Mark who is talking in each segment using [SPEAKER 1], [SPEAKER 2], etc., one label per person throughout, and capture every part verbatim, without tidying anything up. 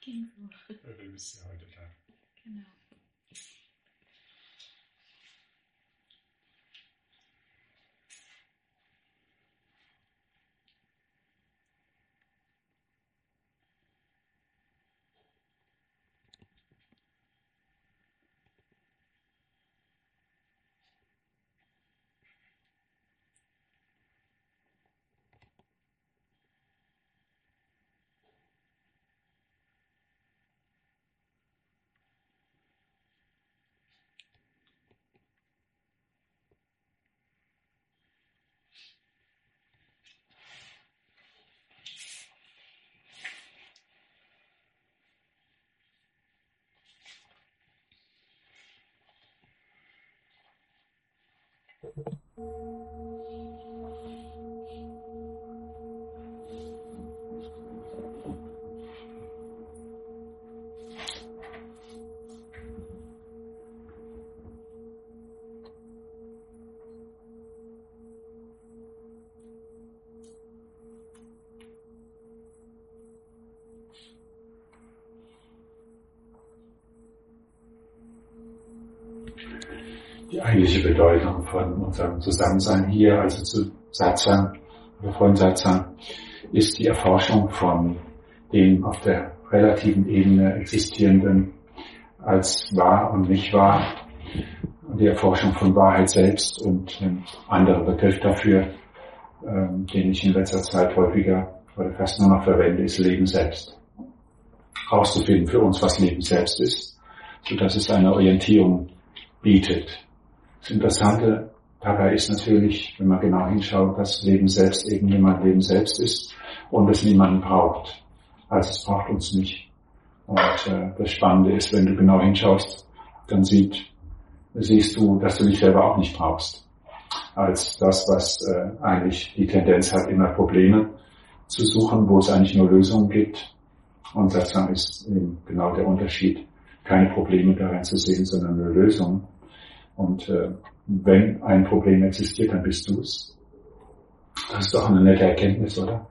[SPEAKER 1] Ging so.
[SPEAKER 2] Du bist ja heute da.
[SPEAKER 1] Genau.
[SPEAKER 2] Die eigentliche Bedeutung von unserem Zusammensein hier, also zu Satsang oder von Satsang, ist die Erforschung von dem auf der relativen Ebene existierenden als wahr und nicht wahr, und die Erforschung von Wahrheit selbst. Und ein anderer Begriff dafür, ähm, den ich in letzter Zeit häufiger oder fast nur noch verwende, ist Leben selbst. Herauszufinden für uns, was Leben selbst ist, sodass es eine Orientierung bietet. Das Interessante dabei ist natürlich, wenn man genau hinschaut, dass Leben selbst eben niemand Leben selbst ist und es niemanden braucht. Also es braucht uns nicht. Und äh, das Spannende ist, wenn du genau hinschaust, dann sieht, siehst du, dass du dich selber auch nicht brauchst. Als das, was äh, eigentlich die Tendenz hat, immer Probleme zu suchen, wo es eigentlich nur Lösungen gibt. Und das ist eben genau der Unterschied, keine Probleme darin zu sehen, sondern nur Lösungen. Und äh, wenn ein Problem existiert, dann bist du es. Das ist doch eine nette Erkenntnis, oder?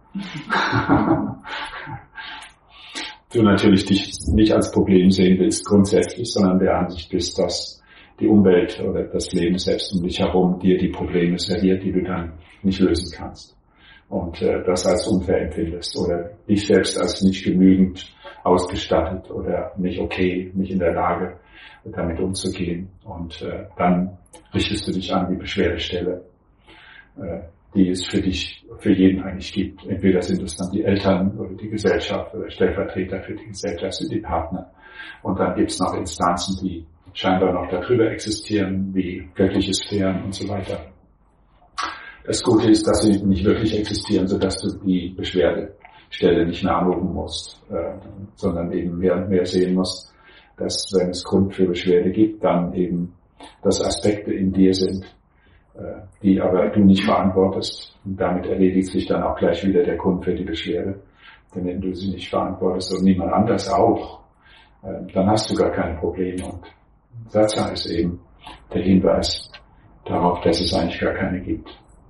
[SPEAKER 2] Du natürlich dich nicht als Problem sehen willst grundsätzlich, sondern der Ansicht bist, dass die Umwelt oder das Leben selbst um dich herum dir die Probleme serviert, die du dann nicht lösen kannst. Und äh, das als unfair empfindest oder dich selbst als nicht genügend ausgestattet oder nicht okay, nicht in der Lage, damit umzugehen. Und äh, dann richtest du dich an die Beschwerdestelle, äh, die es für dich, für jeden eigentlich gibt. Entweder sind es dann die Eltern oder die Gesellschaft oder Stellvertreter für die Gesellschaft, sind die Partner. Und dann gibt es noch Instanzen, die scheinbar noch darüber existieren, wie göttliche Sphären und so weiter. Das Gute ist, dass sie nicht wirklich existieren, sodass du die Beschwerdestelle nicht mehr anrufen musst, äh, sondern eben mehr und mehr sehen musst, dass, wenn es Grund für Beschwerde gibt, dann eben, dass Aspekte in dir sind, äh, die aber du nicht verantwortest. Und damit erledigt sich dann auch gleich wieder der Grund für die Beschwerde. Denn wenn du sie nicht verantwortest und niemand anders auch, äh, dann hast du gar keine Probleme. Und Satsang ist eben der Hinweis darauf, dass es eigentlich gar keine gibt.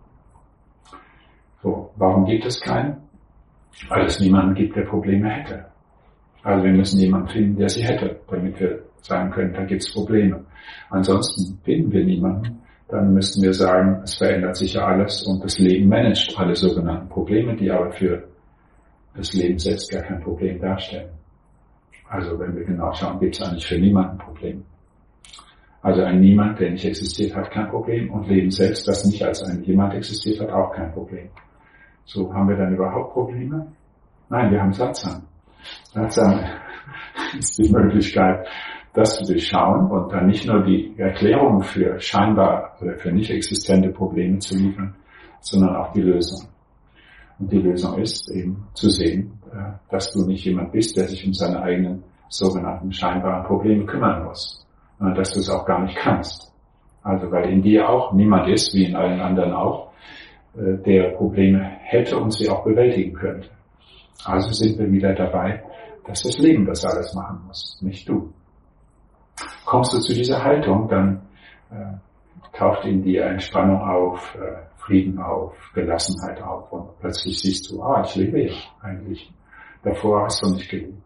[SPEAKER 2] So, warum gibt es keine? Weil es niemanden gibt, der Probleme hätte. Also wir müssen jemanden finden, der sie hätte, damit wir sagen können, da gibt es Probleme. Ansonsten finden wir niemanden, dann müssten wir sagen, es verändert sich ja alles und das Leben managt alle sogenannten Probleme, die aber für das Leben selbst gar kein Problem darstellen. Also wenn wir genau schauen, gibt es eigentlich für niemanden Probleme. Also ein Niemand, der nicht existiert, hat kein Problem und Leben selbst, das nicht als ein Jemand existiert, hat auch kein Problem. So, haben wir dann überhaupt Probleme? Nein, wir haben Satsang. Satsang ist die Möglichkeit, das zu durchschauen und dann nicht nur die Erklärung für scheinbar oder für nicht existente Probleme zu liefern, sondern auch die Lösung. Und die Lösung ist eben zu sehen, dass du nicht jemand bist, der sich um seine eigenen sogenannten scheinbaren Probleme kümmern muss. Dass du es auch gar nicht kannst. Also weil in dir auch niemand ist, wie in allen anderen auch, der Probleme hätte und sie auch bewältigen könnte. Also sind wir wieder dabei, dass das Leben das alles machen muss, nicht du. Kommst du zu dieser Haltung, dann äh, taucht in dir Entspannung auf, äh, Frieden auf, Gelassenheit auf und plötzlich siehst du, ah, ich lebe ja eigentlich. Davor hast du nicht gelebt.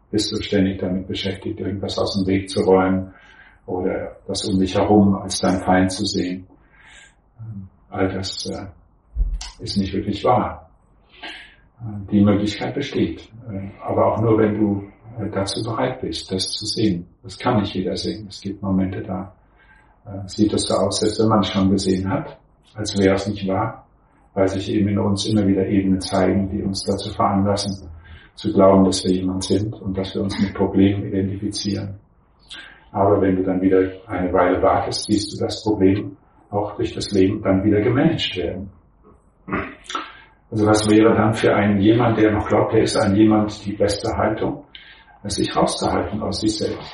[SPEAKER 2] bist du ständig damit beschäftigt, irgendwas aus dem Weg zu räumen oder das um dich herum als dein Feind zu sehen. All das äh, ist nicht wirklich wahr. Die Möglichkeit besteht, aber auch nur, wenn du dazu bereit bist, das zu sehen. Das kann nicht jeder sehen. Es gibt Momente, da sieht es so aus, als wenn man es schon gesehen hat, als wäre es nicht wahr, weil sich eben in uns immer wieder Ebenen zeigen, die uns dazu veranlassen, zu glauben, dass wir jemand sind und dass wir uns mit Problemen identifizieren. Aber wenn du dann wieder eine Weile wartest, siehst du das Problem auch durch das Leben dann wieder gemanagt werden. Also was wäre dann für einen jemand, der noch glaubt, er ist ein jemand, die beste Haltung, sich rauszuhalten aus sich selbst.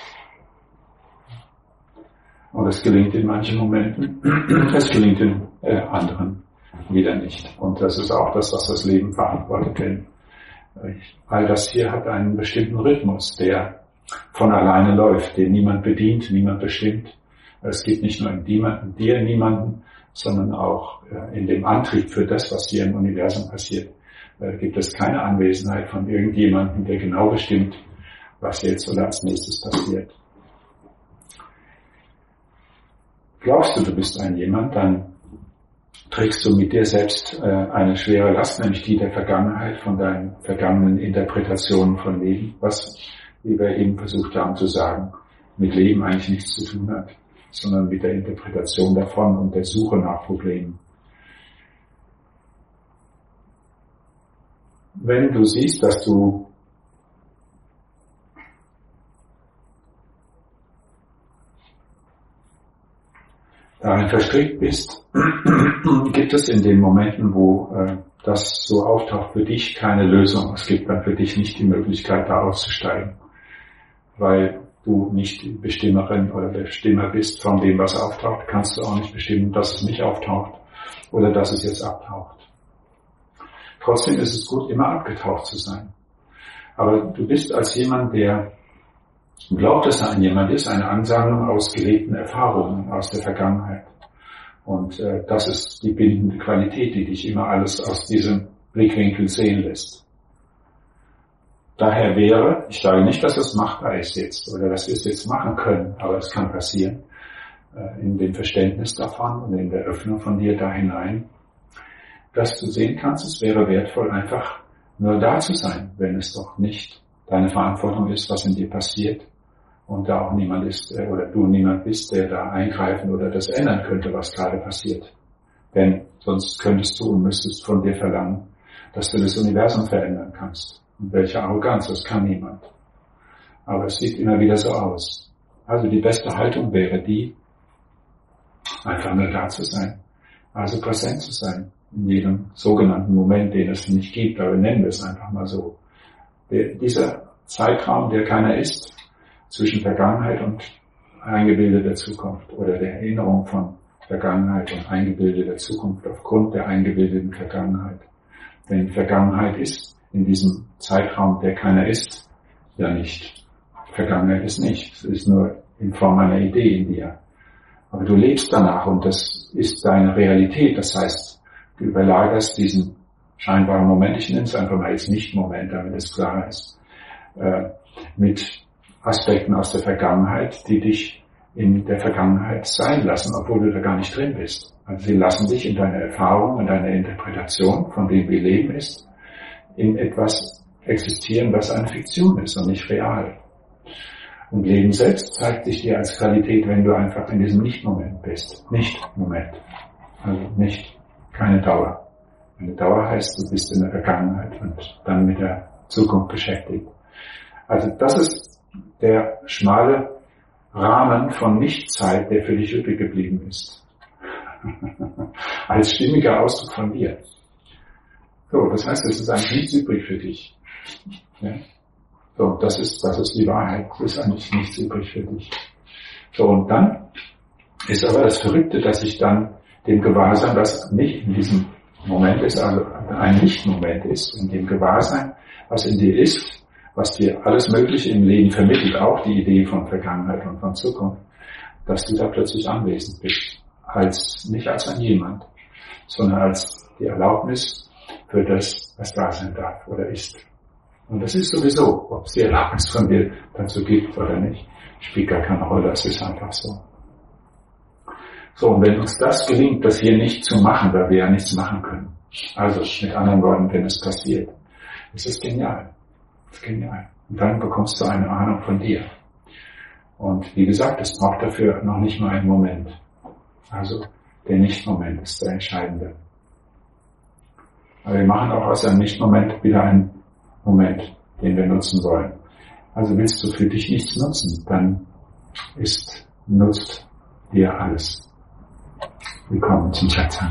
[SPEAKER 2] Und es gelingt in manchen Momenten, es gelingt in äh, anderen wieder nicht. Und das ist auch das, was das Leben verantwortet. Denn all das hier hat einen bestimmten Rhythmus, der von alleine läuft, den niemand bedient, niemand bestimmt. Es gibt nicht nur in dir niemanden, sondern auch in dem Antrieb für das, was hier im Universum passiert, gibt es keine Anwesenheit von irgendjemandem, der genau bestimmt, was jetzt oder als nächstes passiert. Glaubst du, du bist ein jemand, dann trägst du mit dir selbst eine schwere Last, nämlich die der Vergangenheit, von deinen vergangenen Interpretationen von Leben, was, wie wir eben versucht haben zu sagen, mit Leben eigentlich nichts zu tun hat, sondern mit der Interpretation davon und der Suche nach Problemen. Wenn du siehst, dass du darin verstrickt bist, gibt es in den Momenten, wo äh, das so auftaucht, für dich keine Lösung. Es gibt dann für dich nicht die Möglichkeit, da auszusteigen, weil du nicht die Bestimmerin oder der Bestimmer bist von dem, was auftaucht, kannst du auch nicht bestimmen, dass es nicht auftaucht oder dass es jetzt abtaucht. Trotzdem ist es gut, immer abgetaucht zu sein. Aber du bist als jemand, der glaubt, dass er ein jemand ist, eine Ansammlung aus gelebten Erfahrungen aus der Vergangenheit. Und äh, das ist die bindende Qualität, die dich immer alles aus diesem Blickwinkel sehen lässt. Daher wäre, ich sage nicht, dass es machbar ist jetzt oder dass wir es jetzt machen können, aber es kann passieren, äh, in dem Verständnis davon und in der Öffnung von dir da hinein, dass du sehen kannst, es wäre wertvoll, einfach nur da zu sein, wenn es doch nicht deine Verantwortung ist, was in dir passiert und da auch niemand ist oder du niemand bist, der da eingreifen oder das ändern könnte, was gerade passiert. Denn sonst könntest du und müsstest von dir verlangen, dass du das Universum verändern kannst. Und welche Arroganz, das kann niemand. Aber es sieht immer wieder so aus. Also die beste Haltung wäre die, einfach nur da zu sein. Also präsent zu sein. In jedem sogenannten Moment, den es nicht gibt, aber nennen wir es einfach mal so. Der, dieser Zeitraum, der keiner ist, zwischen Vergangenheit und eingebildeter Zukunft oder der Erinnerung von Vergangenheit und eingebildeter Zukunft aufgrund der eingebildeten Vergangenheit. Denn Vergangenheit ist in diesem Zeitraum, der keiner ist, ja nicht. Vergangenheit ist nicht. Es ist nur in Form einer Idee in dir. Aber du lebst danach und das ist deine Realität. Das heißt, du überlagerst diesen scheinbaren Moment, ich nenne es einfach mal jetzt nicht Moment, damit es klar ist, äh, mit Aspekten aus der Vergangenheit, die dich in der Vergangenheit sein lassen, obwohl du da gar nicht drin bist. Also sie lassen dich in deiner Erfahrung, in deiner Interpretation, von dem wie Leben ist, in etwas existieren, was eine Fiktion ist und nicht real. Und Leben selbst zeigt sich dir als Qualität, wenn du einfach in diesem Nicht-Moment bist. Nicht-Moment. Also nicht, keine Dauer. Eine Dauer heißt, du bist in der Vergangenheit und dann mit der Zukunft beschäftigt. Also das ist der schmale Rahmen von Nichtzeit, der für dich übrig geblieben ist. Als stimmiger Ausdruck von dir. So, das heißt, es ist eigentlich nichts übrig für dich. Ja? So, das ist, das ist die Wahrheit. Es ist eigentlich nichts übrig für dich. So, und dann ist aber das Verrückte, dass ich dann dem Gewahrsein, was nicht in diesem Moment ist, also ein Nicht-Moment ist, in dem Gewahrsein, was in dir ist, was dir alles Mögliche im Leben vermittelt, auch die Idee von Vergangenheit und von Zukunft, dass du da plötzlich anwesend bist, als, nicht als ein Jemand, sondern als die Erlaubnis für das, was da sein darf oder ist. Und das ist sowieso, ob es die Erlaubnis von dir dazu gibt oder nicht, spielt gar keine Rolle, es ist einfach so. So, und wenn uns das gelingt, das hier nicht zu machen, weil wir ja nichts machen können, also mit anderen Worten, wenn es passiert, ist es genial. Das ist genial. Und dann bekommst du eine Ahnung von dir. Und wie gesagt, es braucht dafür noch nicht mal einen Moment. Also der Nicht-Moment ist der entscheidende. Aber wir machen auch aus einem Nicht-Moment wieder einen Moment, den wir nutzen wollen. Also willst du für dich nichts nutzen, dann ist, nutzt dir alles. Willkommen zum Satsang.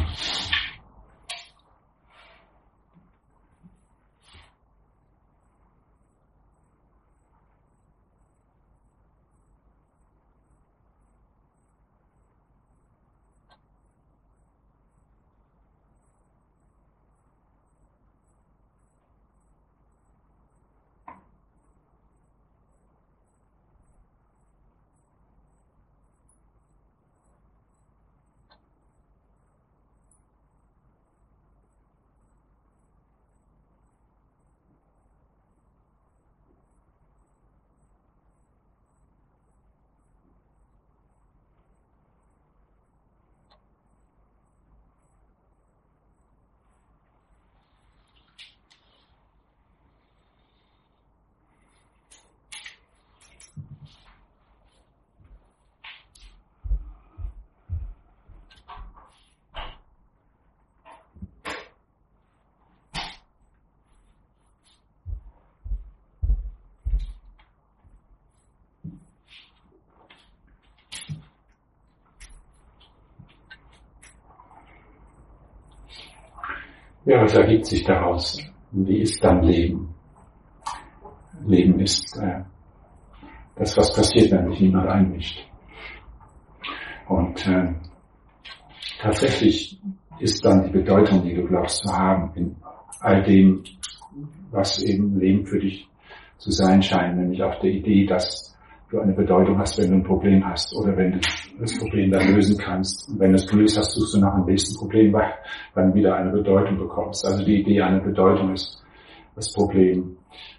[SPEAKER 2] Ja, was ergibt sich daraus? Wie ist dann Leben? Leben ist äh, das, was passiert, wenn sich niemand einmischt. Und äh, tatsächlich ist dann die Bedeutung, die du glaubst zu haben, in all dem, was eben Leben für dich zu sein scheint, nämlich auf der Idee, dass du eine Bedeutung hast, wenn du ein Problem hast oder wenn du das Problem dann lösen kannst. Und wenn du es gelöst hast, suchst du nach dem nächsten Problem, weil dann wieder eine Bedeutung bekommst. Also die Idee einer Bedeutung ist das Problem.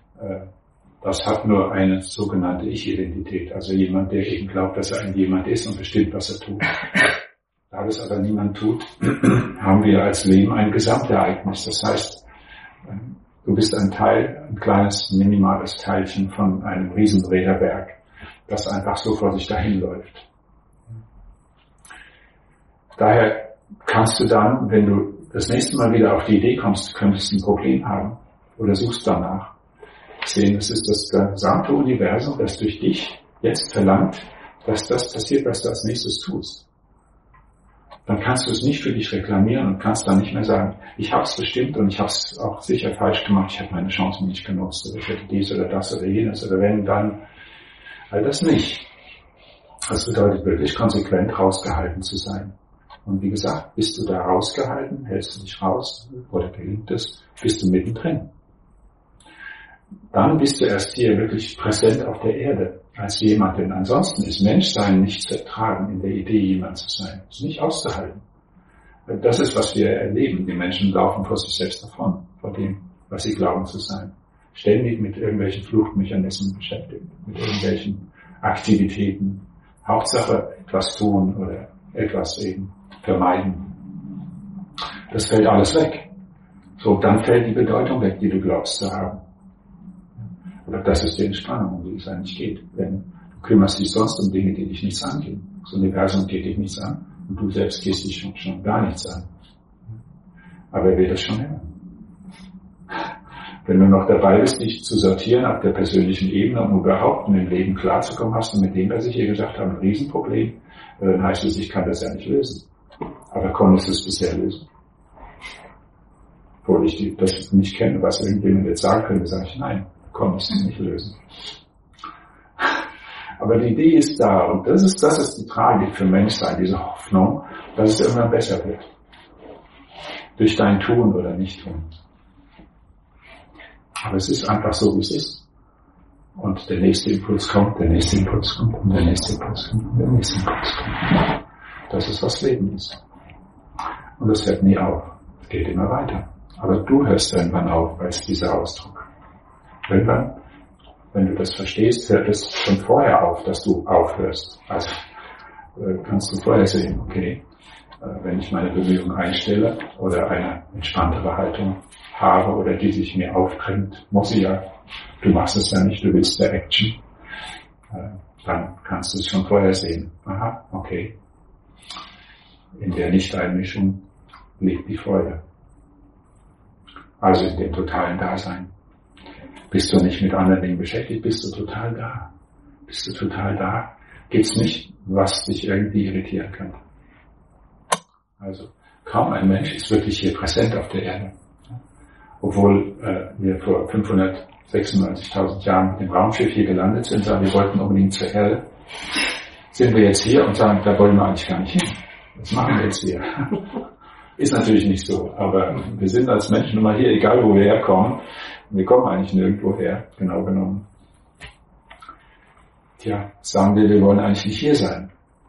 [SPEAKER 2] Das hat nur eine sogenannte Ich-Identität. Also jemand, der eben glaubt, dass er ein Jemand ist und bestimmt, was er tut. Da das aber niemand tut, haben wir als Leben ein Gesamtereignis. Das heißt, du bist ein Teil, ein kleines, minimales Teilchen von einem Riesenräderwerk, das einfach so vor sich dahin läuft. Daher kannst du dann, wenn du das nächste Mal wieder auf die Idee kommst, du könntest ein Problem haben oder suchst danach, sehen, es ist das gesamte Universum, das durch dich jetzt verlangt, dass das passiert, was du als nächstes tust. Dann kannst du es nicht für dich reklamieren und kannst dann nicht mehr sagen, ich habe es bestimmt und ich habe es auch sicher falsch gemacht, ich habe meine Chancen nicht genutzt oder ich hätte dies oder das oder jenes oder wenn, dann. All das nicht. Das bedeutet wirklich konsequent rausgehalten zu sein. Und wie gesagt, bist du da rausgehalten, hältst du dich raus oder gelingt es, bist du mittendrin. Dann bist du erst hier wirklich präsent auf der Erde als jemand, denn ansonsten ist Menschsein nicht zu ertragen, in der Idee jemand zu sein. Ist nicht auszuhalten. Das ist, was wir erleben. Die Menschen laufen vor sich selbst davon, vor dem, was sie glauben zu sein. Ständig mit irgendwelchen Fluchtmechanismen beschäftigt, mit irgendwelchen Aktivitäten. Hauptsache etwas tun oder etwas eben vermeiden. Das fällt alles weg. So, dann fällt die Bedeutung weg, die du glaubst zu haben. Oder das ist die Entspannung, um die es eigentlich geht. Denn du kümmerst dich sonst um Dinge, die dich nichts angehen. Das Universum geht dich nichts an und du selbst gehst dich schon, schon gar nichts an. Aber er will das schon hören. Wenn du noch dabei bist, dich zu sortieren auf der persönlichen Ebene, um überhaupt in dem Leben klarzukommen, hast du mit dem, was ich hier gesagt habe, ein Riesenproblem, dann heißt es, ich kann das ja nicht lösen. Aber konntest du es bisher lösen? Obwohl ich das nicht kenne, was irgendjemand jetzt sagen könnte, sage ich, nein, konntest du nicht lösen. Aber die Idee ist da und das ist, das ist die Tragik für Menschsein, diese Hoffnung, dass es irgendwann besser wird. Durch dein Tun oder Nicht-Tun. Aber es ist einfach so, wie es ist. Und der nächste Impuls kommt, der nächste Impuls kommt, und der nächste Impuls kommt, und der nächste Impuls kommt. Das ist, was Leben ist. Und das hört nie auf. Es geht immer weiter. Aber du hörst irgendwann auf, als dieser Ausdruck. Irgendwann, wenn du das verstehst, hört es schon vorher auf, dass du aufhörst. Also äh, kannst du vorher sehen, okay, äh, wenn ich meine Bemühungen einstelle oder eine entspanntere Haltung habe oder die sich mir aufdrängt, muss ich ja, du machst es ja nicht, du willst der Action, äh, dann kannst du es schon vorher sehen. Aha, okay. In der Nicht-Einmischung liegt die Freude. Also in dem totalen Dasein. Bist du nicht mit anderen Dingen beschäftigt, bist du total da. Bist du total da, gibt's nicht, was dich irgendwie irritieren kann. Also kaum ein Mensch ist wirklich hier präsent auf der Erde. Obwohl äh, wir vor fünfhundertsechsundneunzigtausend Jahren mit dem Raumschiff hier gelandet sind, sagen, wir wollten unbedingt zur Erde, sind wir jetzt hier und sagen, da wollen wir eigentlich gar nicht hin. Was machen wir jetzt hier? Ist natürlich nicht so, aber wir sind als Menschen immer hier, egal wo wir herkommen. Wir kommen eigentlich nirgendwo her, genau genommen. Tja, sagen wir, wir wollen eigentlich nicht hier sein.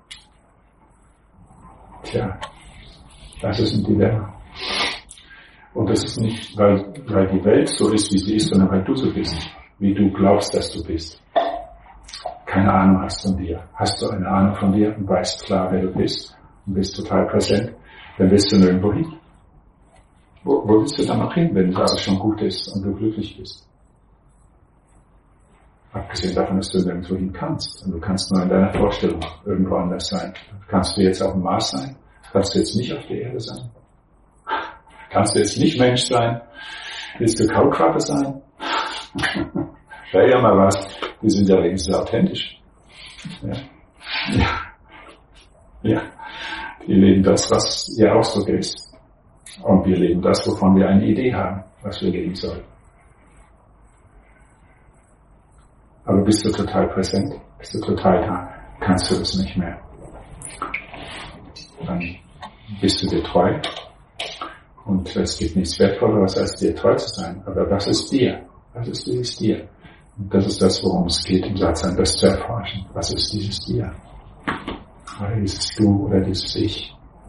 [SPEAKER 2] Tja, das ist ein Dilemma. Und das ist nicht, weil, weil die Welt so ist, wie sie ist, sondern weil du so bist, wie du glaubst, dass du bist. Keine Ahnung hast von dir. Hast du eine Ahnung von dir und weißt klar, wer du bist und bist total präsent, dann willst du nirgendwo hin. Wo, wo willst du dann noch hin, wenn alles schon gut ist und du glücklich bist? Abgesehen davon, dass du nirgendwo hin kannst. Und du kannst nur in deiner Vorstellung irgendwo anders sein. Kannst du jetzt auf dem Mars sein? Kannst du jetzt nicht auf der Erde sein? Kannst du jetzt nicht Mensch sein? Willst du Kaulquappe sein? Stell dir mal was. Die sind ja wenigstens authentisch. Ja. Ja. Ja. Die leben das, was ihr Ausdruck ist. Und wir leben das, wovon wir eine Idee haben, was wir leben sollen. Aber bist du total präsent? Bist du total da? Kannst du das nicht mehr? Dann bist du dir treu. Und es gibt nichts Wertvolleres, als dir treu zu sein. Aber was ist dir? Was ist dieses dir? Und das ist das, worum es geht, im Satzang, das zu erforschen. Was ist dieses dir? Oder dieses Du oder dieses Ich?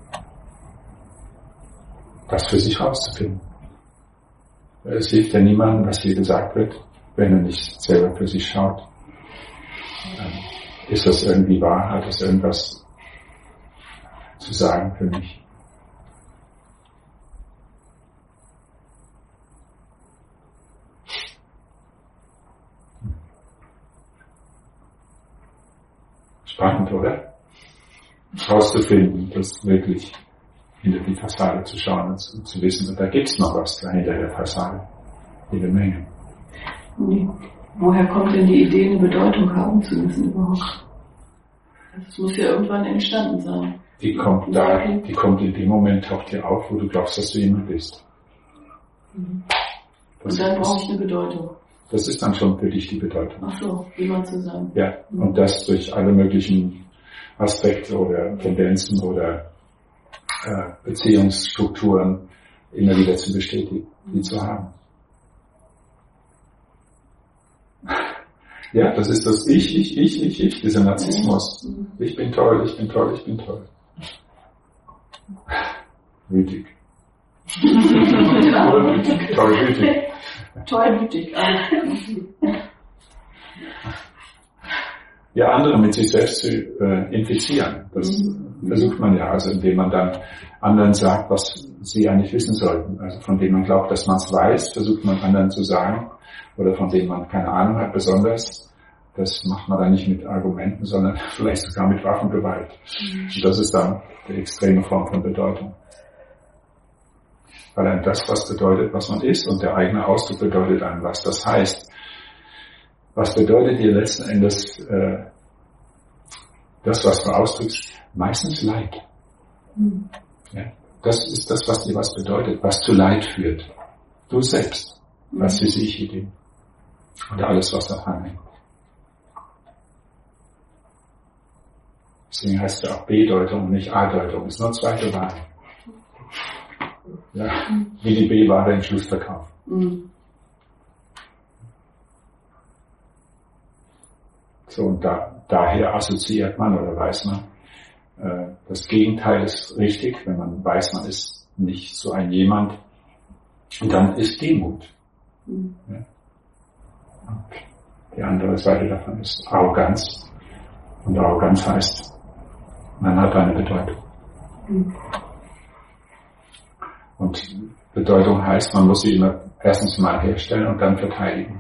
[SPEAKER 2] Das für sich rauszufinden. Es hilft ja niemandem, was hier gesagt wird, wenn er nicht selber für sich schaut. Ist das irgendwie wahr? Hat das irgendwas zu sagen für mich? Spannend, oder? Rauszufinden, das wirklich hinter die Fassade zu schauen und zu, zu wissen, und da gibt's noch was dahinter der Fassade. Jede Menge.
[SPEAKER 1] Nee. Woher kommt denn die Idee, eine Bedeutung haben zu müssen überhaupt? Das muss ja irgendwann entstanden sein.
[SPEAKER 2] Die kommt da, die kommt in dem Moment, taucht dir auf, wo du glaubst, dass du jemand bist.
[SPEAKER 1] Mhm. Und dann brauche ich eine Bedeutung.
[SPEAKER 2] Das ist dann schon für dich die Bedeutung.
[SPEAKER 1] Ach so, jemand zu sein.
[SPEAKER 2] Ja, mhm. Und das durch alle möglichen Aspekte oder Tendenzen oder äh, Beziehungsstrukturen immer wieder zu bestätigen, die zu haben. Ja, das ist das Ich, Ich, Ich, Ich, Ich, dieser Narzissmus. Ich bin toll, ich bin toll, ich bin toll. Wütig. Tollwütig, tollwütig.
[SPEAKER 1] Tollwütig.
[SPEAKER 2] Ja, andere mit sich selbst zu äh, infizieren. Das mhm. versucht man ja, also indem man dann anderen sagt, was sie eigentlich wissen sollten. Also von denen man glaubt, dass man es weiß, versucht man anderen zu sagen, oder von denen man keine Ahnung hat besonders. Das macht man dann nicht mit Argumenten, sondern vielleicht sogar mit Waffengewalt. Mhm. Und das ist dann die extreme Form von Bedeutung. Weil einem das, was bedeutet, was man ist, und der eigene Ausdruck bedeutet einem, was das heißt. Was bedeutet dir letzten Endes äh, das, was du ausdrückst? Meistens Leid. Mhm. Ja, das ist das, was dir was bedeutet, was zu Leid führt. Du selbst, mhm. was diese Ich-Idee und alles, was davon hängt. Deswegen heißt es ja auch B-Deutung und nicht A-Deutung. Es ist nur zweite Ware. Ja, wie die B-Ware im Schlussverkauf. Mhm. So, und da, daher assoziiert man oder weiß man, äh, das Gegenteil ist richtig, wenn man weiß, man ist nicht so ein Jemand, und dann ist Demut. Mhm. Ja. Und die andere Seite davon ist Arroganz. Und Arroganz heißt, man hat eine Bedeutung. Mhm. Und Bedeutung heißt, man muss sie immer erstens mal herstellen und dann verteidigen.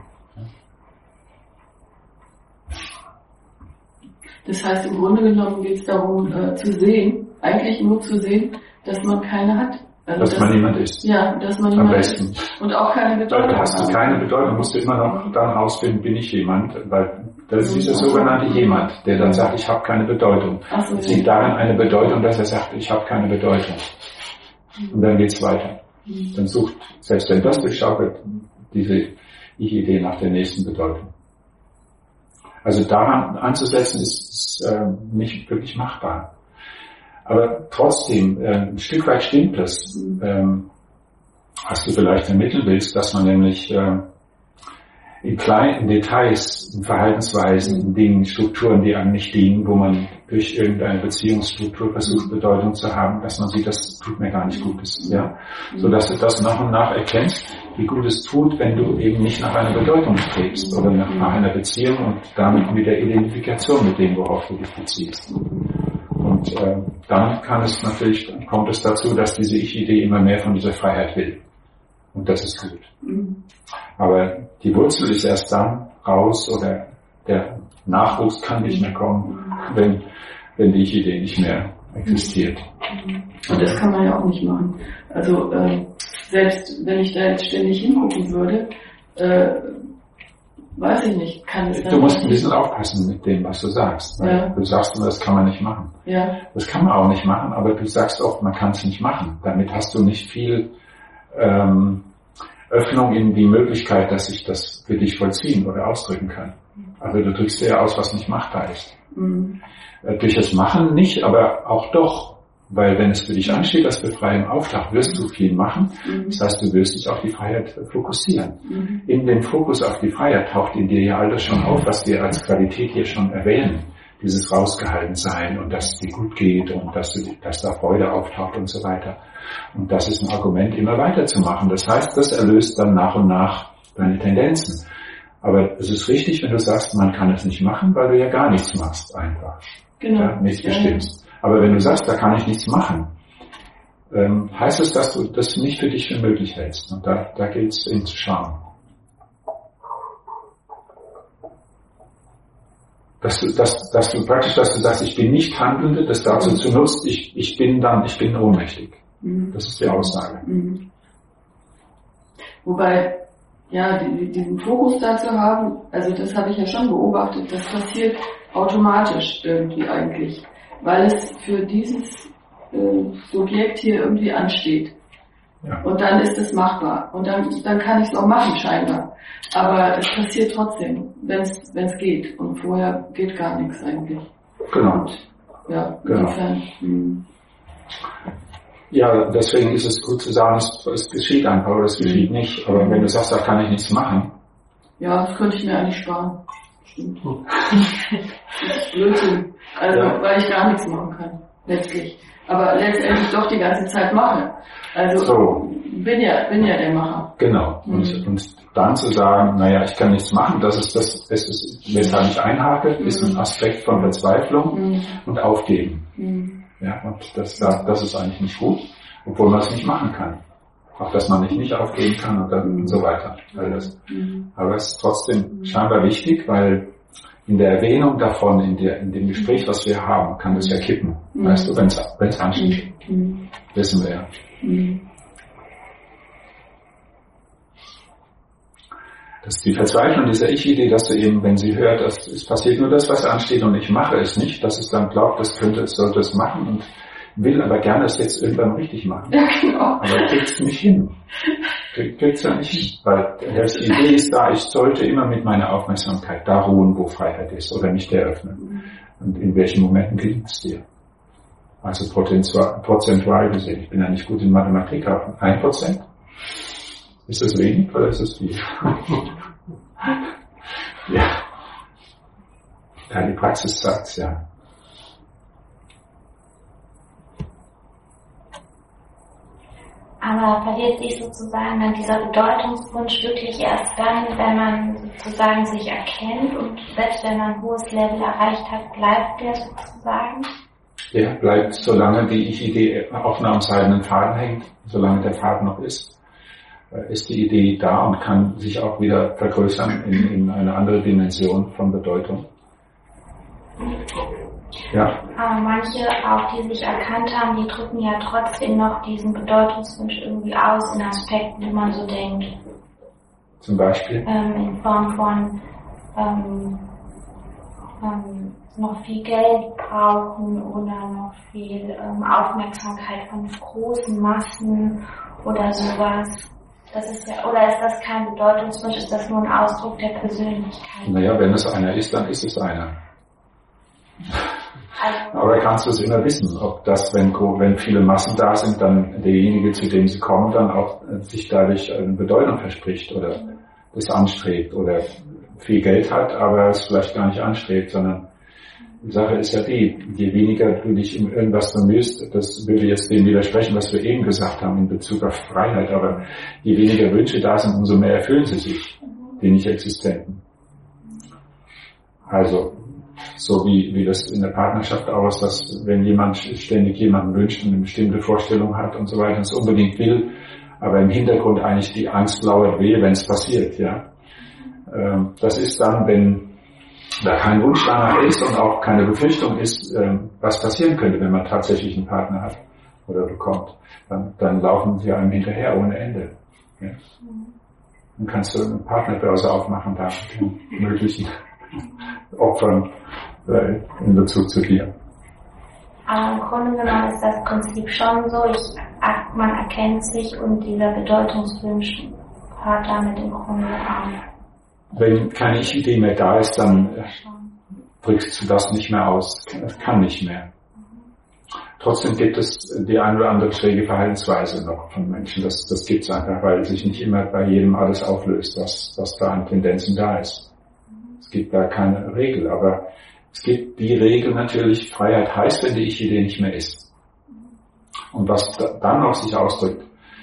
[SPEAKER 1] Das heißt, im Grunde genommen geht es darum, äh, zu sehen, eigentlich nur zu sehen, dass man keine hat. Also
[SPEAKER 2] dass, dass man niemand ist.
[SPEAKER 1] Ja, dass man niemand ist. Und auch keine Bedeutung.
[SPEAKER 2] Da hast du keine Bedeutung, musst du immer noch dann rausfinden, bin ich jemand, weil das ist dieser sogenannte jemand, der dann sagt, ich habe keine Bedeutung.
[SPEAKER 1] Ach so,
[SPEAKER 2] sieht darin eine Bedeutung, dass er sagt, ich habe keine Bedeutung. Und dann geht's weiter. Dann sucht, selbst wenn das durchschaut wird, diese Ich-Idee nach der nächsten Bedeutung. Also daran anzusetzen ist, ist äh, nicht wirklich machbar. Aber trotzdem, äh, ein Stück weit stimmt das, ähm, was du vielleicht ermitteln willst, dass man nämlich äh, in kleinen Details, in Verhaltensweisen, in Dingen, Strukturen, die einem nicht dienen, wo man durch irgendeine Beziehungsstruktur versucht, Bedeutung zu haben, dass man sieht, das tut mir gar nicht gut ist, ja, so dass du das nach und nach erkennst, wie gut es tut, wenn du eben nicht nach einer Bedeutung strebst oder nach, nach einer Beziehung und damit mit der Identifikation mit dem, worauf du dich beziehst. Und äh, dann kann es natürlich, dann kommt es dazu, dass diese Ich-Idee immer mehr von dieser Freiheit will. Und das ist gut. Mhm. Aber die Wurzel ist erst dann raus oder der Nachwuchs kann nicht mehr kommen, wenn, wenn die Ich-Idee nicht mehr existiert.
[SPEAKER 1] Und das kann man ja auch nicht machen. Also äh, selbst wenn ich da jetzt ständig hingucken würde, äh, weiß ich nicht, kann es dann...
[SPEAKER 2] Du musst ein bisschen aufpassen mit dem, was du sagst.
[SPEAKER 1] Ja.
[SPEAKER 2] Du sagst immer, das kann man nicht machen.
[SPEAKER 1] Ja.
[SPEAKER 2] Das kann man auch nicht machen, aber du sagst oft, man kann es nicht machen. Damit hast du nicht viel ähm, Öffnung in die Möglichkeit, dass ich das für dich vollziehen oder ausdrücken kann. Also du drückst dir aus, was nicht machbar ist. Mhm. Äh, durch das Machen nicht, aber auch doch. Weil wenn es für dich ansteht, dass Befreiung auftaucht, wirst du viel machen. Mhm. Das heißt, du wirst dich auf die Freiheit fokussieren. Mhm. In dem Fokus auf die Freiheit taucht in dir ja all das schon auf, was wir als Qualität hier schon erwähnen. Dieses Rausgehaltensein und dass es dir gut geht und dass, du, dass da Freude auftaucht und so weiter. Und das ist ein Argument, immer weiterzumachen. Das heißt, das erlöst dann nach und nach deine Tendenzen. Aber es ist richtig, wenn du sagst, man kann es nicht machen, weil du ja gar nichts machst einfach.
[SPEAKER 1] Genau.
[SPEAKER 2] Ja, nichts bestimmst. Aber wenn du sagst, da kann ich nichts machen, ähm, heißt es, dass du das nicht für dich für möglich hältst. Und da, da gilt es eben zu schauen. Dass du, dass, dass du praktisch, dass du sagst, ich bin nicht Handelnde, das dazu zu nutzt, ich, ich bin dann, ich bin ohnmächtig. Mhm. Das ist die Aussage.
[SPEAKER 1] Mhm. Wobei, ja, die, diesen Fokus dazu haben, also das habe ich ja schon beobachtet, das passiert automatisch irgendwie eigentlich. Weil es für dieses äh, Subjekt hier irgendwie ansteht. Ja. Und dann ist es machbar. Und dann, dann kann ich es auch machen, scheinbar. Aber es passiert trotzdem, wenn es geht. Und vorher geht gar nichts eigentlich.
[SPEAKER 2] Genau.
[SPEAKER 1] Und, ja,
[SPEAKER 2] genau.
[SPEAKER 1] Insofern, hm.
[SPEAKER 2] Ja, deswegen ist es gut zu sagen, es, es geschieht einfach oder es geschieht mhm. nicht. Aber wenn du sagst, da kann ich nichts machen.
[SPEAKER 1] Ja, das könnte ich mir eigentlich sparen. Stimmt. Das ist Blödsinn. Also, ja. Weil ich gar nichts machen kann, letztlich. Aber letztendlich doch die ganze Zeit mache. Also,
[SPEAKER 2] so.
[SPEAKER 1] bin ja, bin ja der Macher.
[SPEAKER 2] Genau. Mhm. Und, und dann zu sagen, naja, ich kann nichts machen, das ist das, das ist, weshalb ich einhake, mhm. ist ein Aspekt von Verzweiflung mhm. und Aufgeben. Mhm. Ja, und das, das ist eigentlich nicht gut, obwohl man es nicht machen kann. Auch dass man nicht, nicht aufgeben kann und dann und so weiter. Weil das, mhm. Aber es ist trotzdem scheinbar wichtig, weil in der Erwähnung davon, in, der, in dem Gespräch, was wir haben, kann das ja kippen. Mhm. Weißt du, wenn es ansteht. Mhm. Wissen wir ja. Mhm. Das ist die Verzweiflung dieser Ich-Idee, dass du eben, wenn sie hört, dass es passiert nur das, was ansteht und ich mache es nicht, dass es dann glaubt, das könnte, es sollte es machen und will aber gerne es jetzt irgendwann richtig machen.
[SPEAKER 1] Ja, genau.
[SPEAKER 2] Aber kriegt es nicht hin. Kriegt es ja nicht hin. Weil die Idee ist da, ich sollte immer mit meiner Aufmerksamkeit da ruhen, wo Freiheit ist oder mich der öffnen. Und in welchen Momenten gelingt es dir? Also prozentual gesehen. Ich bin ja nicht gut in Mathematik, aber ein Prozent. Ist das wenig oder ist das viel? Ja. Ja, die Praxis sagt's ja.
[SPEAKER 3] Aber verliert sich sozusagen dann dieser Bedeutungswunsch wirklich erst dann, wenn man sozusagen sich erkennt und selbst wenn man ein hohes Level erreicht hat, bleibt der sozusagen?
[SPEAKER 2] Der bleibt, solange die Ich-Idee offen am seidenen Faden hängt, solange der Faden noch ist, ist die Idee da und kann sich auch wieder vergrößern in, in eine andere Dimension von Bedeutung. Ja.
[SPEAKER 3] Aber manche, auch die sich erkannt haben, die drücken ja trotzdem noch diesen Bedeutungswunsch irgendwie aus in Aspekten, wo man so denkt.
[SPEAKER 2] Zum Beispiel?
[SPEAKER 3] Ähm, in Form von ähm, ähm, noch viel Geld brauchen oder noch viel ähm, Aufmerksamkeit von großen Massen oder sowas. Das ist ja, oder ist das kein Bedeutungswunsch, ist das nur ein Ausdruck der Persönlichkeit?
[SPEAKER 2] Naja, wenn es einer ist, dann ist es einer. Also, aber kannst du es immer wissen, ob das, wenn, wenn viele Massen da sind, dann derjenige, zu dem sie kommen, dann auch sich dadurch eine Bedeutung verspricht oder das anstrebt oder viel Geld hat, aber es vielleicht gar nicht anstrebt, sondern die Sache ist ja die, je weniger du dich um irgendwas bemühst, das würde jetzt dem widersprechen, was wir eben gesagt haben in Bezug auf Freiheit, aber je weniger Wünsche da sind, umso mehr erfüllen sie sich, die nicht existenten. Also, so wie, wie das in der Partnerschaft auch ist, dass wenn jemand ständig jemanden wünscht und eine bestimmte Vorstellung hat und so weiter und es unbedingt will, aber im Hintergrund eigentlich die Angst lauert, wehe, wenn es passiert, ja. Das ist dann, wenn da kein Wunsch danach ist und auch keine Befürchtung ist, was passieren könnte, wenn man tatsächlich einen Partner hat oder bekommt, dann, dann laufen sie einem hinterher ohne Ende. Ja. Dann kannst du eine Partnerbörse aufmachen da mit den möglichen Opfern äh, in Bezug zu dir.
[SPEAKER 3] Aber im Grunde genommen ist das Prinzip schon so, ich, man erkennt sich und dieser Bedeutungswunsch hört damit im Grunde auf.
[SPEAKER 2] Wenn keine Ich-Idee mehr da ist, dann drückst du das nicht mehr aus. Es kann nicht mehr. Trotzdem gibt es die eine oder andere schräge Verhaltensweise noch von Menschen. Das, das gibt es einfach, weil sich nicht immer bei jedem alles auflöst, was, was da an Tendenzen da ist. Es gibt da keine Regel, aber es gibt die Regel natürlich, Freiheit heißt, wenn die Ich-Idee nicht mehr ist. Und was da, dann noch sich ausdrückt,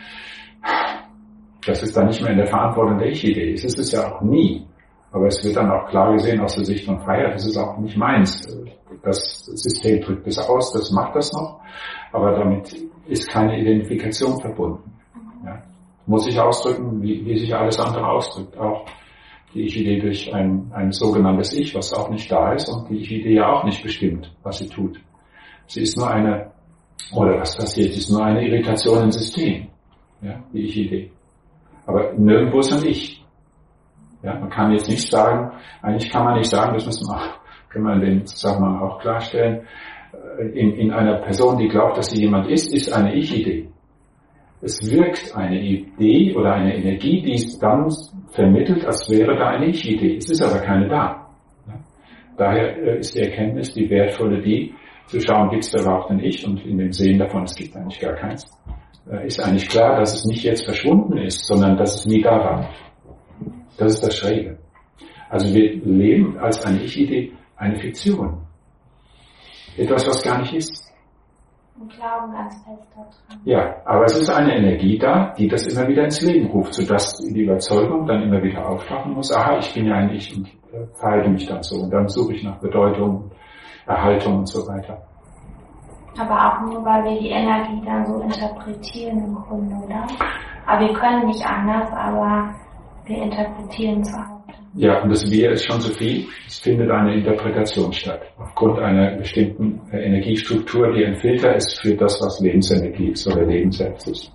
[SPEAKER 2] das ist dann nicht mehr in der Verantwortung der Ich-Idee. Es ist es ja auch nie. Aber es wird dann auch klar gesehen aus der Sicht von Freiheit, das ist auch nicht meins. Das System drückt es aus, das macht das noch. Aber damit ist keine Identifikation verbunden. Ja. Muss sich ausdrücken, wie, wie sich alles andere ausdrückt. Auch die Ich-Idee durch ein, ein sogenanntes Ich, was auch nicht da ist und die Ich-Idee ja auch nicht bestimmt, was sie tut. Sie ist nur eine, oder was passiert, sie ist nur eine Irritation im System. Ja, die Ich-Idee. Aber nirgendwo ist ein Ich. Ja, man kann jetzt nicht sagen, eigentlich kann man nicht sagen, das müssen wir, können wir in dem Zusammenhang auch klarstellen, in, in einer Person, die glaubt, dass sie jemand ist, ist eine Ich-Idee. Es wirkt eine Idee oder eine Energie, die es dann vermittelt, als wäre da eine Ich-Idee. Es ist aber keine da. Ja. Daher ist die Erkenntnis, die wertvolle, die zu schauen, gibt es da überhaupt ein Ich, und in dem Sehen davon, es gibt eigentlich gar keins, ist eigentlich klar, dass es nicht jetzt verschwunden ist, sondern dass es nie da war. Das ist das Schräge. Also wir leben als eine Ich-Idee eine Fiktion. Etwas, was gar nicht ist.
[SPEAKER 3] Und glauben ganz fest daran.
[SPEAKER 2] Ja, aber es ist eine Energie da, die das immer wieder ins Leben ruft, sodass die Überzeugung dann immer wieder auftauchen muss, aha, ich bin ja ein Ich und äh, verhalte mich dann so. Und dann suche ich nach Bedeutung, Erhaltung und so weiter.
[SPEAKER 3] Aber auch nur, weil wir die Energie dann so interpretieren im Grunde, oder? Aber wir können nicht anders, aber wir interpretieren es auch.
[SPEAKER 2] Ja, und das Wir ist schon so viel, es findet eine Interpretation statt. Aufgrund einer bestimmten äh, Energiestruktur, die ein Filter ist für das, was Lebensenergie ist oder Leben selbst ist.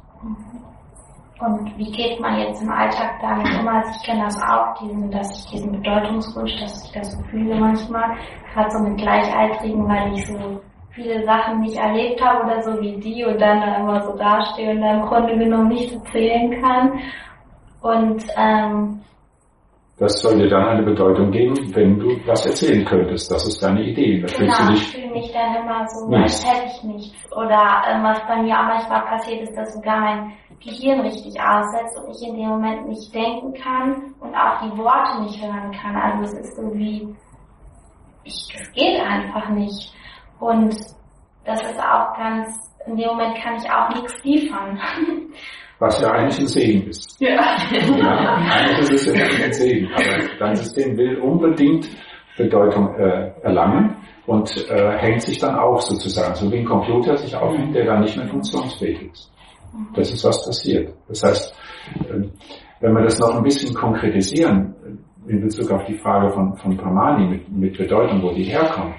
[SPEAKER 3] Und wie geht man jetzt im Alltag damit um? Also ich kenne das auch, diesen, dass ich diesen Bedeutungswunsch, dass ich das so fühle manchmal, gerade so mit Gleichaltrigen, weil ich so viele Sachen nicht erlebt habe oder so wie die und dann da immer so dastehe und dann im Grunde genommen nicht erzählen kann. Und ähm,
[SPEAKER 2] das soll dir dann eine Bedeutung geben, wenn du was erzählen könntest. Das ist deine Idee. Da
[SPEAKER 3] genau,
[SPEAKER 2] du dich
[SPEAKER 3] ich fühle mich dann immer so, als hätte ich nichts. Oder ähm, was bei mir auch manchmal passiert ist, dass sogar mein Gehirn richtig aussetzt und ich in dem Moment nicht denken kann und auch die Worte nicht hören kann. Also es ist so wie, ich, es geht einfach nicht. Und das ist auch ganz, in dem Moment kann ich auch nichts liefern.
[SPEAKER 2] Was ja eigentlich ein Segen ist.
[SPEAKER 1] Ja.
[SPEAKER 2] Ja, eigentlich ist es ja ein Segen, aber dein System will unbedingt Bedeutung äh, erlangen und äh, hängt sich dann auf sozusagen, so wie ein Computer sich aufhängt, der dann nicht mehr funktionsfähig ist. Das ist, was passiert. Das heißt, äh, wenn wir das noch ein bisschen konkretisieren, in Bezug auf die Frage von, von Pramani mit, mit Bedeutung, wo die herkommt,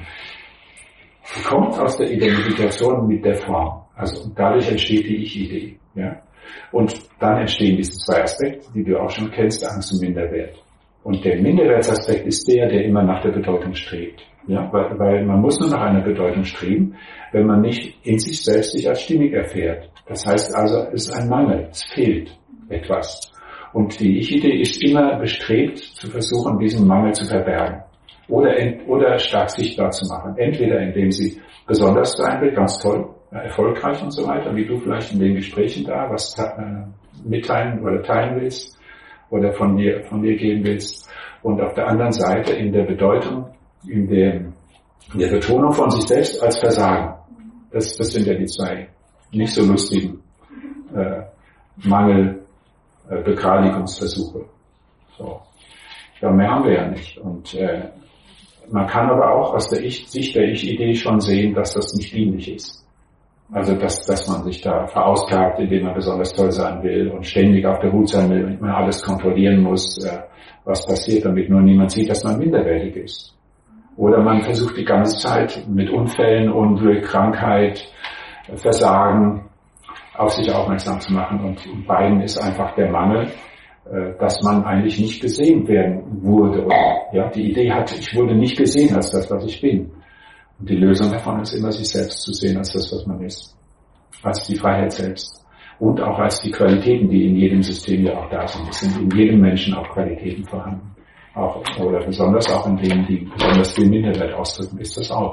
[SPEAKER 2] die kommt aus der Identifikation mit der Form. Also dadurch entsteht die Ich-Idee. Ja? Und dann entstehen diese zwei Aspekte, die du auch schon kennst, Angst und Minderwert. Und der Minderwertsaspekt ist der, der immer nach der Bedeutung strebt. Ja? Weil, weil man muss nur nach einer Bedeutung streben, wenn man nicht in sich selbst sich als stimmig erfährt. Das heißt also, es ist ein Mangel, es fehlt etwas. Und die Ich-Idee ist immer bestrebt, zu versuchen, diesen Mangel zu verbergen. Oder, oder stark sichtbar zu machen. Entweder indem sie besonders sein will, ganz toll, erfolgreich und so weiter, wie du vielleicht in den Gesprächen da was äh, mitteilen oder teilen willst oder von dir, von dir geben willst. Und auf der anderen Seite in der Bedeutung, in der, in der Betonung von sich selbst als Versagen. Das, das sind ja die zwei nicht so lustigen äh, Mangel, äh, Begradigungsversuche. So. Ja, mehr haben wir ja nicht. Und äh, man kann aber auch aus der ich, Sicht der Ich-Idee schon sehen, dass das nicht dienlich ist. Also, dass, dass man sich da verausgabt, indem man besonders toll sein will und ständig auf der Hut sein will und man alles kontrollieren muss, äh, was passiert, damit nur niemand sieht, dass man minderwertig ist. Oder man versucht die ganze Zeit mit Unfällen, Unglück, Krankheit, Versagen auf sich aufmerksam zu machen. Und in beiden ist einfach der Mangel, dass man eigentlich nicht gesehen werden wurde. Ja, die Idee hat, ich wurde nicht gesehen als das, was ich bin. Und die Lösung davon ist immer, sich selbst zu sehen als das, was man ist. Als die Freiheit selbst. Und auch als die Qualitäten, die in jedem System ja auch da sind. Es sind in jedem Menschen auch Qualitäten vorhanden. Auch, oder besonders auch in denen, die besonders viel Minderwert ausdrücken, ist das auch.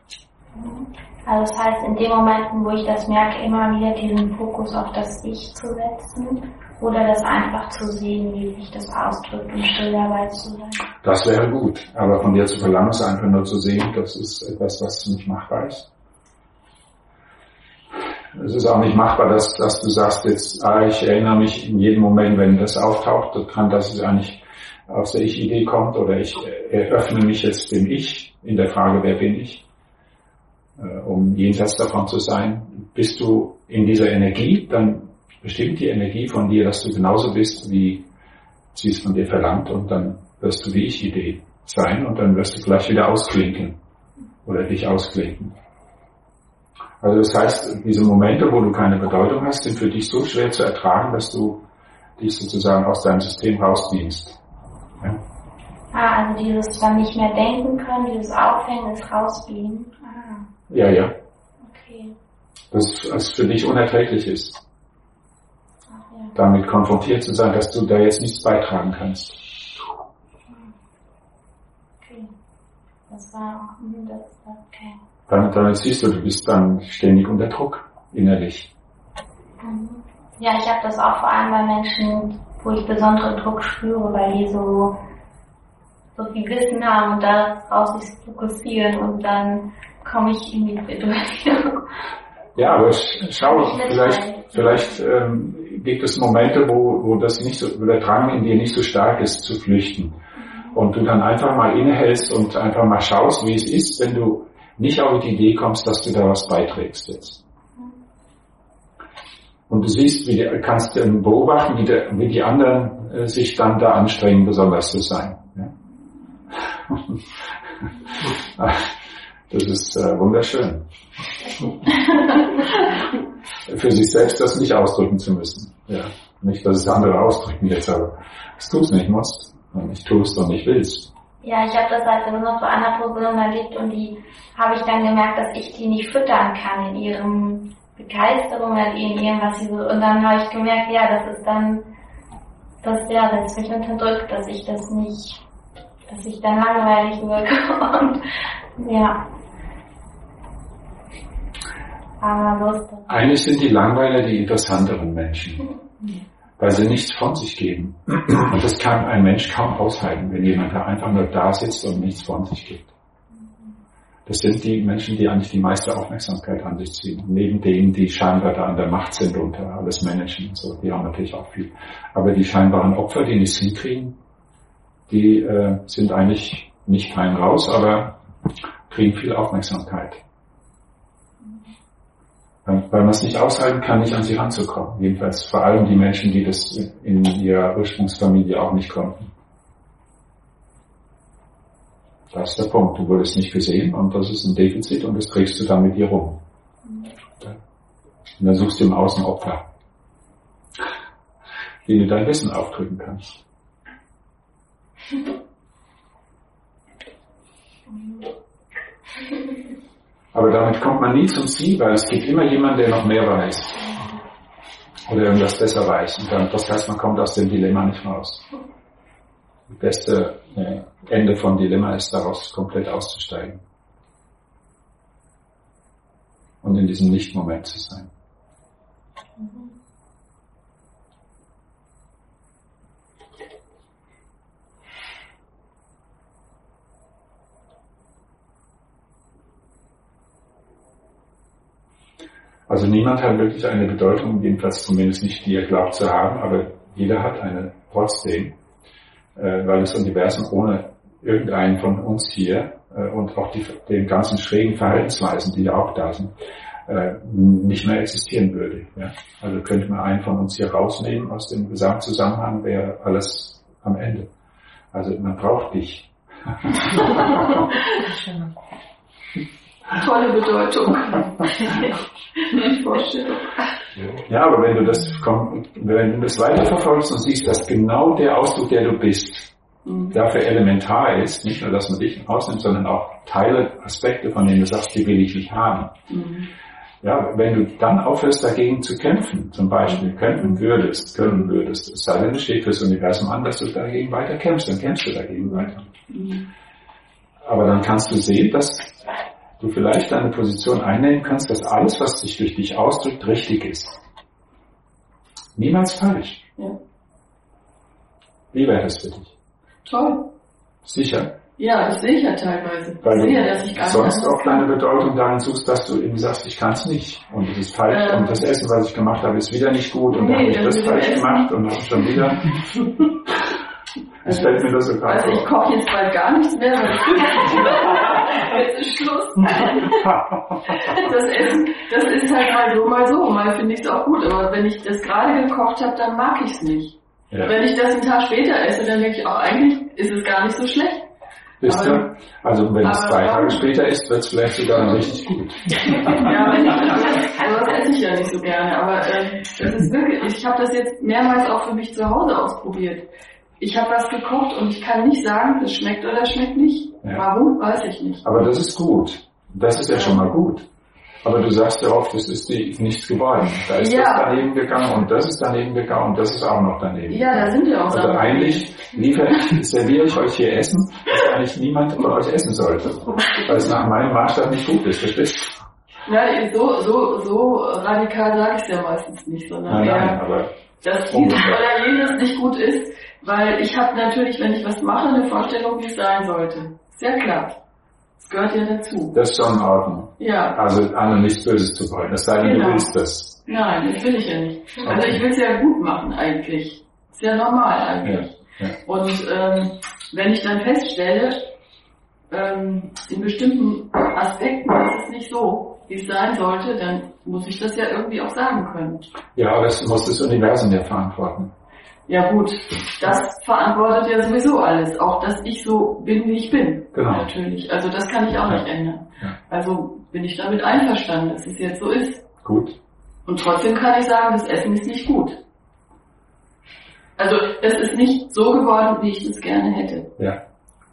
[SPEAKER 3] Also das heißt, in den Momenten, wo ich das merke, immer wieder diesen Fokus auf das Ich zu setzen oder das einfach zu sehen, wie sich das ausdrückt und still dabei zu sein.
[SPEAKER 2] Das wäre gut, aber von dir zu verlangen, es einfach nur zu sehen, das ist etwas, was nicht machbar ist. Es ist auch nicht machbar, dass, dass du sagst jetzt, ah, ich erinnere mich in jedem Moment, wenn das auftaucht, das kann, dass es eigentlich aus der Ich-Idee kommt oder ich eröffne mich jetzt dem Ich in der Frage, wer bin ich? Um jenseits davon zu sein, bist du in dieser Energie, dann bestimmt die Energie von dir, dass du genauso bist, wie sie es von dir verlangt und dann wirst du die Ich-Idee sein und dann wirst du vielleicht wieder ausklinken oder dich ausklinken. Also das heißt, diese Momente, wo du keine Bedeutung hast, sind für dich so schwer zu ertragen, dass du dich sozusagen aus deinem System rausdienst. Ja?
[SPEAKER 3] Ah, also dieses dann nicht mehr denken können, dieses Aufhängen, das Rausgehen. Ah.
[SPEAKER 2] Ja, ja.
[SPEAKER 3] Okay.
[SPEAKER 2] Das, was für dich unerträglich ist.
[SPEAKER 3] Ach, ja.
[SPEAKER 2] Damit konfrontiert zu sein, dass du da jetzt nichts beitragen kannst.
[SPEAKER 3] Okay. Das war auch, das, okay.
[SPEAKER 2] Damit, damit siehst du, du bist dann ständig unter Druck, innerlich.
[SPEAKER 3] Mhm. Ja, ich habe das auch vor allem bei Menschen, wo ich besonderen Druck spüre, weil die so, so viel Wissen haben und daraus sich fokussieren und dann komme ich irgendwie durch.
[SPEAKER 2] Ja, aber schau, vielleicht, vielleicht ähm, gibt es Momente, wo, wo das nicht so, wo der Drang in dir nicht so stark ist, zu flüchten. Und du dann einfach mal innehältst und einfach mal schaust, wie es ist, wenn du nicht auf die Idee kommst, dass du da was beiträgst jetzt. Und du siehst, wie die, kannst ähm, beobachten, wie, der, wie die anderen äh, sich dann da anstrengen, besonders zu sein. Ja? Das ist äh, wunderschön. Für sich selbst das nicht ausdrücken zu müssen. Ja. Nicht, dass es andere ausdrücken jetzt, aber dass du es nicht musst und nicht tust und nicht willst.
[SPEAKER 3] Ja, ich habe das halt besonders bei einer Person erlebt und die habe ich dann gemerkt, dass ich die nicht füttern kann in ihrem Begeisterung oder in ihrem, was sie so, und dann habe ich gemerkt, ja, das ist dann, das, ja, das mich unterdrückt, dass ich das nicht, dass ich dann langweilig wirke und, ja. Aber so ist das.
[SPEAKER 2] Eigentlich sind die Langweiler die interessanteren Menschen, weil sie nichts von sich geben. Und das kann ein Mensch kaum aushalten, wenn jemand da einfach nur da sitzt und nichts von sich gibt. Das sind die Menschen, die eigentlich die meiste Aufmerksamkeit an sich ziehen. Neben denen, die scheinbar da an der Macht sind und alles managen und so, die haben natürlich auch viel. Aber die scheinbaren Opfer, die nichts hinkriegen, die äh, sind eigentlich nicht fein raus, aber kriegen viel Aufmerksamkeit. Weil man es nicht aushalten kann, nicht an sie ranzukommen. Jedenfalls vor allem die Menschen, die das in ihrer Ursprungsfamilie auch nicht konnten. Das ist der Punkt. Du wurdest nicht gesehen und das ist ein Defizit und das trägst du dann mit dir rum. Und dann suchst du im Außen Opfer, die du dein Wissen aufdrücken kannst. Aber damit kommt man nie zum Ziel, weil es gibt immer jemanden, der noch mehr weiß. Oder irgendwas besser weiß. Und dann, das heißt, man kommt aus dem Dilemma nicht raus. Das beste äh, Ende von Dilemma ist, daraus komplett auszusteigen. Und in diesem Nicht-Moment zu sein. Also niemand hat wirklich eine Bedeutung, jedenfalls zumindest nicht, die er glaubt zu haben, aber jeder hat eine trotzdem, äh, weil das Universum ohne irgendeinen von uns hier äh, und auch die, den ganzen schrägen Verhaltensweisen, die ja auch da sind, äh, nicht mehr existieren würde. Ja? Also könnte man einen von uns hier rausnehmen aus dem Gesamtzusammenhang, wäre alles am Ende. Also man braucht dich.
[SPEAKER 1] Tolle Bedeutung.
[SPEAKER 2] Ja, aber wenn du das, wenn du das weiterverfolgst und siehst, dass genau der Ausdruck, der du bist, mhm. dafür elementar ist, nicht nur, dass man dich rausnimmt, sondern auch Teile, Aspekte, von denen du sagst, die will ich nicht haben. Mhm. Ja, wenn du dann aufhörst, dagegen zu kämpfen, zum Beispiel, kämpfen würdest, können würdest, es sei denn, es steht fürs Universum an, dass du dagegen weiter kämpfst, dann kämpfst du dagegen weiter. Mhm. Aber dann kannst du sehen, dass du vielleicht deine Position einnehmen kannst, dass alles, was sich durch dich ausdrückt, richtig ist. Niemals falsch.
[SPEAKER 1] Ja.
[SPEAKER 2] Wie wäre das für dich?
[SPEAKER 1] Toll.
[SPEAKER 2] Sicher?
[SPEAKER 1] Ja, das sehe ich ja teilweise.
[SPEAKER 2] Weil
[SPEAKER 1] ich sehe,
[SPEAKER 2] du
[SPEAKER 1] dass ich gar
[SPEAKER 2] sonst auch deine Bedeutung darin suchst, dass du eben sagst, ich kann es nicht. Und es ist falsch. Ähm, und das Essen, was ich gemacht habe, ist wieder nicht gut. Und nee, dann habe ich das falsch gemacht und habe schon wieder... Das
[SPEAKER 1] also,
[SPEAKER 2] fällt mir das so gerade
[SPEAKER 1] Also ich koche jetzt bald gar nichts mehr, weil jetzt ist Schluss. Das Essen, das ist halt mal so, mal so. Mal finde ich es auch gut, aber wenn ich das gerade gekocht habe, dann mag ich es nicht. Ja. Wenn ich das einen Tag später esse, dann denke ich auch, eigentlich ist es gar nicht so schlecht.
[SPEAKER 2] Wisst ihr? Also wenn es zwei Tage später ist, wird es vielleicht sogar richtig gut.
[SPEAKER 1] Ja, wenn ich das, also das esse ich ja nicht so gerne, aber äh, das ist wirklich, ich habe das jetzt mehrmals auch für mich zu Hause ausprobiert. Ich habe was gekocht und ich kann nicht sagen, das schmeckt oder schmeckt nicht. Ja. Warum, weiß ich nicht.
[SPEAKER 2] Aber das ist gut. Das ist ja, ja schon mal gut. Aber du sagst ja oft, es ist die, nichts geworden. Da ist ja. das daneben gegangen und das ist daneben gegangen und das ist auch noch daneben.
[SPEAKER 1] Ja, da sind wir auch.
[SPEAKER 2] Also eigentlich liefere, serviere ich euch hier Essen, das eigentlich niemand von euch essen sollte. Weil es nach meinem Maßstab nicht gut ist, verstehst
[SPEAKER 1] du? Ja, so, so, so radikal sage ich es ja meistens nicht, sondern
[SPEAKER 2] nein, nein, aber
[SPEAKER 1] dass dieses oder jenes nicht gut ist, weil ich habe natürlich, wenn ich was mache, eine Vorstellung, wie es sein sollte. Sehr klar. Das gehört ja dazu.
[SPEAKER 2] Das ist schon in Ordnung.
[SPEAKER 1] Ja.
[SPEAKER 2] Also anderen nichts Böses zu wollen. Das sei denn, genau. Du willst das.
[SPEAKER 1] Nein, das will ich ja nicht. Also ich will es ja gut machen eigentlich. Ist ja normal eigentlich. Ja. Ja. Und ähm, wenn ich dann feststelle, ähm, in bestimmten Aspekten ist es nicht so, wie es sein sollte, dann muss ich das ja irgendwie auch sagen können.
[SPEAKER 2] Ja, aber das muss das Universum ja verantworten.
[SPEAKER 1] Ja gut, das verantwortet ja sowieso alles. Auch, dass ich so bin, wie ich bin.
[SPEAKER 2] Genau.
[SPEAKER 1] Natürlich. Also das kann ich auch ja. nicht ändern. Ja. Also bin ich damit einverstanden, dass es jetzt so ist.
[SPEAKER 2] Gut.
[SPEAKER 1] Und trotzdem kann ich sagen, das Essen ist nicht gut. Also es ist nicht so geworden, wie ich es gerne hätte.
[SPEAKER 2] Ja.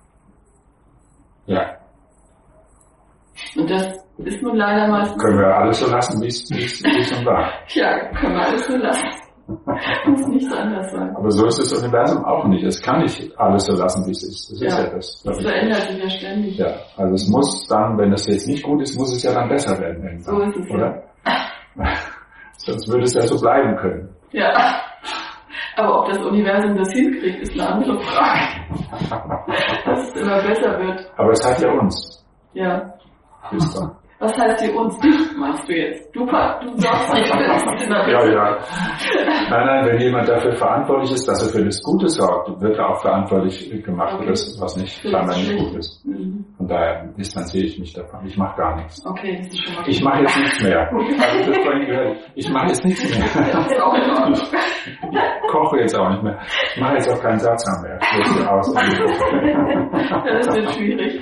[SPEAKER 2] Ja.
[SPEAKER 1] Und das ist nun leider meistens...
[SPEAKER 2] Können wir alles so lassen, wie es schon war.
[SPEAKER 1] Ja, können wir alles so lassen. Muss nichts anders sein.
[SPEAKER 2] Aber so ist das Universum auch nicht. Es kann nicht alles so lassen, wie es ist. Das
[SPEAKER 1] ja,
[SPEAKER 2] ist ja das.
[SPEAKER 1] Das verändert sich ja ständig.
[SPEAKER 2] Ja, also es muss dann, wenn das jetzt nicht gut ist, muss es ja dann besser werden. Irgendwann,
[SPEAKER 1] so ist es,
[SPEAKER 2] oder? Ja. Sonst würde es ja so bleiben können.
[SPEAKER 1] Ja. Aber ob das Universum das hinkriegt, ist eine andere Frage. Dass es immer besser wird.
[SPEAKER 2] Aber es hat ja uns.
[SPEAKER 1] Ja.
[SPEAKER 2] bist du.
[SPEAKER 1] Was heißt hier uns nicht, meinst du jetzt? Du, du sorgst nicht für das Zimmer.
[SPEAKER 2] Ja, ja. Nein, nein, wenn jemand dafür verantwortlich ist, dass er für das Gute sorgt, wird er auch verantwortlich gemacht
[SPEAKER 1] Okay.
[SPEAKER 2] für das, was nicht, scheinbar nicht gut ist.
[SPEAKER 1] Mhm.
[SPEAKER 2] Von daher distanziere ich mich davon. Ich mache gar nichts.
[SPEAKER 1] Okay, das ist schon mal
[SPEAKER 2] Ich mache jetzt nichts mehr. Habe ich das vorhin gehört? Ich mache jetzt nichts mehr.
[SPEAKER 1] Das ist auch in Ordnung.
[SPEAKER 2] Ich koche jetzt auch nicht mehr. Ich mache jetzt auch keinen Satz mehr. Aus.
[SPEAKER 1] Das wird schwierig.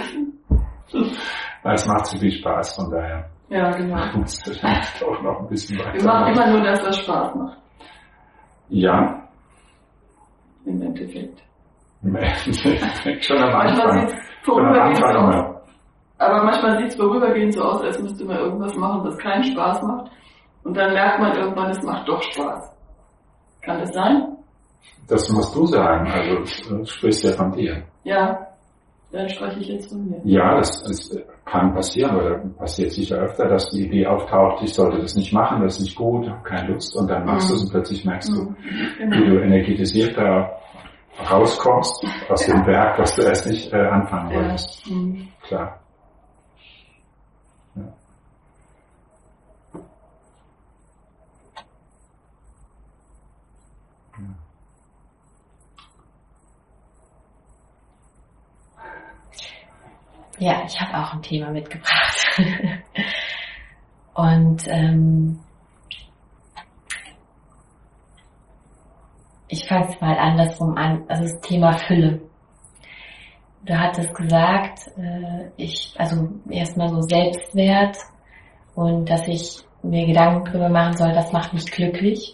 [SPEAKER 2] Es macht zu viel Spaß, von daher.
[SPEAKER 1] Ja, genau.
[SPEAKER 2] Muss ich auch noch ein bisschen weiter.
[SPEAKER 1] Wir machen immer nur das, was Spaß macht.
[SPEAKER 2] Ja.
[SPEAKER 1] Im Endeffekt.
[SPEAKER 2] Schon am
[SPEAKER 1] Manchmal
[SPEAKER 2] Anfang.
[SPEAKER 1] sieht es
[SPEAKER 2] Schon am
[SPEAKER 1] vorübergehend so
[SPEAKER 2] Anfang
[SPEAKER 1] aus.
[SPEAKER 2] immer.
[SPEAKER 1] Aber manchmal sieht es vorübergehend so aus, als müsste man irgendwas machen, was keinen Spaß macht. Und dann merkt man irgendwann, es macht doch Spaß. Kann das sein?
[SPEAKER 2] Das musst du sagen. Also, du sprichst ja von dir.
[SPEAKER 1] Ja. Dann spreche ich jetzt von mir.
[SPEAKER 2] Ja, das, das kann passieren oder passiert sicher öfter, dass die Idee auftaucht, ich sollte das nicht machen, das ist nicht gut, habe keine Lust und dann machst mhm. du es und plötzlich merkst du, mhm. genau. wie du energetisiert da rauskommst aus dem Werk, was du erst nicht äh, anfangen wolltest.
[SPEAKER 1] Ja. Mhm.
[SPEAKER 2] Klar. Ja.
[SPEAKER 4] Ja, ich habe auch ein Thema mitgebracht. Und ähm, ich fange es mal andersrum an. Also das Thema Fülle. Du hattest gesagt, äh, ich, also erstmal so Selbstwert und dass ich mir Gedanken drüber machen soll, was macht mich glücklich.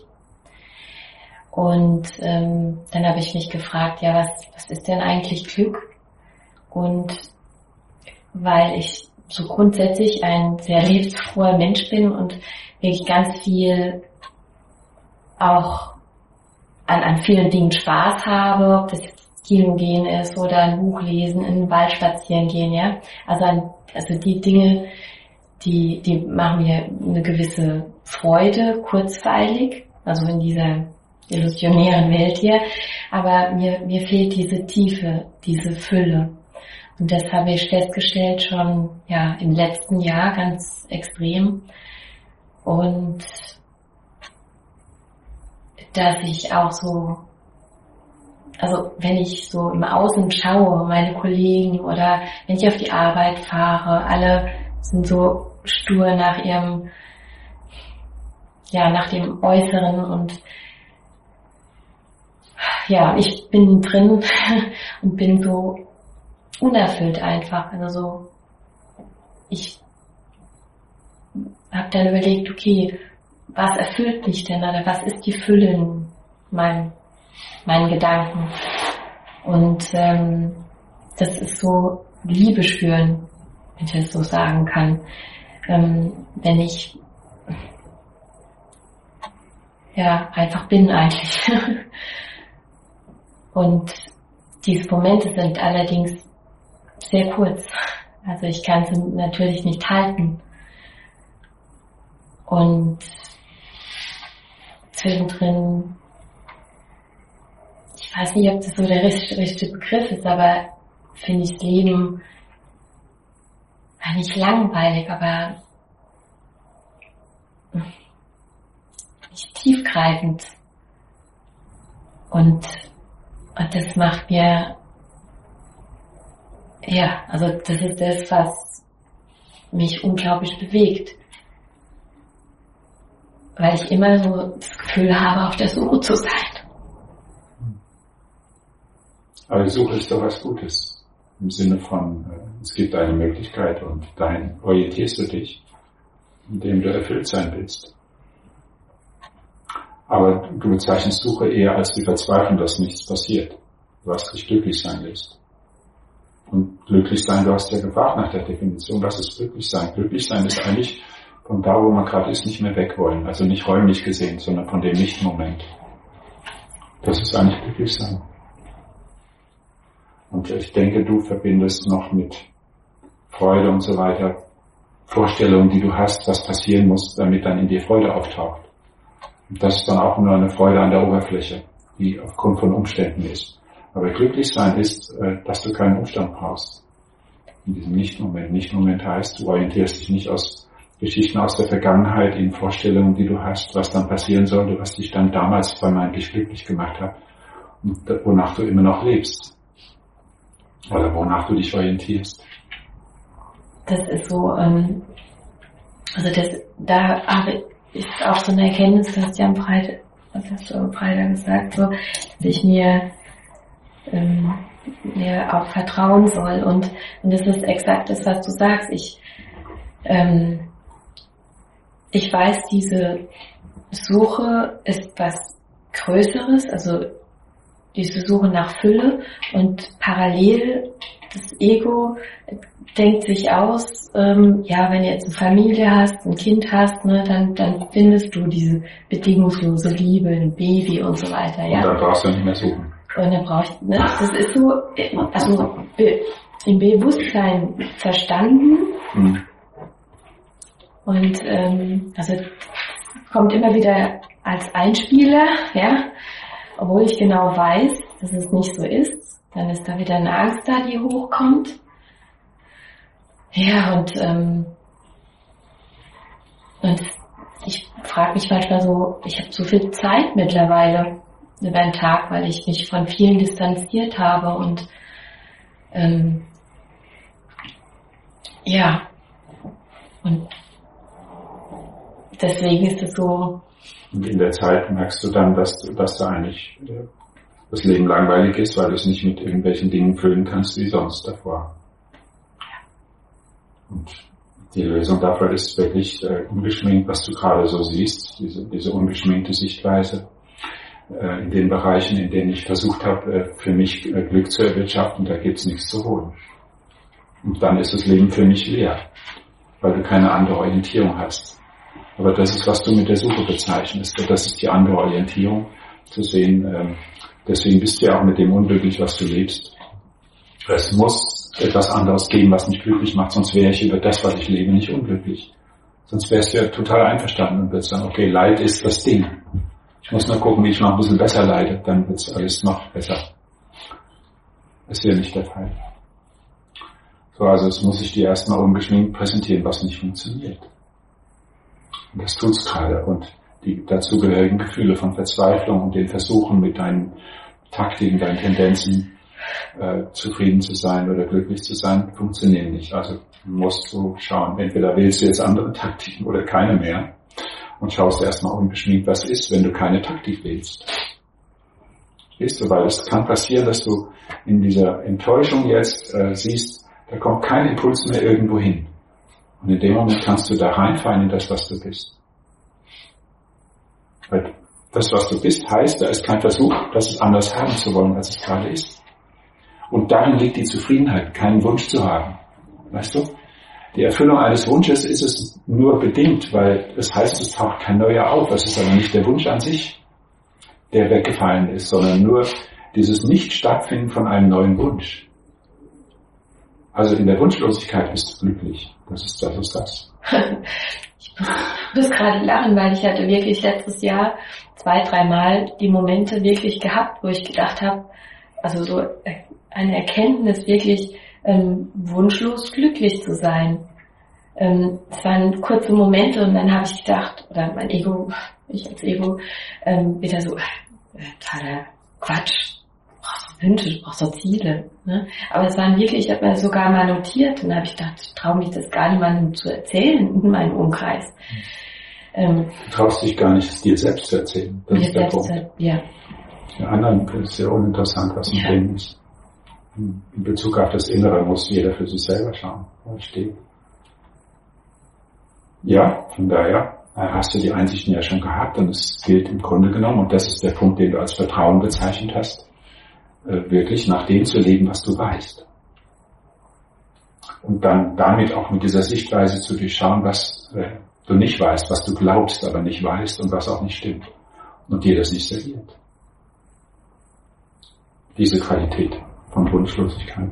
[SPEAKER 4] Und ähm, dann habe ich mich gefragt, ja, was, was ist denn eigentlich Glück? Und weil ich so grundsätzlich ein sehr lebensfroher Mensch bin und wirklich ganz viel auch an, an vielen Dingen Spaß habe, ob das jetzt Kino gehen ist oder ein Buch lesen, in den Wald spazieren gehen, ja. Also, an, also die Dinge, die, die machen mir eine gewisse Freude, kurzweilig, also in dieser illusionären Welt hier, aber mir, mir fehlt diese Tiefe, diese Fülle. Und das habe ich festgestellt schon ja im letzten Jahr ganz extrem. Und dass ich auch so, also wenn ich so im Außen schaue, meine Kollegen oder wenn ich auf die Arbeit fahre, alle sind so stur nach ihrem, ja, nach dem Äußeren und ja, ich bin drin und bin so unerfüllt einfach. Also so, ich habe dann überlegt, okay, was erfüllt mich denn oder was ist die Fülle in meinem, meinen Gedanken? Und ähm, das ist so Liebe spüren, wenn ich das so sagen kann. Ähm, wenn ich ja einfach bin eigentlich. Und diese Momente sind allerdings sehr kurz. Also ich kann sie natürlich nicht halten. Und zwischendrin, ich weiß nicht, ob das so der richtige, richtige Begriff ist, aber finde ich das Leben nicht langweilig, aber nicht tiefgreifend. Und, und das macht mir Ja, also das ist das, was mich unglaublich bewegt. Weil ich immer so das Gefühl habe, auf der Suche zu sein.
[SPEAKER 2] Aber die Suche ist doch was Gutes. Im Sinne von, es gibt eine Möglichkeit und dahin orientierst du dich, indem du erfüllt sein willst. Aber du bezeichnest Suche eher als die Verzweiflung, dass nichts passiert, was dich glücklich sein lässt. Und glücklich sein, du hast ja gefragt nach der Definition, was ist glücklich sein? Glücklich sein ist eigentlich von da, wo man gerade ist, nicht mehr weg wollen. Also nicht räumlich gesehen, sondern von dem Nicht-Moment. Das ist eigentlich glücklich sein. Und ich denke, du verbindest noch mit Freude und so weiter Vorstellungen, die du hast, was passieren muss, damit dann in dir Freude auftaucht. Und das ist dann auch nur eine Freude an der Oberfläche, die aufgrund von Umständen ist. Aber glücklich sein ist, dass du keinen Umstand brauchst. In diesem Nicht-Moment. Nicht-Moment heißt, du orientierst dich nicht aus Geschichten aus der Vergangenheit, in Vorstellungen, die du hast, was dann passieren sollte, was dich dann damals vermeintlich glücklich gemacht hat und wonach du immer noch lebst. Oder wonach du dich orientierst.
[SPEAKER 4] Das ist so, ähm, also das, da habe ich auch so eine Erkenntnis, du hast ja am Freitag, was hast du am Freitag gesagt, so, dass ich mir, ähm, mir auch vertrauen soll und, und das ist exakt das, was du sagst. Ich, ähm, ich weiß, diese Suche ist was Größeres, also diese Suche nach Fülle und parallel das Ego denkt sich aus, ähm, ja, wenn du jetzt eine Familie hast, ein Kind hast, ne, dann, dann findest du diese bedingungslose Liebe, ein Baby und so weiter, ja.
[SPEAKER 2] Und dann brauchst du nicht mehr suchen.
[SPEAKER 4] Und dann brauche ich, ne, das ist so, also im Bewusstsein verstanden.
[SPEAKER 2] Hm.
[SPEAKER 4] Und ähm, also kommt immer wieder als Einspieler, ja, obwohl ich genau weiß, dass es nicht so ist. Dann ist da wieder eine Angst da, die hochkommt. Ja, und ähm, und ich frage mich manchmal so, ich habe so viel Zeit mittlerweile über den Tag, weil ich mich von vielen distanziert habe und ähm, ja, und deswegen ist es so.
[SPEAKER 2] Und in der Zeit merkst du dann, dass, dass da eigentlich äh, das Leben langweilig ist, weil du es nicht mit irgendwelchen Dingen füllen kannst wie sonst davor. Und die Lösung dafür ist wirklich äh, ungeschminkt, was du gerade so siehst, diese, diese ungeschminkte Sichtweise äh, in den Bereichen, in denen ich versucht habe, äh, für mich äh, Glück zu erwirtschaften, da gibt es nichts zu holen. Und dann ist das Leben für mich leer, weil du keine andere Orientierung hast. Aber das ist, was du mit der Suche bezeichnest. Das ist die andere Orientierung, zu sehen. Ähm, deswegen bist du ja auch mit dem unglücklich, was du lebst. Es muss etwas anderes geben, was mich glücklich macht, sonst wäre ich über das, was ich lebe, nicht unglücklich. Sonst wärst du ja total einverstanden und würdest sagen, okay, Leid ist das Ding. Ich muss nur gucken, wie ich noch ein bisschen besser leide, dann wird es alles noch besser. Das ist ja nicht der Fall. So, also es muss sich dir erstmal ungeschminkt präsentieren, was nicht funktioniert. Und das tut's gerade. Und die dazugehörigen Gefühle von Verzweiflung und den Versuchen mit deinen Taktiken, deinen Tendenzen äh, zufrieden zu sein oder glücklich zu sein, funktionieren nicht. Also musst du schauen, entweder wählst du jetzt andere Taktiken oder keine mehr und schaust erstmal ungeschminkt, was ist, wenn du keine Taktik wählst. Weißt du, weil es kann passieren, dass du in dieser Enttäuschung jetzt äh, siehst, da kommt kein Impuls mehr irgendwo hin. Und in dem Moment kannst du da reinfallen in das, was du bist. Weil das, was du bist, heißt, da ist kein Versuch, das es anders haben zu wollen, als es gerade ist. Und darin liegt die Zufriedenheit, keinen Wunsch zu haben. Weißt du? Die Erfüllung eines Wunsches ist es nur bedingt, weil das heißt, es taucht kein neuer auf. Es ist aber nicht der Wunsch an sich, der weggefallen ist, sondern nur dieses Nicht-Stattfinden von einem neuen Wunsch. Also in der Wunschlosigkeit bist du glücklich. Das ist das, ist das.
[SPEAKER 4] Ich muss gerade lachen, weil ich hatte wirklich letztes Jahr zwei, dreimal die Momente wirklich gehabt, wo ich gedacht habe, also so eine Erkenntnis, wirklich ähm, wunschlos glücklich zu sein. Ähm, es waren kurze Momente und dann habe ich gedacht, oder mein Ego, ich als Ego, ähm, wieder so, äh, totaler Quatsch. Du brauchst so Wünsche, du brauchst so Ziele. Ne? Aber es waren wirklich, ich habe mir sogar mal notiert und da habe ich gedacht, ich traue mich das gar niemandem zu erzählen in meinem Umkreis. Ähm,
[SPEAKER 2] du traust dich gar nicht, es dir selbst zu erzählen. Das ist der Punkt.
[SPEAKER 4] Ja.
[SPEAKER 2] Den anderen ist sehr uninteressant, was im
[SPEAKER 4] ja.
[SPEAKER 2] Leben ist. In Bezug auf das Innere muss jeder für sich selber schauen, wo er steht. Ja, von daher hast du die Einsichten ja schon gehabt und es gilt im Grunde genommen, und das ist der Punkt, den du als Vertrauen bezeichnet hast, wirklich nach dem zu leben, was du weißt. Und dann damit auch mit dieser Sichtweise zu durchschauen, was äh, du nicht weißt, was du glaubst, aber nicht weißt und was auch nicht stimmt. Und dir das nicht serviert. Diese Qualität von Wunschlosigkeit.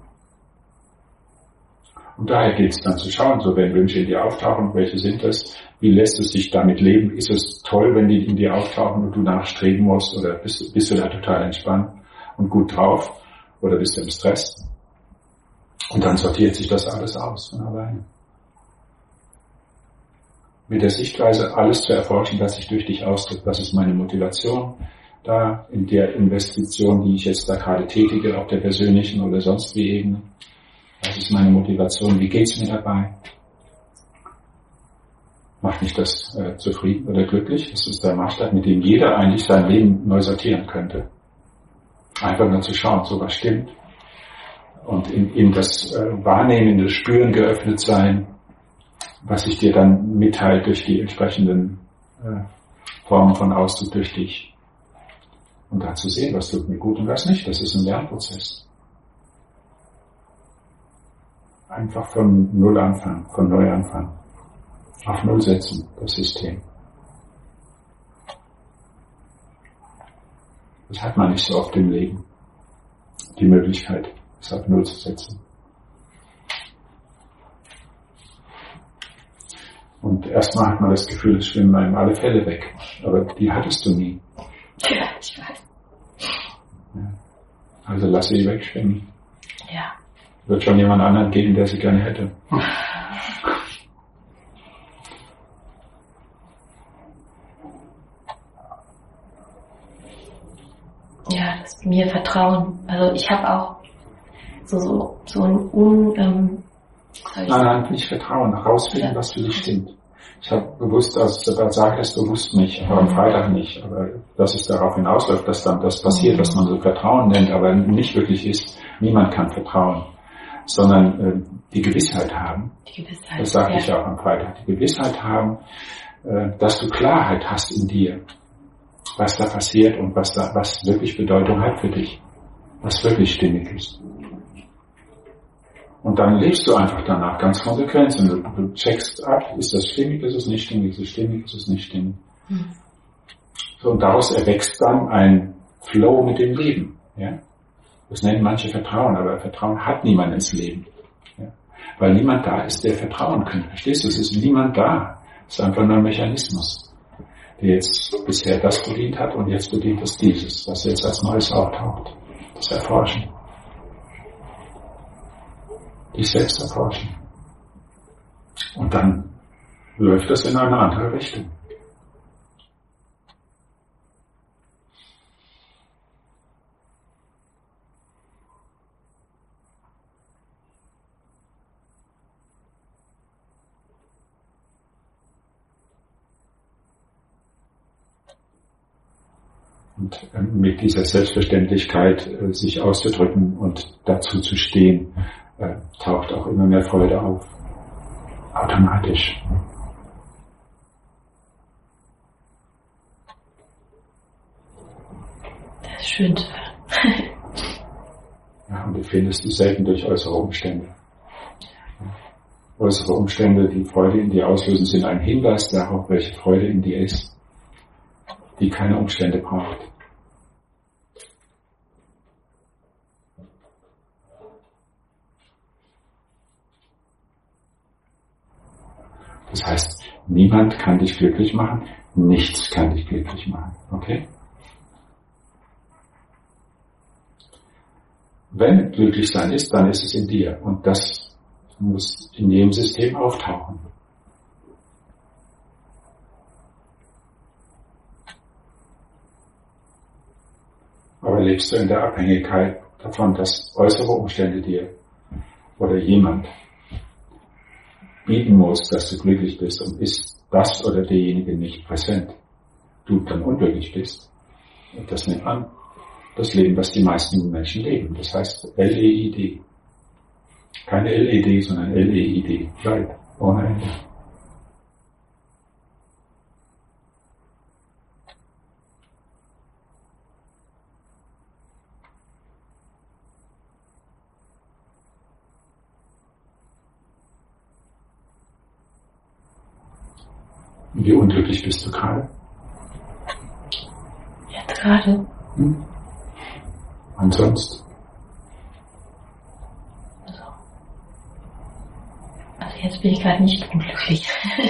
[SPEAKER 2] Und daher gilt es dann zu schauen, so wenn Wünsche in dir auftauchen, welche sind das? Wie lässt es sich damit leben? Ist es toll, wenn die in dir auftauchen und du danach streben musst? Oder bist, bist du da total entspannt und gut drauf? Oder bist du im Stress? Und dann sortiert sich das alles aus von alleine. Mit der Sichtweise, alles zu erforschen, was sich durch dich ausdrückt. Was ist meine Motivation da in der Investition, die ich jetzt da gerade tätige, auf der persönlichen oder sonst wie Ebene? Was ist meine Motivation? Wie geht's mir dabei? Macht mich das äh, zufrieden oder glücklich? Das ist der Maßstab, mit dem jeder eigentlich sein Leben neu sortieren könnte. Einfach nur zu schauen, so was stimmt. Und in, in das äh, wahrnehmende Spüren geöffnet sein, was sich dir dann mitteilt durch die entsprechenden äh, Formen von Ausdruck durch dich. Und da zu sehen, was tut mir gut und was nicht. Das ist ein Lernprozess. Einfach von Null anfangen, von neu anfangen. Auf Null setzen, das System. Das hat man nicht so oft im Leben. Die Möglichkeit, es auf Null zu setzen. Und erstmal hat man das Gefühl, es schwimmen einem alle Fälle weg. Aber die hattest du nie.
[SPEAKER 4] Ja, ich weiß.
[SPEAKER 2] Ja. Also lass sie wegschwimmen.
[SPEAKER 4] Ja.
[SPEAKER 2] Wird schon jemand anderen geben, der sie gerne hätte.
[SPEAKER 4] Ja, das mir Vertrauen. Also ich habe auch so, so, so ein un... Ähm,
[SPEAKER 2] nein, nein, nicht Vertrauen. Rausfinden, ja. Was für dich stimmt. Ich habe bewusst, also da sage ich es bewusst nicht, aber am Freitag nicht. Aber dass es darauf hinausläuft, dass dann das passiert, was man so Vertrauen nennt, aber nicht wirklich ist. Niemand kann vertrauen, sondern äh, die Gewissheit haben.
[SPEAKER 4] Die Gewissheit.
[SPEAKER 2] Das sage
[SPEAKER 4] ja.
[SPEAKER 2] ich auch am Freitag. Die Gewissheit haben, äh, dass du Klarheit hast in dir, was da passiert und was da, was wirklich Bedeutung hat für dich, was wirklich stimmig ist. Und dann lebst du einfach danach ganz konsequent. Und du, du checkst ab, ist das stimmig, ist es nicht stimmig, ist es stimmig, ist es nicht stimmig. Mhm. So, und daraus erwächst dann ein Flow mit dem Leben. Ja? Das nennen manche Vertrauen, aber Vertrauen hat niemand ins Leben. Ja? Weil niemand da ist, der vertrauen kann. Verstehst du? Es ist niemand da. Es ist einfach nur ein Mechanismus, der jetzt bisher das bedient hat und jetzt bedient es dieses, was jetzt als Neues auftaucht. Das Erforschen. Dich selbst erforschen. Und dann läuft das in eine andere Richtung. Und mit dieser Selbstverständlichkeit äh, sich auszudrücken und dazu zu stehen, äh, taucht auch immer mehr Freude auf. Automatisch.
[SPEAKER 4] Das ist schön zu hören.
[SPEAKER 2] Ja, und du findest es selten durch äußere Umstände. Äußere Umstände, die Freude in dir auslösen, sind ein Hinweis darauf, welche Freude in dir ist, die keine Umstände braucht. Das heißt, niemand kann dich glücklich machen, nichts kann dich glücklich machen. Okay? Wenn glücklich sein ist, dann ist es in dir. Und das muss in jedem System auftauchen. Aber lebst du in der Abhängigkeit davon, dass äußere Umstände dir oder jemand bieten muss, dass du glücklich bist, und ist das oder derjenige nicht präsent, du dann unglücklich bist. Und das nimmt an das Leben, was die meisten Menschen leben. Das heißt L E I D. Keine L E D, sondern L E I D. Leid, ohne Ende. Wie unglücklich bist du gerade?
[SPEAKER 4] Jetzt gerade.
[SPEAKER 2] Hm? Und sonst?
[SPEAKER 4] Also, also jetzt bin ich gerade nicht unglücklich.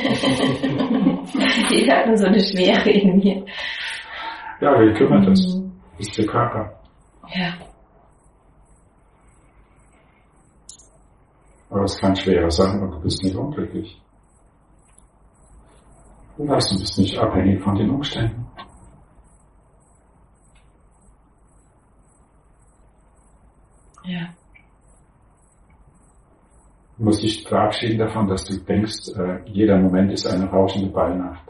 [SPEAKER 4] Ich habe nur so eine Schwere in mir.
[SPEAKER 2] Ja, wer kümmert das? Mhm. Ist der Körper.
[SPEAKER 4] Ja.
[SPEAKER 2] Aber es kann schwerer sein, und du bist nicht unglücklich. Du weißt, du bist nicht abhängig von den Umständen.
[SPEAKER 4] Ja.
[SPEAKER 2] Du musst dich verabschieden davon, dass du denkst, äh, jeder Moment ist eine rauschende Ballnacht.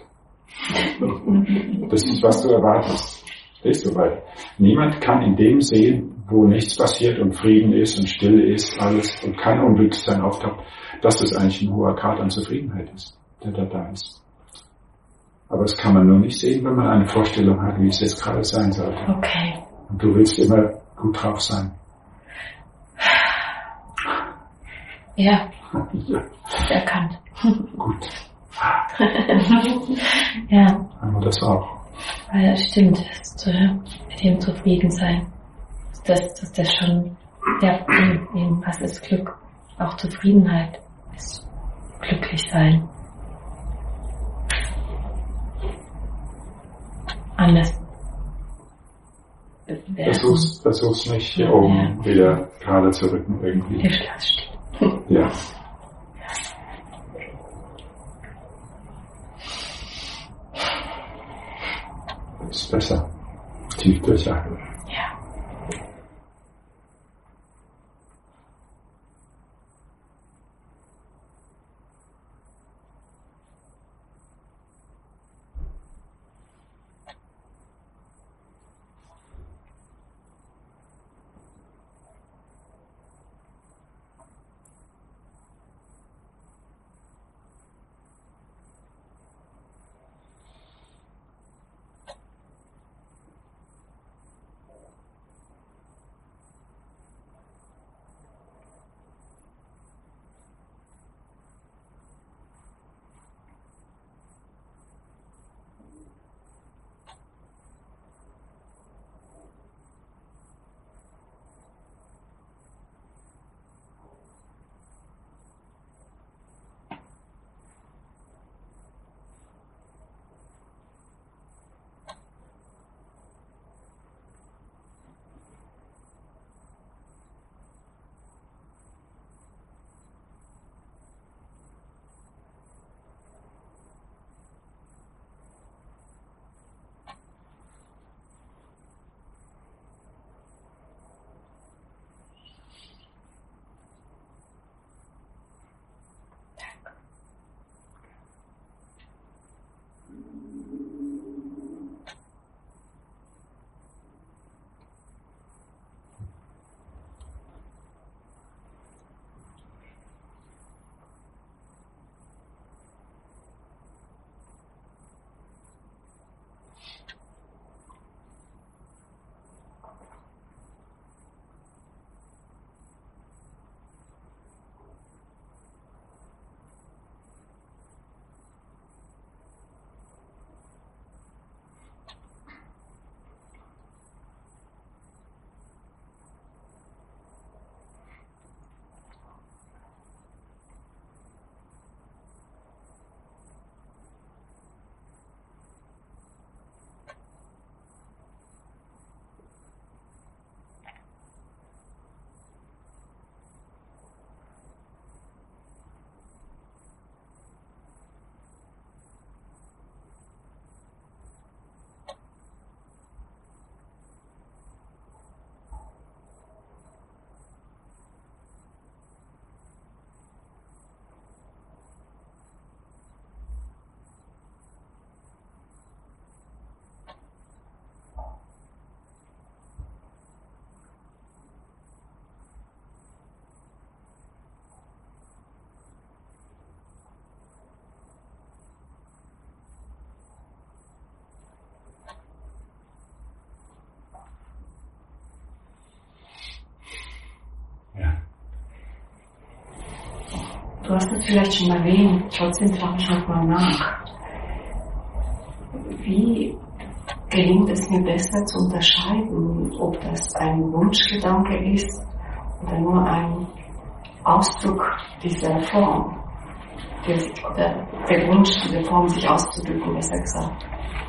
[SPEAKER 2] Das ist, was du erwartest. Verstehst du? Weil niemand kann in dem sehen, wo nichts passiert und Frieden ist und Stille ist, alles und kein Unglücksein auftaucht, dass das eigentlich ein hoher Grad an Zufriedenheit ist, der da da ist. Aber das kann man nur nicht sehen, wenn man eine Vorstellung hat, wie es jetzt gerade sein sollte.
[SPEAKER 4] Okay.
[SPEAKER 2] Und du willst immer gut drauf sein.
[SPEAKER 4] Ja.
[SPEAKER 2] Ja.
[SPEAKER 4] Erkannt.
[SPEAKER 2] Gut.
[SPEAKER 4] Ja.
[SPEAKER 2] Haben wir das auch.
[SPEAKER 4] Ja, stimmt. Das, äh, mit dem zufrieden sein. Das, das, das schon, ja, eben, was ist Glück? Auch Zufriedenheit ist glücklich sein. Anders.
[SPEAKER 2] Versuch's, versuch's nicht hier oben ja. wieder gerade zu rücken irgendwie.
[SPEAKER 4] Der Schloss steht.
[SPEAKER 2] Ja. Das ist besser. Tief durchatmen.
[SPEAKER 4] Ja.
[SPEAKER 5] Du hast es vielleicht schon erwähnt, trotzdem frage ich nochmal nach. Wie gelingt es mir besser zu unterscheiden, ob das ein Wunschgedanke ist oder nur ein Ausdruck dieser Form? Oder der Wunsch, diese Form sich auszudrücken, besser gesagt.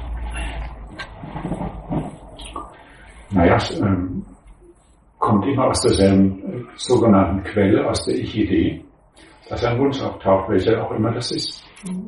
[SPEAKER 2] Naja, es ähm, kommt immer aus derselben äh, sogenannten Quelle, aus der Ich-Idee. dass ein Wunsch auftaucht, welcher auch immer das ist. Mhm.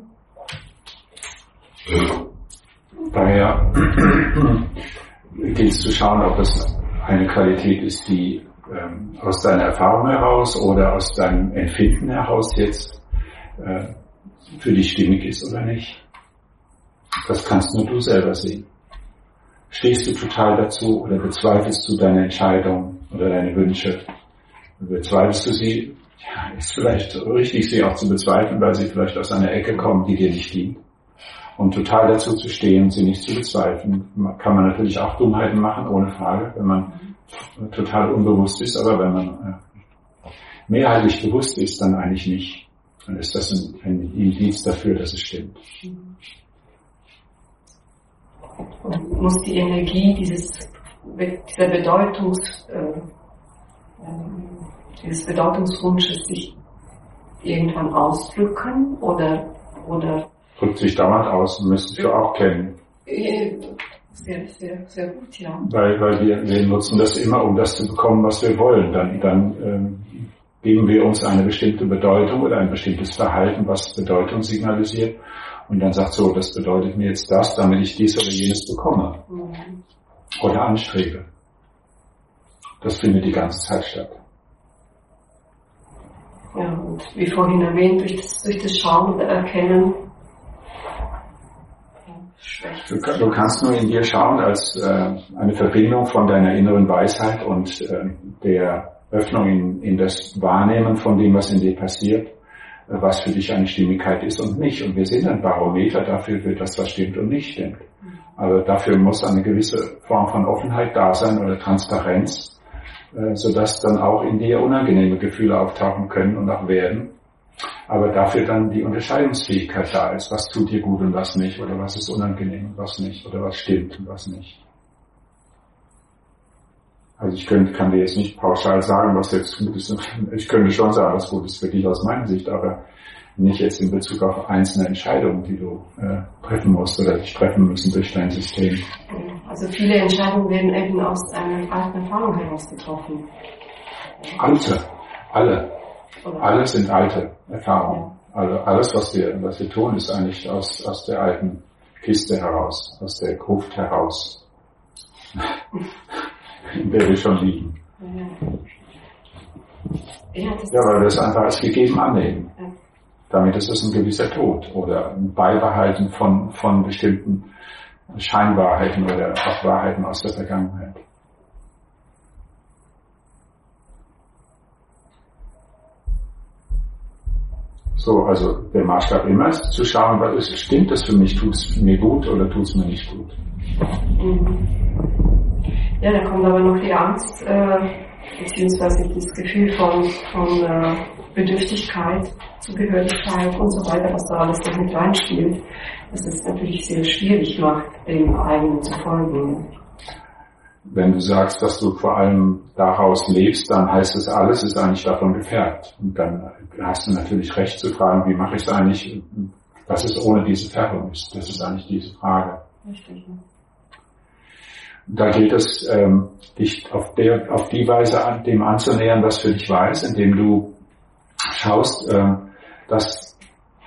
[SPEAKER 2] Daher gilt es zu schauen, ob es eine Qualität ist, die ähm, aus deiner Erfahrung heraus oder aus deinem Empfinden heraus jetzt äh, für dich stimmig ist oder nicht. Das kannst nur du selber sehen. Stehst du total dazu oder bezweifelst du deine Entscheidung oder deine Wünsche? Bezweifelst du sie? Ja, ist vielleicht richtig, sie auch zu bezweifeln, weil sie vielleicht aus einer Ecke kommen, die dir nicht dient. Und total dazu zu stehen, sie nicht zu bezweifeln. Kann man natürlich auch Dummheiten machen, ohne Frage, wenn man total unbewusst ist, aber wenn man äh, mehrheitlich bewusst ist, dann eigentlich nicht. Dann ist das ein, ein Indiz dafür, dass es stimmt.
[SPEAKER 5] Und muss die Energie dieses, dieser Bedeutungs, äh, dieses Bedeutungswunsches sich irgendwann ausdrücken oder, oder
[SPEAKER 2] drückt sich dauernd aus, müsstest du auch kennen.
[SPEAKER 5] Sehr, sehr, sehr gut, ja.
[SPEAKER 2] Weil, weil wir, wir nutzen das immer, um das zu bekommen, was wir wollen. Dann, dann ähm, geben wir uns eine bestimmte Bedeutung oder ein bestimmtes Verhalten, was Bedeutung signalisiert. Und dann sagt so, das bedeutet mir jetzt das, damit ich dies oder jenes bekomme. Mhm. Oder anstrebe. Das findet die ganze Zeit statt.
[SPEAKER 5] Ja, und wie vorhin erwähnt, durch das, durch das Schauen oder Erkennen,
[SPEAKER 2] Du, du kannst nur in dir schauen als äh, eine Verbindung von deiner inneren Weisheit und äh, der Öffnung in, in das Wahrnehmen von dem, was in dir passiert, äh, was für dich eine Stimmigkeit ist und nicht. Und wir sind ein Barometer dafür, für das, was stimmt und nicht stimmt. Also dafür muss eine gewisse Form von Offenheit da sein oder Transparenz, äh, sodass dann auch in dir unangenehme Gefühle auftauchen können und auch werden. Aber dafür dann die Unterscheidungsfähigkeit da ist, was tut dir gut und was nicht, oder was ist unangenehm und was nicht, oder was stimmt und was nicht. Also ich könnte, kann dir jetzt nicht pauschal sagen, was jetzt gut ist. Ich könnte schon sagen, was gut ist für dich aus meiner Sicht, aber nicht jetzt in Bezug auf einzelne Entscheidungen, die du äh, treffen musst oder dich treffen müssen durch dein System.
[SPEAKER 5] Also viele Entscheidungen werden eben aus einer alten Erfahrung heraus getroffen.
[SPEAKER 2] Alte, alle. Alle sind alte Erfahrungen. Also alles, was wir, was wir tun, ist eigentlich aus, aus der alten Kiste heraus, aus der Gruft heraus, in der wir schon liegen. Ja, weil wir es einfach als gegeben annehmen. Damit ist es ein gewisser Tod oder ein Beibehalten von, von bestimmten Scheinwahrheiten oder auch Wahrheiten aus der Vergangenheit. So, also der Maßstab immer ist zu schauen, was ist, stimmt das für mich, tut es mir gut oder tut es mir nicht gut.
[SPEAKER 5] Ja, da kommt aber noch die Angst, äh, beziehungsweise das Gefühl von, von äh, Bedürftigkeit, Zugehörigkeit und so weiter, was da alles noch mit reinspielt, dass es natürlich sehr schwierig macht, dem eigenen zu folgen.
[SPEAKER 2] Wenn du sagst, dass du vor allem daraus lebst, dann heißt es, alles ist eigentlich davon gefärbt. Und dann hast du natürlich recht zu fragen, wie mache ich es eigentlich, was es ohne diese Färbung ist. Das ist eigentlich diese Frage. Richtig. Da gilt es, ähm, dich auf, der, auf die Weise an, dem anzunähern, was für dich weiß, indem du schaust, ähm, dass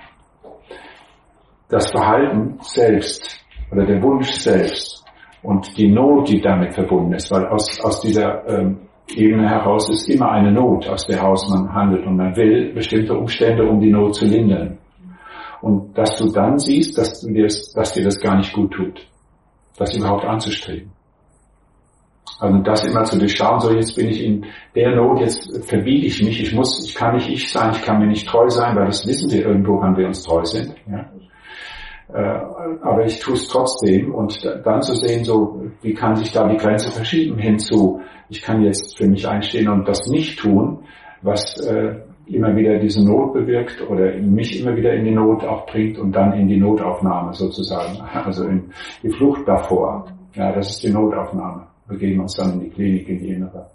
[SPEAKER 2] das Verhalten selbst oder der Wunsch selbst und die Not, die damit verbunden ist, weil aus, aus dieser ähm, Ebene heraus ist immer eine Not, aus der heraus man handelt und man will bestimmte Umstände, um die Not zu lindern. Und dass du dann siehst, dass, du dir, dass dir das gar nicht gut tut, das überhaupt anzustreben. Also das immer zu durchschauen, so jetzt bin ich in der Not, jetzt verbiege ich mich, ich muss, ich kann nicht ich sein, ich kann mir nicht treu sein, weil das wissen wir irgendwo, wann wir uns treu sind. Ja. Aber ich tue es trotzdem und dann zu sehen, so wie kann sich da die Grenze verschieben hinzu, ich kann jetzt für mich einstehen und das nicht tun, was äh, immer wieder diese Not bewirkt oder mich immer wieder in die Not auch bringt und dann in die Notaufnahme sozusagen, also in die Flucht davor. Ja, das ist die Notaufnahme. Wir gehen uns dann in die Klinik, in die Innere.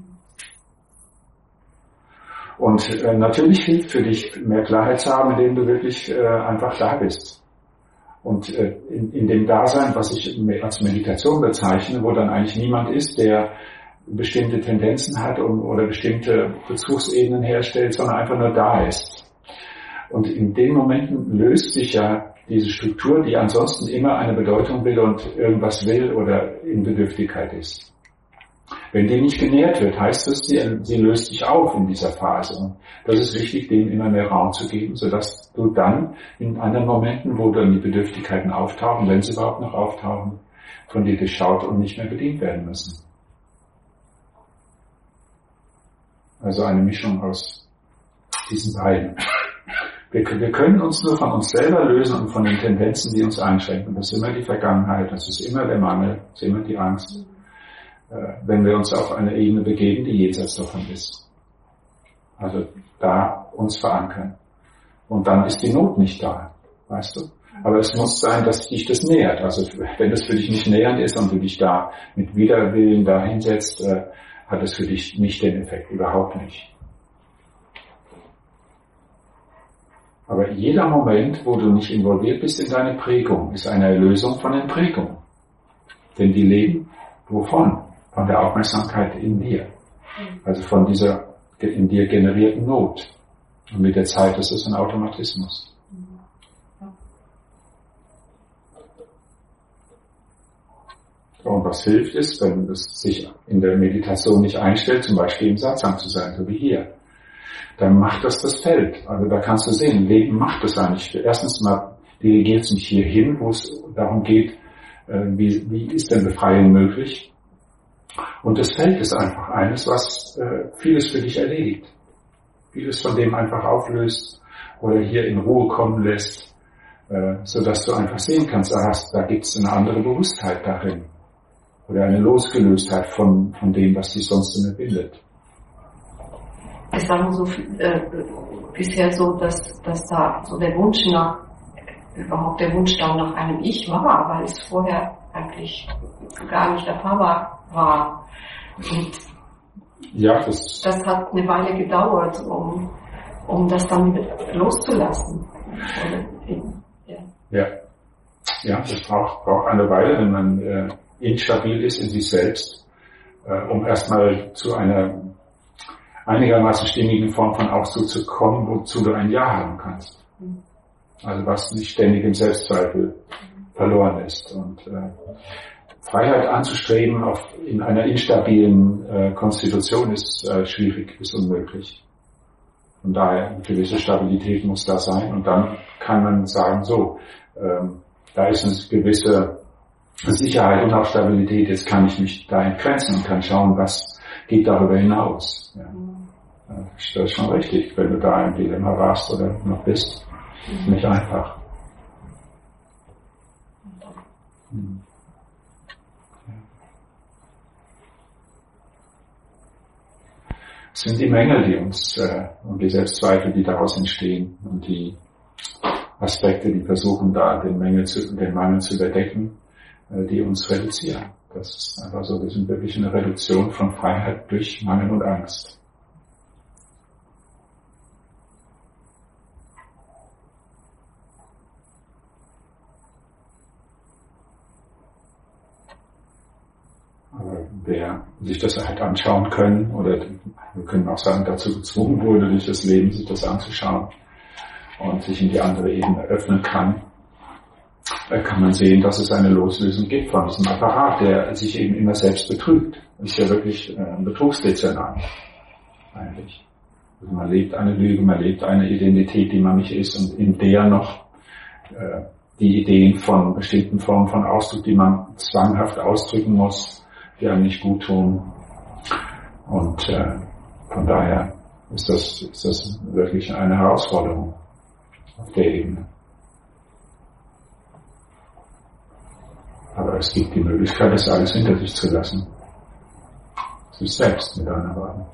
[SPEAKER 2] Und äh, natürlich hilft für dich, mehr Klarheit zu haben, indem du wirklich äh, einfach da bist. Und äh, in, in dem Dasein, was ich als Meditation bezeichne, wo dann eigentlich niemand ist, der bestimmte Tendenzen hat und, oder bestimmte Bezugsebenen herstellt, sondern einfach nur da ist. Und in den Momenten löst sich ja diese Struktur, die ansonsten immer eine Bedeutung will und irgendwas will oder in Bedürftigkeit ist. Wenn die nicht genährt wird, heißt es, sie, sie löst sich auf in dieser Phase. Und das ist wichtig, dem immer mehr Raum zu geben, sodass du dann in anderen Momenten, wo dann die Bedürftigkeiten auftauchen, wenn sie überhaupt noch auftauchen, von dir geschaut und nicht mehr bedient werden müssen. Also eine Mischung aus diesen beiden. Wir, wir können uns nur von uns selber lösen und von den Tendenzen, die uns einschränken. Das ist immer die Vergangenheit, das ist immer der Mangel, das ist immer die Angst. Wenn wir uns auf eine Ebene begeben, die jenseits davon ist. Also da uns verankern. Und dann ist die Not nicht da, weißt du? Aber es muss sein, dass dich das nähert. Also wenn es für dich nicht nähernd ist und du dich da mit Widerwillen da hinsetzt, äh, hat es für dich nicht den Effekt, überhaupt nicht. Aber jeder Moment, wo du nicht involviert bist in deine Prägung, ist eine Erlösung von den Prägungen. Denn die leben wovon? Von der Aufmerksamkeit in dir. Also von dieser in dir generierten Not. Und mit der Zeit ist es ein Automatismus. Und was hilft ist, wenn es sich in der Meditation nicht einstellt, zum Beispiel im Satsang zu sein, so wie hier, dann macht das das Feld. Also da kannst du sehen, Leben macht das eigentlich. Erstens mal dirigiert es mich hier hin, wo es darum geht, wie, wie ist denn Befreiung möglich? Und das Feld ist einfach eines, was äh, vieles für dich erledigt. Vieles von dem einfach auflöst oder hier in Ruhe kommen lässt, äh, sodass du einfach sehen kannst, da, hast, da gibt es eine andere Bewusstheit darin. Oder eine Losgelöstheit von, von dem, was dich sonst immer bildet.
[SPEAKER 5] Es sagen so äh, bisher so, dass, dass da so der Wunsch nach, überhaupt der Wunsch dann nach einem Ich war, weil es vorher eigentlich gar nicht erfahrbar war. Und
[SPEAKER 2] ja, das,
[SPEAKER 5] das hat eine Weile gedauert, um, um das dann loszulassen.
[SPEAKER 2] Ja. ja, ja, das braucht, braucht eine Weile, wenn man äh, instabil ist in sich selbst, äh, um erstmal zu einer einigermaßen stimmigen Form von Ausdruck zu kommen, wozu du ein Ja haben kannst. Also was nicht ständig im Selbstzweifel verloren ist. Und äh, Freiheit anzustreben auf, in einer instabilen äh, Konstitution ist äh, schwierig, ist unmöglich. Von daher eine gewisse Stabilität muss da sein und dann kann man sagen, so, ähm, da ist eine gewisse Sicherheit und auch Stabilität, jetzt kann ich mich da entgrenzen und kann schauen, was geht darüber hinaus. Ja. Das ist schon richtig, wenn du da im Dilemma warst oder noch bist. Das ist nicht einfach. Hm. Es sind die Mängel, die uns, äh, und die Selbstzweifel, die daraus entstehen, und die Aspekte, die versuchen, da den Mangel zu, den Mangel zu überdecken, äh, die uns reduzieren. Das ist einfach so, wir sind wirklich eine Reduktion von Freiheit durch Mangel und Angst. Wer sich das halt anschauen können, oder wir können auch sagen, dazu gezwungen wurde durch das Leben, sich das anzuschauen und sich in die andere Ebene öffnen kann, da kann man sehen, dass es eine Loslösung gibt von diesem Apparat, der sich eben immer selbst betrügt. Das ist ja wirklich ein Betrugsdezernat, eigentlich. Also man lebt eine Lüge, man lebt eine Identität, die man nicht ist, und in der noch äh, die Ideen von bestimmten Formen von Ausdruck, die man zwanghaft ausdrücken muss, die einem nicht gut tun. Und äh, von daher ist das, ist das wirklich eine Herausforderung auf der Ebene. Aber es gibt die Möglichkeit, das alles hinter sich zu lassen. Sich selbst mit anderen Worten.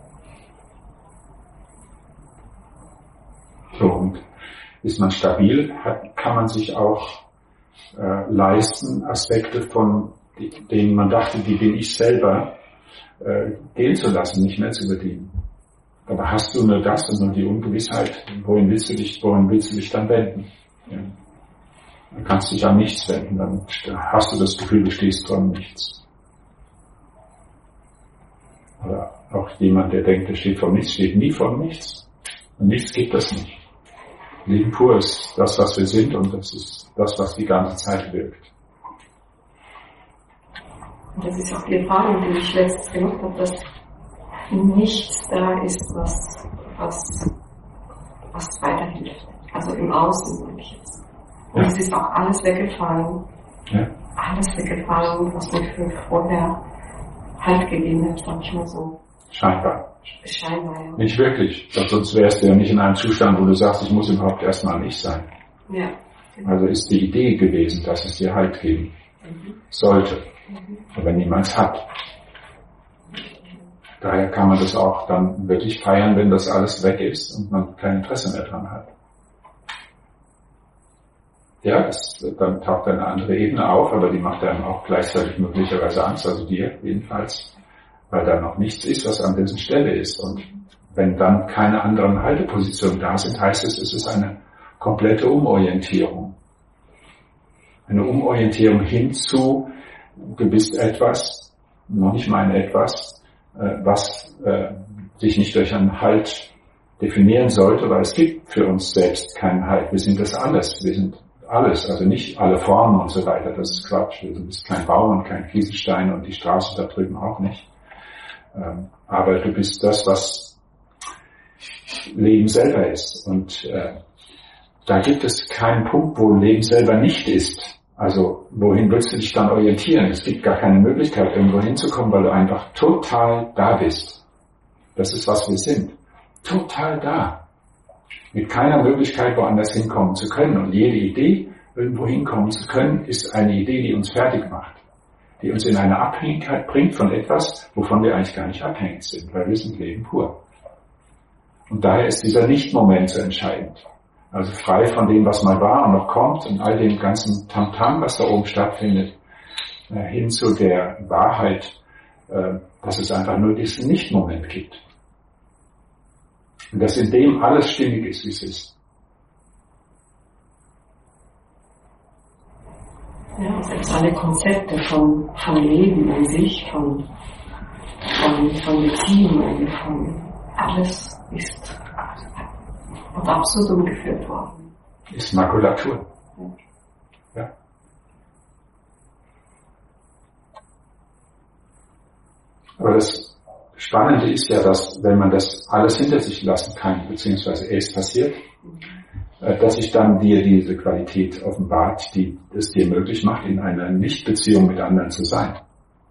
[SPEAKER 2] So, und ist man stabil, hat, kann man sich auch äh, leisten, Aspekte von denen man dachte, die bin ich selber, äh, gehen zu lassen, nicht mehr zu bedienen. Aber hast du nur das und nur die Ungewissheit, wohin willst du dich, wohin willst du dich dann wenden? Ja. Dann kannst du dich an nichts wenden, dann hast du das Gefühl, du stehst vor nichts. Oder auch jemand, der denkt, der steht vor nichts, steht nie vor nichts. Und nichts gibt es nicht. Leben pur ist das, was wir sind, und das ist das, was die ganze Zeit wirkt.
[SPEAKER 5] Und das ist auch die Erfahrung, die ich letztens gemacht habe, dass nichts da ist, was, was, was weiterhilft. Also im Außen, meine ich jetzt. Und ja. Es ist auch alles weggefallen. Ja. Alles weggefallen, was mir für vorher Halt gegeben hat, sag ich mal so.
[SPEAKER 2] Scheinbar.
[SPEAKER 5] Scheinbar, ja.
[SPEAKER 2] Nicht wirklich. Sonst wärst du ja nicht in einem Zustand, wo du sagst, ich muss überhaupt erstmal nicht sein.
[SPEAKER 5] Ja. Genau.
[SPEAKER 2] Also ist die Idee gewesen, dass es dir Halt geben mhm. sollte. Mhm. Aber niemals hat. Daher kann man das auch dann wirklich feiern, wenn das alles weg ist und man kein Interesse mehr dran hat. Ja, das, dann taucht eine andere Ebene auf, aber die macht einem auch gleichzeitig möglicherweise Angst, also dir jedenfalls, weil da noch nichts ist, was an dieser Stelle ist. Und wenn dann keine anderen Haltepositionen da sind, heißt es, es ist eine komplette Umorientierung. Eine Umorientierung hin zu, du bist etwas, noch nicht mal ein etwas, was äh, sich nicht durch einen Halt definieren sollte, weil es gibt für uns selbst keinen Halt. Wir sind das alles. Wir sind alles, also nicht alle Formen und so weiter. Das ist Quatsch. Du bist kein Baum und kein Kieselstein und die Straße da drüben auch nicht. Ähm, aber du bist das, was Leben selber ist. Und äh, da gibt es keinen Punkt, wo Leben selber nicht ist. Also wohin willst du dich dann orientieren? Es gibt gar keine Möglichkeit, irgendwo hinzukommen, weil du einfach total da bist. Das ist, was wir sind. Total da. Mit keiner Möglichkeit, woanders hinkommen zu können. Und jede Idee, irgendwo hinkommen zu können, ist eine Idee, die uns fertig macht. Die uns in eine Abhängigkeit bringt von etwas, wovon wir eigentlich gar nicht abhängig sind, weil wir sind Leben pur. Und daher ist dieser Nicht-Moment so entscheidend. Also frei von dem, was mal war und noch kommt und all dem ganzen Tamtam, was da oben stattfindet, äh, hin zu der Wahrheit, äh, dass es einfach nur diesen Nicht-Moment gibt. Und dass in dem alles stimmig ist, wie es ist.
[SPEAKER 5] Ja, selbst alle Konzepte von, von Leben an sich, von, von, von Beziehungen, von alles ist ad absurdum geführt worden.
[SPEAKER 2] Ist Makulatur. Ja. Aber das Spannende ist ja, dass wenn man das alles hinter sich lassen kann, beziehungsweise es passiert, dass sich dann dir diese Qualität offenbart, die es dir möglich macht, in einer Nichtbeziehung mit anderen zu sein.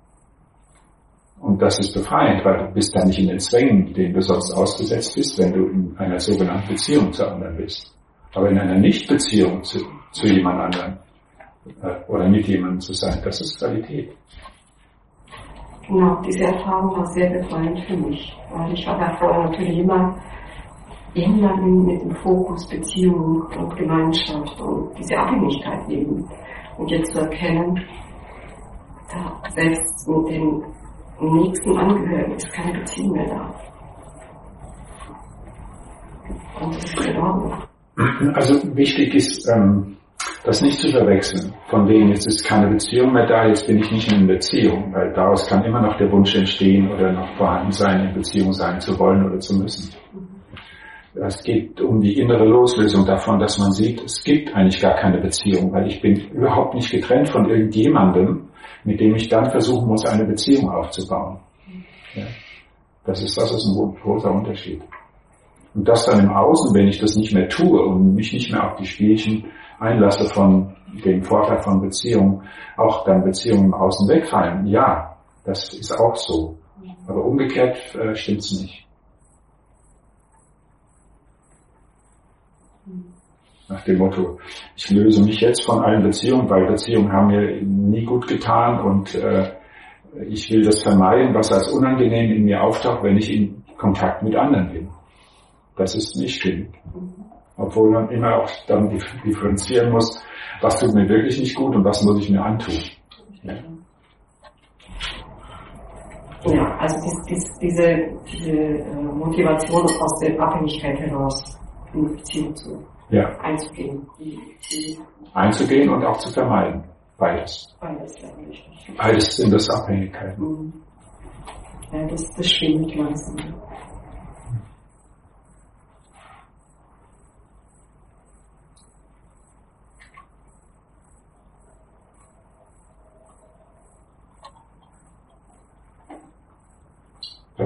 [SPEAKER 2] Und das ist befreiend, weil du bist dann nicht in den Zwängen, denen du sonst ausgesetzt bist, wenn du in einer sogenannten Beziehung zu anderen bist. Aber in einer Nichtbeziehung zu, zu jemand anderem äh, oder mit jemandem zu sein, das ist Qualität.
[SPEAKER 5] Genau, diese Erfahrung war sehr befreiend für mich, weil ich war ja vorher natürlich immer, immer mit dem Fokus Beziehung und Gemeinschaft und diese Abhängigkeit eben. Und jetzt zu erkennen, da selbst mit den nächsten Angehörigen ist keine Beziehung mehr da. Und das ist in Ordnung.
[SPEAKER 2] Also wichtig ist, ähm, das nicht zu verwechseln. Von wegen, jetzt ist keine Beziehung mehr da, jetzt bin ich nicht mehr in Beziehung, weil daraus kann immer noch der Wunsch entstehen oder noch vorhanden sein, in Beziehung sein zu wollen oder zu müssen. Es geht um die innere Loslösung davon, dass man sieht, es gibt eigentlich gar keine Beziehung, weil ich bin überhaupt nicht getrennt von irgendjemandem, mit dem ich dann versuchen muss, eine Beziehung aufzubauen. Ja. Das ist, das ist ein großer Unterschied. Und das dann im Außen, wenn ich das nicht mehr tue und mich nicht mehr auf die Spielchen einlasse von dem Vorteil von Beziehungen, auch dann Beziehungen im Außen wegfallen. Ja, das ist auch so. Aber umgekehrt äh, stimmt's nicht. Nach dem Motto, ich löse mich jetzt von allen Beziehungen, weil Beziehungen haben mir nie gut getan und äh, ich will das vermeiden, was als unangenehm in mir auftaucht, wenn ich in Kontakt mit anderen bin. Das ist nicht stimmig. Obwohl man immer auch dann differenzieren muss, was tut mir wirklich nicht gut und was muss ich mir antun. Ja,
[SPEAKER 5] ja also dies, diese, diese Motivation aus der Abhängigkeit heraus in die Beziehung zu
[SPEAKER 2] ja.
[SPEAKER 5] einzugehen. Die, die
[SPEAKER 2] einzugehen und auch zu vermeiden. Beides.
[SPEAKER 5] Beides, ja, richtig.
[SPEAKER 2] Beides sind das Abhängigkeiten.
[SPEAKER 5] Mhm. Ja, das, das schwingt langsam.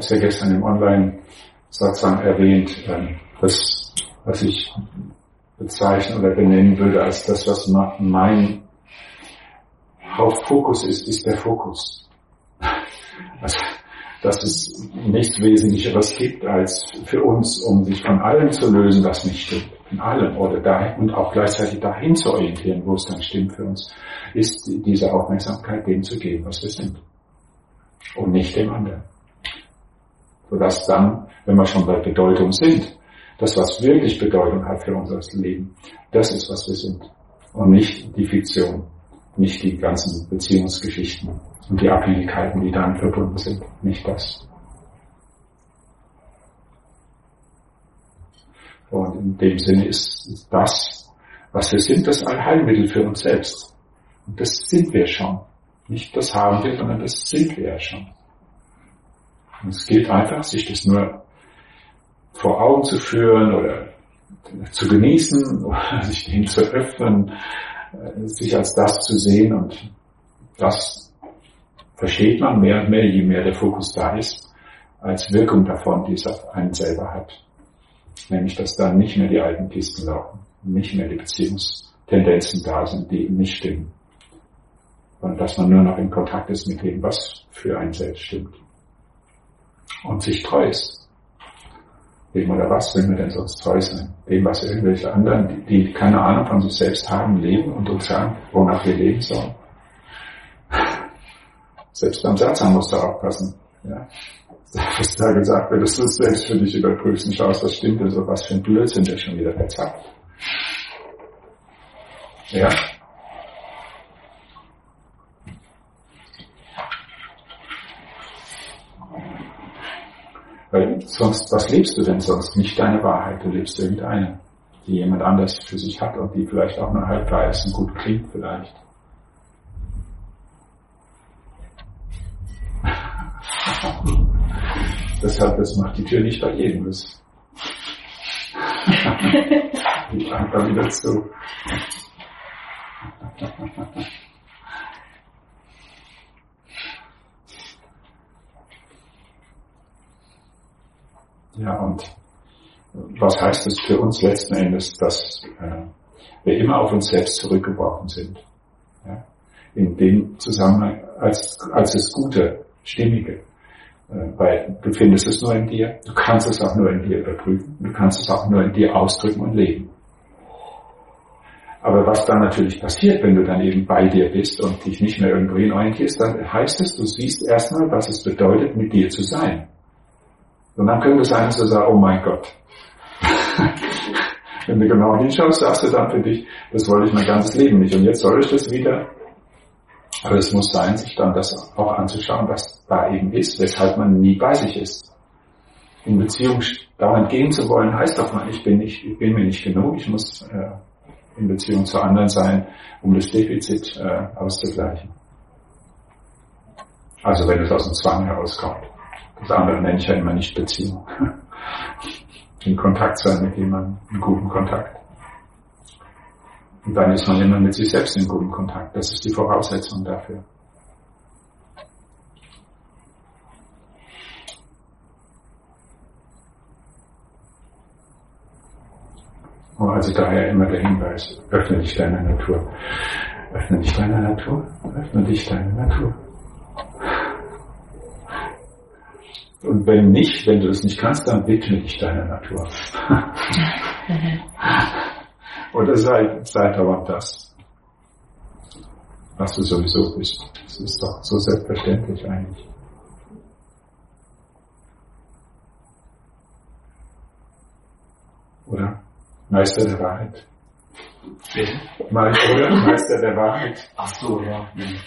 [SPEAKER 2] habe es ja gestern im Online-Satzang erwähnt, das, was ich bezeichnen oder benennen würde als das, was mein Hauptfokus ist, ist der Fokus. Also, dass es nichts Wesentlicheres gibt, als für uns, um sich von allem zu lösen, was nicht stimmt. Von allem. Oder dahin, und auch gleichzeitig dahin zu orientieren, wo es dann stimmt für uns, ist diese Aufmerksamkeit dem zu geben, was wir sind. Und nicht dem anderen. Sodass dann, wenn wir schon bei Bedeutung sind, das, was wirklich Bedeutung hat für unser Leben, das ist, was wir sind. Und nicht die Fiktion, nicht die ganzen Beziehungsgeschichten und die Abhängigkeiten, die damit verbunden sind. Nicht das. Und in dem Sinne ist, ist das, was wir sind, das Allheilmittel für uns selbst. Und das sind wir schon. Nicht das haben wir, sondern das sind wir ja schon. Und es gilt einfach, sich das nur vor Augen zu führen oder zu genießen oder sich dem zu öffnen, sich als das zu sehen, und das versteht man mehr und mehr, je mehr der Fokus da ist, als Wirkung davon, die es auf einen selber hat. Nämlich, dass dann nicht mehr die alten Kisten laufen, nicht mehr die Beziehungstendenzen da sind, die nicht stimmen, sondern dass man nur noch in Kontakt ist mit dem, was für einen selbst stimmt und sich treu ist. Dem oder was will man denn sonst treu sein? Dem, was irgendwelche anderen, die, die keine Ahnung von sich selbst haben, leben und uns sagen, wonach wir leben sollen. Selbst beim Satzang musst du aufpassen. Ja. Was da gesagt wird, dass du es selbst für dich überprüfst und schaust, was stimmt denn so, was für ein Blödsinn der schon wieder verzapft. Ja. Weil sonst, was lebst du denn sonst? Nicht deine Wahrheit, du lebst irgendeine, die jemand anders für sich hat und die vielleicht auch nur halb da ist und gut klingt vielleicht. Deshalb, das macht die Tür nicht bei jedem. Das geht einfach wieder zu. Ja, und was heißt das für uns letzten Endes, dass äh, wir immer auf uns selbst zurückgeworfen sind? Ja? In dem Zusammenhang als, als das Gute, Stimmige. Äh, weil du findest es nur in dir, du kannst es auch nur in dir überprüfen, du kannst es auch nur in dir ausdrücken und leben. Aber was dann natürlich passiert, wenn du dann eben bei dir bist und dich nicht mehr irgendwo hin orientierst, dann heißt es, du siehst erstmal, was es bedeutet, mit dir zu sein. Und dann könnte es sein, dass du sagst, oh mein Gott. Wenn du genau hinschaust, sagst du dann für dich, das wollte ich mein ganzes Leben nicht. Und jetzt soll ich das wieder. Aber es muss sein, sich dann das auch anzuschauen, was da eben ist, weshalb man nie bei sich ist. In Beziehung dauernd gehen zu wollen, heißt doch mal, ich bin nicht, ich bin mir nicht genug, ich muss äh, in Beziehung zu anderen sein, um das Defizit äh, auszugleichen. Also wenn es aus dem Zwang herauskommt. Das andere nenne ich ja immer nicht Beziehung. In Kontakt sein mit jemandem, in guten Kontakt. Und dann ist man immer mit sich selbst in guten Kontakt. Das ist die Voraussetzung dafür. Und also daher immer der Hinweis, öffne dich deiner Natur. Öffne dich deiner Natur. Öffne dich deiner Natur. Und wenn nicht, wenn du das nicht kannst, dann widme dich deiner Natur. Oder sei, sei dauernd das, was du sowieso bist. Das ist doch so selbstverständlich eigentlich. Oder? Meister der Wahrheit.
[SPEAKER 6] Bitte?
[SPEAKER 2] Oder? Meister der Wahrheit.
[SPEAKER 6] Ach so, ja.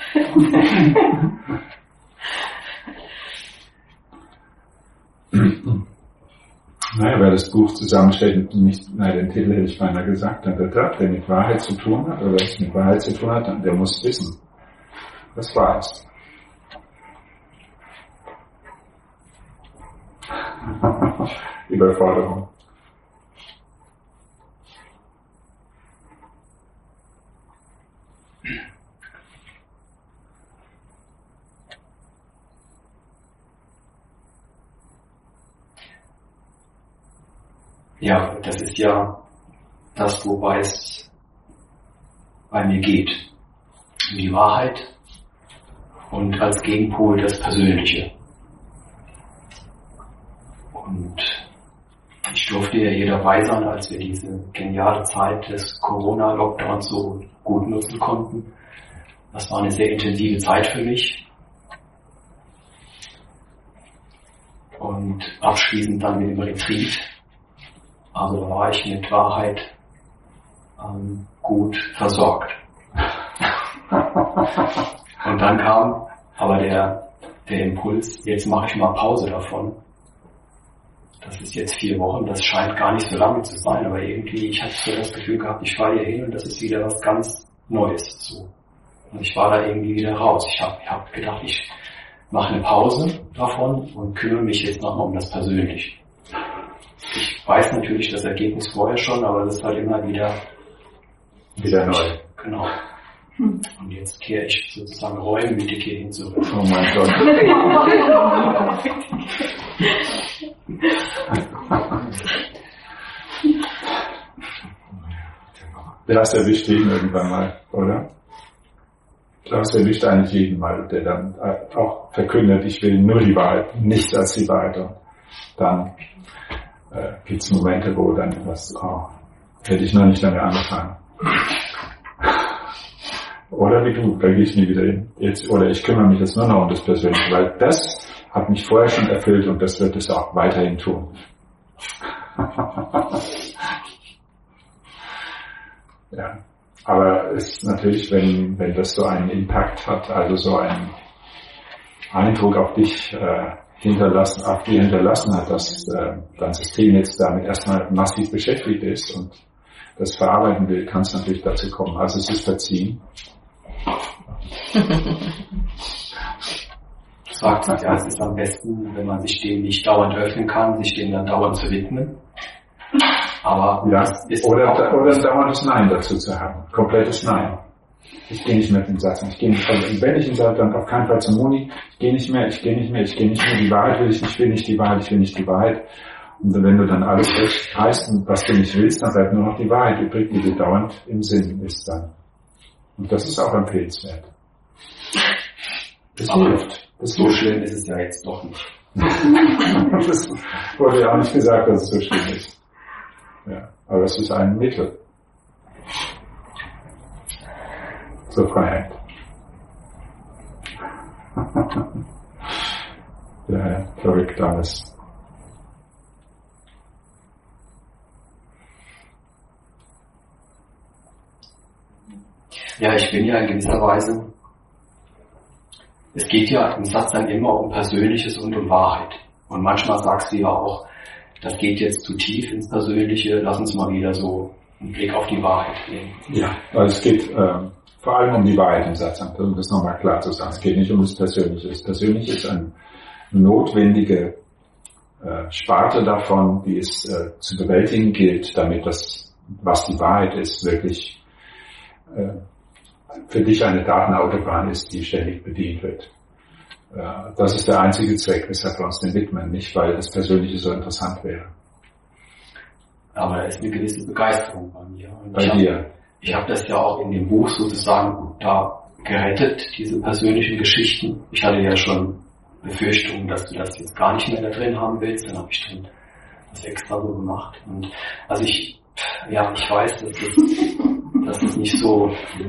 [SPEAKER 2] Naja, wer das Buch zusammenstellt, nicht, nein, den Titel hätte ich beinahe gesagt, dann der, der mit Wahrheit zu tun hat, oder was mit Wahrheit zu tun hat, dann der muss wissen, was wahr ist. Überforderung.
[SPEAKER 6] Ja, das ist ja das, wobei es bei mir geht. Um die Wahrheit und als Gegenpol das Persönliche. Und ich durfte ja hier dabei sein, als wir diese geniale Zeit des Corona-Lockdowns so gut nutzen konnten. Das war eine sehr intensive Zeit für mich. Und abschließend dann mit dem Retreat. Also da war ich mit Wahrheit ähm, gut versorgt. Und dann kam aber der, der Impuls, jetzt mache ich mal Pause davon. Das ist jetzt vier Wochen, das scheint gar nicht so lange zu sein, aber irgendwie, ich hatte so das Gefühl gehabt, ich fahre hier hin und das ist wieder was ganz Neues. So. Und ich war da irgendwie wieder raus. Ich habe ich hab gedacht, ich mache eine Pause davon und kümmere mich jetzt nochmal um das Persönliche. Ich weiß natürlich das Ergebnis vorher schon, aber das ist halt immer wieder
[SPEAKER 2] wieder neu.
[SPEAKER 6] Genau. Und jetzt kehre ich sozusagen reumütig hierhin zurück.
[SPEAKER 2] Oh mein Gott. Das erwischt jeden irgendwann mal, oder? Das erwischt eigentlich jeden mal, der dann auch verkündet, ich will nur die Wahrheit, nichts als die Wahrheit. Und dann äh, gibt es Momente, wo dann was, oh, hätte ich noch nicht lange angefangen. Oder wie du, da gehe ich nie wieder hin. Jetzt, oder ich kümmere mich jetzt nur noch um das Persönliche, weil das hat mich vorher schon erfüllt und das wird es auch weiterhin tun. Ja. Aber es ist natürlich, wenn, wenn das so einen Impact hat, also so einen Eindruck auf dich äh, hinterlassen, auf die hinterlassen hat, dass äh, dein System jetzt damit erstmal massiv beschäftigt ist und das verarbeiten will, kann es natürlich dazu kommen. Also es ist verziehen.
[SPEAKER 6] Sagt sich, ja, es ist am besten, wenn man sich dem nicht dauernd öffnen kann, sich dem dann dauernd zu widmen. Aber
[SPEAKER 2] ja,
[SPEAKER 6] das ist
[SPEAKER 2] oder,
[SPEAKER 6] auch,
[SPEAKER 2] oder ein dauerndes Nein dazu zu haben. Komplettes Nein. Ich gehe nicht mehr in den Satz. Ich gehe nicht, also wenn ich ihn sage, dann auf keinen Fall zum Muni. Ich gehe nicht mehr, ich gehe nicht mehr, ich gehe nicht mehr. Die Wahrheit will ich nicht, ich will nicht die Wahrheit, ich will nicht die Wahrheit. Und wenn du dann alles heißt, was du nicht willst, dann bleibt nur noch die Wahrheit übrig, die dir dauernd im Sinn ist dann. Und das ist auch empfehlenswert. Das hilft. Das
[SPEAKER 6] so schlimm ist es ja jetzt doch nicht.
[SPEAKER 2] Das wurde ja auch nicht gesagt, dass es so schlimm ist. Ja, aber es ist ein Mittel zur Freiheit. Ja, ja, verrückt alles.
[SPEAKER 6] Ja, ich bin ja in gewisser Weise, es geht ja im Satzang immer um Persönliches und um Wahrheit. Und manchmal sagst du ja auch, das geht jetzt zu tief ins Persönliche, lass uns mal wieder so einen Blick auf die Wahrheit nehmen.
[SPEAKER 2] Ja, weil es geht ähm, vor allem um die Wahrheit im Satzang, um das nochmal klar zu sagen. Es geht nicht um das Persönliche. Das Persönliche ist eine notwendige äh, Sparte davon, die es äh, zu bewältigen gilt, damit das, was die Wahrheit ist, wirklich äh, für dich eine Datenautobahn ist, die ständig bedient wird. Äh, das ist der einzige Zweck, weshalb wir uns dem widmen, nicht weil das Persönliche so interessant wäre.
[SPEAKER 6] Aber da ist eine gewisse Begeisterung bei mir. Und
[SPEAKER 2] bei
[SPEAKER 6] ich
[SPEAKER 2] dir?
[SPEAKER 6] Hab, ich habe das ja auch in dem Buch sozusagen da gerettet, diese persönlichen Geschichten. Ich hatte ja schon Befürchtungen, dass du das jetzt gar nicht mehr da drin haben willst. Dann habe ich dann das extra so gemacht. Und also ich, ja, ich weiß, dass das, dass das nicht so,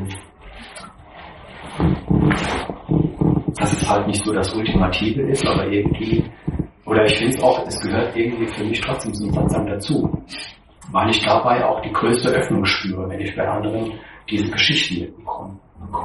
[SPEAKER 6] dass es halt nicht so das Ultimative ist, aber irgendwie, oder ich finde es auch, es gehört irgendwie für mich trotzdem zum Satzang dazu, weil ich dabei auch die größte Öffnung spüre, wenn ich bei anderen diese Geschichten mitbekomme.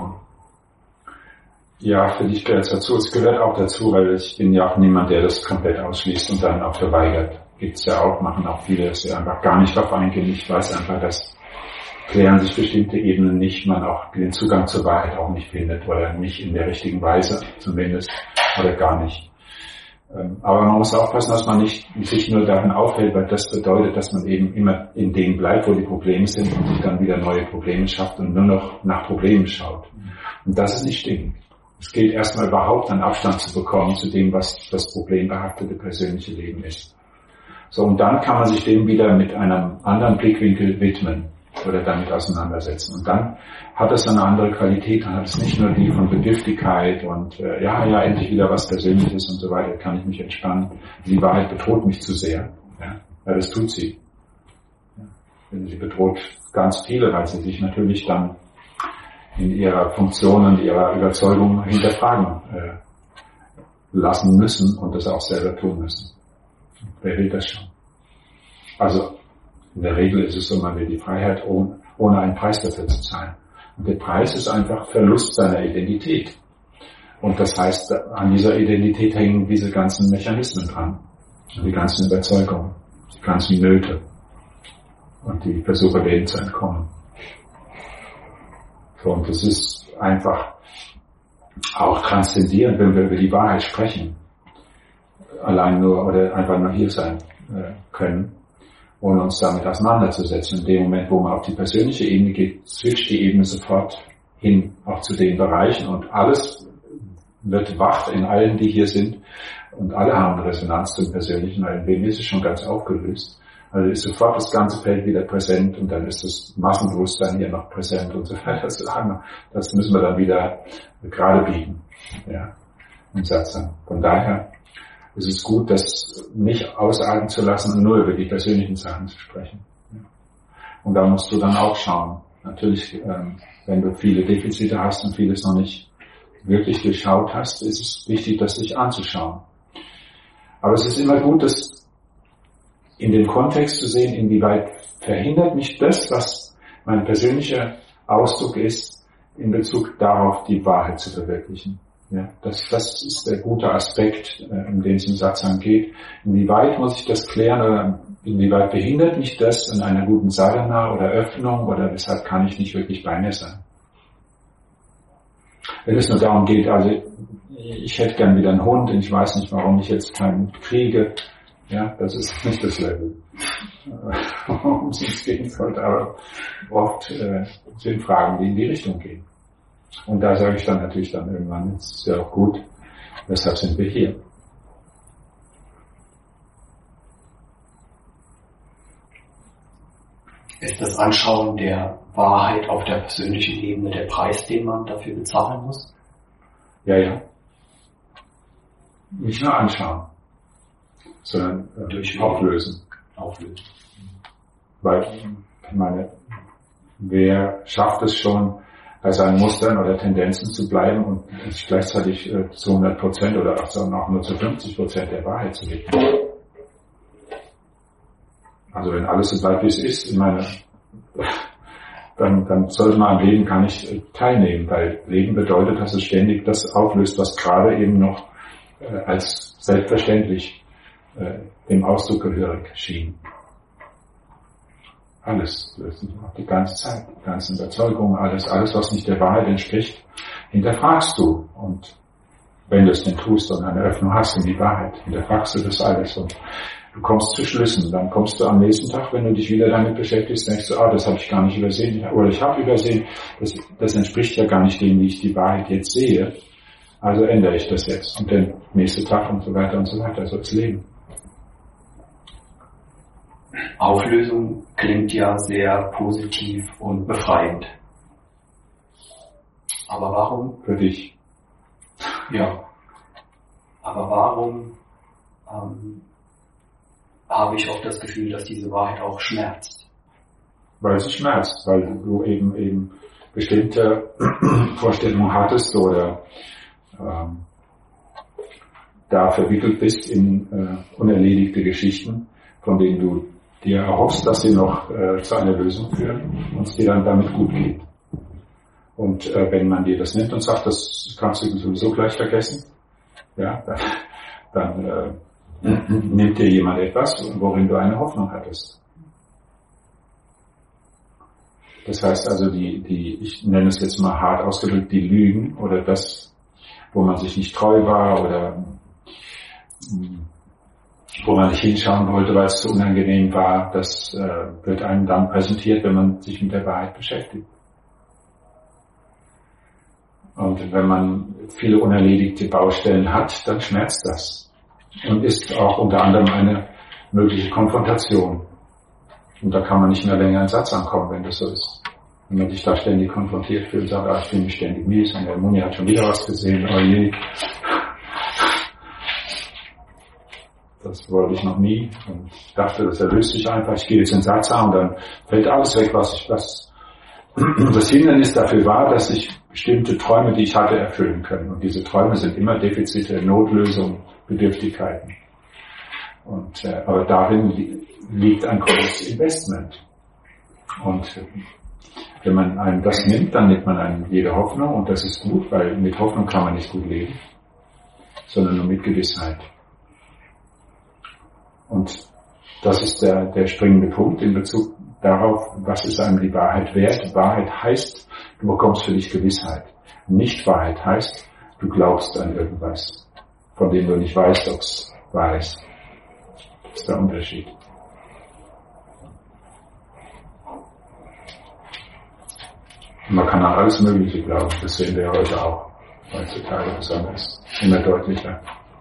[SPEAKER 2] Ja, für dich gehört es dazu. Es gehört auch dazu, weil ich bin ja auch niemand, der das komplett ausschließt und dann auch verweigert. Gibt's ja auch, machen auch viele, dass sie einfach gar nicht darauf eingehen. Ich weiß einfach, dass klären sich bestimmte Ebenen nicht, man auch den Zugang zur Wahrheit auch nicht findet oder nicht in der richtigen Weise zumindest oder gar nicht. Aber man muss aufpassen, dass man nicht sich nur darin aufhält, weil das bedeutet, dass man eben immer in dem bleibt, wo die Probleme sind und sich dann wieder neue Probleme schafft und nur noch nach Problemen schaut. Und das ist nicht stimmig. Es gilt erstmal überhaupt einen Abstand zu bekommen zu dem, was das problembehaftete persönliche Leben ist. So, und dann kann man sich dem wieder mit einem anderen Blickwinkel widmen oder damit auseinandersetzen. Und dann hat es eine andere Qualität, dann hat es nicht nur die von Bedürftigkeit und äh, ja, ja, endlich wieder was Persönliches und so weiter, kann ich mich entspannen. Die Wahrheit bedroht mich zu sehr. Ja, ja, das tut sie. Ja, sie bedroht ganz viele, weil sie sich natürlich dann in ihrer Funktion und ihrer Überzeugung hinterfragen äh, lassen müssen und das auch selber tun müssen. Wer will das schon? Also in der Regel ist es so, man will die Freiheit ohne, ohne einen Preis dafür zu zahlen. Und der Preis ist einfach Verlust seiner Identität. Und das heißt, an dieser Identität hängen diese ganzen Mechanismen dran. Die ganzen Überzeugungen, die ganzen Nöte und die Versuche, denen zu entkommen. So, und das ist einfach auch transzendierend, wenn wir über die Wahrheit sprechen. Allein nur oder einfach nur hier sein äh, können, ohne uns damit auseinanderzusetzen. In dem Moment, wo man auf die persönliche Ebene geht, switcht die Ebene sofort hin, auch zu den Bereichen und alles wird wach in allen, die hier sind und alle haben eine Resonanz zum Persönlichen, weil in wem ist es schon ganz aufgelöst. Also ist sofort das ganze Feld wieder präsent und dann ist das Massenbewusstsein hier noch präsent und so weiter. Das müssen wir dann wieder gerade biegen, ja, im Satsang. Von daher ist es gut, das nicht ausarten zu lassen und nur über die persönlichen Sachen zu sprechen. Und da musst du dann auch schauen. Natürlich, ähm, wenn du viele Defizite hast und vieles noch nicht wirklich durchschaut hast, ist es wichtig, das sich anzuschauen. Aber es ist immer gut, das in dem Kontext zu sehen, inwieweit verhindert mich das, was mein persönlicher Ausdruck ist, in Bezug darauf, die Wahrheit zu verwirklichen. Ja, das, das ist der gute Aspekt, um den es im Satsang geht. Inwieweit muss ich das klären oder inwieweit behindert mich das in einer guten Sadhana oder Öffnung oder weshalb kann ich nicht wirklich bei mir sein? Wenn es nur darum geht, also ich hätte gern wieder einen Hund und ich weiß nicht, warum ich jetzt keinen kriege, ja, das ist nicht das Level, worum es uns gehen sollte, aber oft äh, sind Fragen, die in die Richtung gehen. Und da sage ich dann natürlich dann irgendwann, es ist ja auch gut, weshalb sind wir hier.
[SPEAKER 6] Ist das Anschauen der Wahrheit auf der persönlichen Ebene der Preis, den man dafür bezahlen muss?
[SPEAKER 2] Ja, ja. Nicht nur anschauen, sondern äh, durch auflösen.
[SPEAKER 6] Auflösen.
[SPEAKER 2] Weil, ich meine, wer schafft es schon, bei seinen Mustern oder Tendenzen zu bleiben und sich gleichzeitig äh, zu hundert Prozent oder auch nur zu fünfzig Prozent der Wahrheit zu widmen. Also wenn alles so bleibt, wie es ist, ich meine, dann, dann sollte man am Leben gar nicht äh, teilnehmen, weil Leben bedeutet, dass es ständig das auflöst, was gerade eben noch äh, als selbstverständlich äh, dem Ausdruck gehörig schien. Alles, die ganze Zeit, die ganzen Überzeugungen, alles, alles, was nicht der Wahrheit entspricht, hinterfragst du. Und wenn du es denn tust und eine Öffnung hast in die Wahrheit, hinterfragst du das alles und du kommst zu Schlüssen. Dann kommst du am nächsten Tag, wenn du dich wieder damit beschäftigst, denkst du, ah, das habe ich gar nicht übersehen, oder ich habe übersehen, das, das entspricht ja gar nicht dem, wie ich die Wahrheit jetzt sehe. Also ändere ich das jetzt. Und dann nächste Tag und so weiter und so weiter, so das Leben.
[SPEAKER 6] Auflösung klingt ja sehr positiv und befreiend. Aber warum?
[SPEAKER 2] Für dich.
[SPEAKER 6] Ja. Aber warum ähm, habe ich oft das Gefühl, dass diese Wahrheit auch schmerzt?
[SPEAKER 2] Weil es schmerzt, weil du eben eben bestimmte Vorstellungen hattest oder ähm, da verwickelt bist in äh, unerledigte Geschichten, von denen du dir erhoffst, dass sie noch äh, zu einer Lösung führen und es dir dann damit gut geht. Und äh, wenn man dir das nimmt und sagt, das kannst du sowieso gleich vergessen, ja, dann, dann äh, nimmt dir jemand etwas, worin du eine Hoffnung hattest. Das heißt also, die, die, ich nenne es jetzt mal hart ausgedrückt, die Lügen oder das, wo man sich nicht treu war oder wo man nicht hinschauen wollte, weil es zu unangenehm war, das äh, wird einem dann präsentiert, wenn man sich mit der Wahrheit beschäftigt. Und wenn man viele unerledigte Baustellen hat, dann schmerzt das. Und ist auch unter anderem eine mögliche Konfrontation. Und da kann man nicht mehr länger in Satz ankommen, wenn das so ist. Wenn man sich da ständig konfrontiert fühlt und sagt, ah, ich fühle mich ständig mies und der Muni hat schon wieder was gesehen, oh je. Das wollte ich noch nie und ich dachte, das erlöst sich einfach. Ich gehe jetzt in Satz an und dann fällt alles weg, was ich, was das Hindernis dafür war, dass ich bestimmte Träume, die ich hatte, erfüllen können. Und diese Träume sind immer Defizite, Notlösung, Bedürftigkeiten. Und, äh, aber darin li- liegt ein großes Investment. Und äh, wenn man einem das nimmt, dann nimmt man einem jede Hoffnung und das ist gut, weil mit Hoffnung kann man nicht gut leben, sondern nur mit Gewissheit. Und das ist der, der springende Punkt in Bezug darauf, was ist einem die Wahrheit wert. Wahrheit heißt, du bekommst für dich Gewissheit. Nicht-Wahrheit heißt, du glaubst an irgendwas, von dem du nicht weißt, ob es wahr ist. Das ist der Unterschied. Und man kann an alles Mögliche glauben, das sehen wir heute auch, heutzutage besonders, immer deutlicher.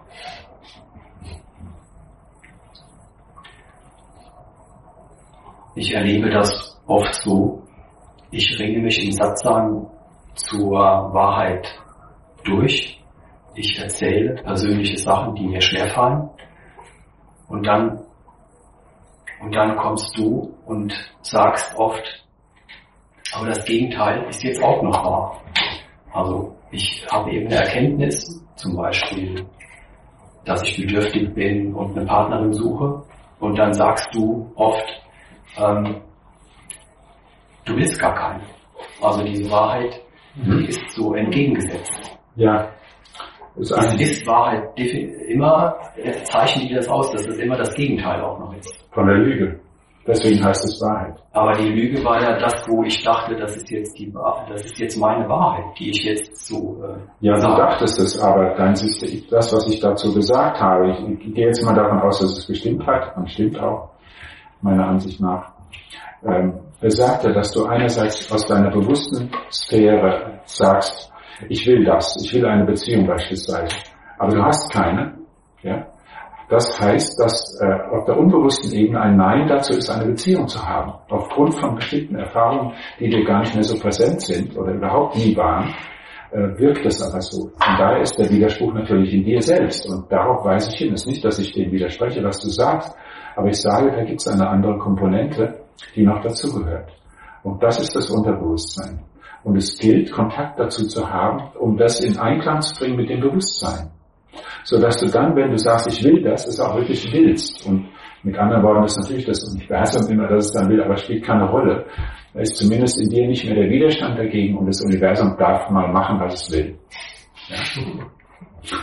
[SPEAKER 6] Ich erlebe das oft so, ich ringe mich im Satsang zur Wahrheit durch. Ich erzähle persönliche Sachen, die mir schwerfallen. Und dann, und dann kommst du und sagst oft, aber das Gegenteil ist jetzt auch noch wahr. Also ich habe eben eine Erkenntnis, zum Beispiel, dass ich bedürftig bin und eine Partnerin suche. Und dann sagst du oft, ähm, du willst gar keine. Also diese Wahrheit, die ist so entgegengesetzt.
[SPEAKER 2] Ja.
[SPEAKER 6] Ist das ist Wahrheit immer, zeichnen die das aus, dass es immer das Gegenteil auch noch ist.
[SPEAKER 2] Von der Lüge. Deswegen heißt es Wahrheit.
[SPEAKER 6] Aber die Lüge war ja das, wo ich dachte, das ist jetzt die das ist jetzt meine Wahrheit, die ich jetzt so äh,
[SPEAKER 2] Ja, du
[SPEAKER 6] sage.
[SPEAKER 2] dachtest es, aber dein System, das, was ich dazu gesagt habe, ich, ich gehe jetzt mal davon aus, dass es gestimmt hat, und stimmt auch, meiner Ansicht nach, ähm, besagte, dass du einerseits aus deiner bewussten Sphäre sagst, ich will das, ich will eine Beziehung beispielsweise, aber du hast keine, ja. Das heißt, dass äh, auf der unbewussten Ebene ein Nein dazu ist, eine Beziehung zu haben. Aufgrund von bestimmten Erfahrungen, die dir gar nicht mehr so präsent sind oder überhaupt nie waren, äh, wirkt es aber so. Von daher ist der Widerspruch natürlich in dir selbst und darauf weise ich hin. Es ist nicht, dass ich dem widerspreche, was du sagst, aber ich sage, da gibt es eine andere Komponente, die noch dazugehört. Und das ist das Unterbewusstsein. Und es gilt, Kontakt dazu zu haben, um das in Einklang zu bringen mit dem Bewusstsein. Sodass du dann, wenn du sagst, ich will das, es auch wirklich willst. Und mit anderen Worten ist natürlich das Universum immer, dass es dann will, aber es spielt keine Rolle. Da ist zumindest in dir nicht mehr der Widerstand dagegen und das Universum darf mal machen, was es will. Ja.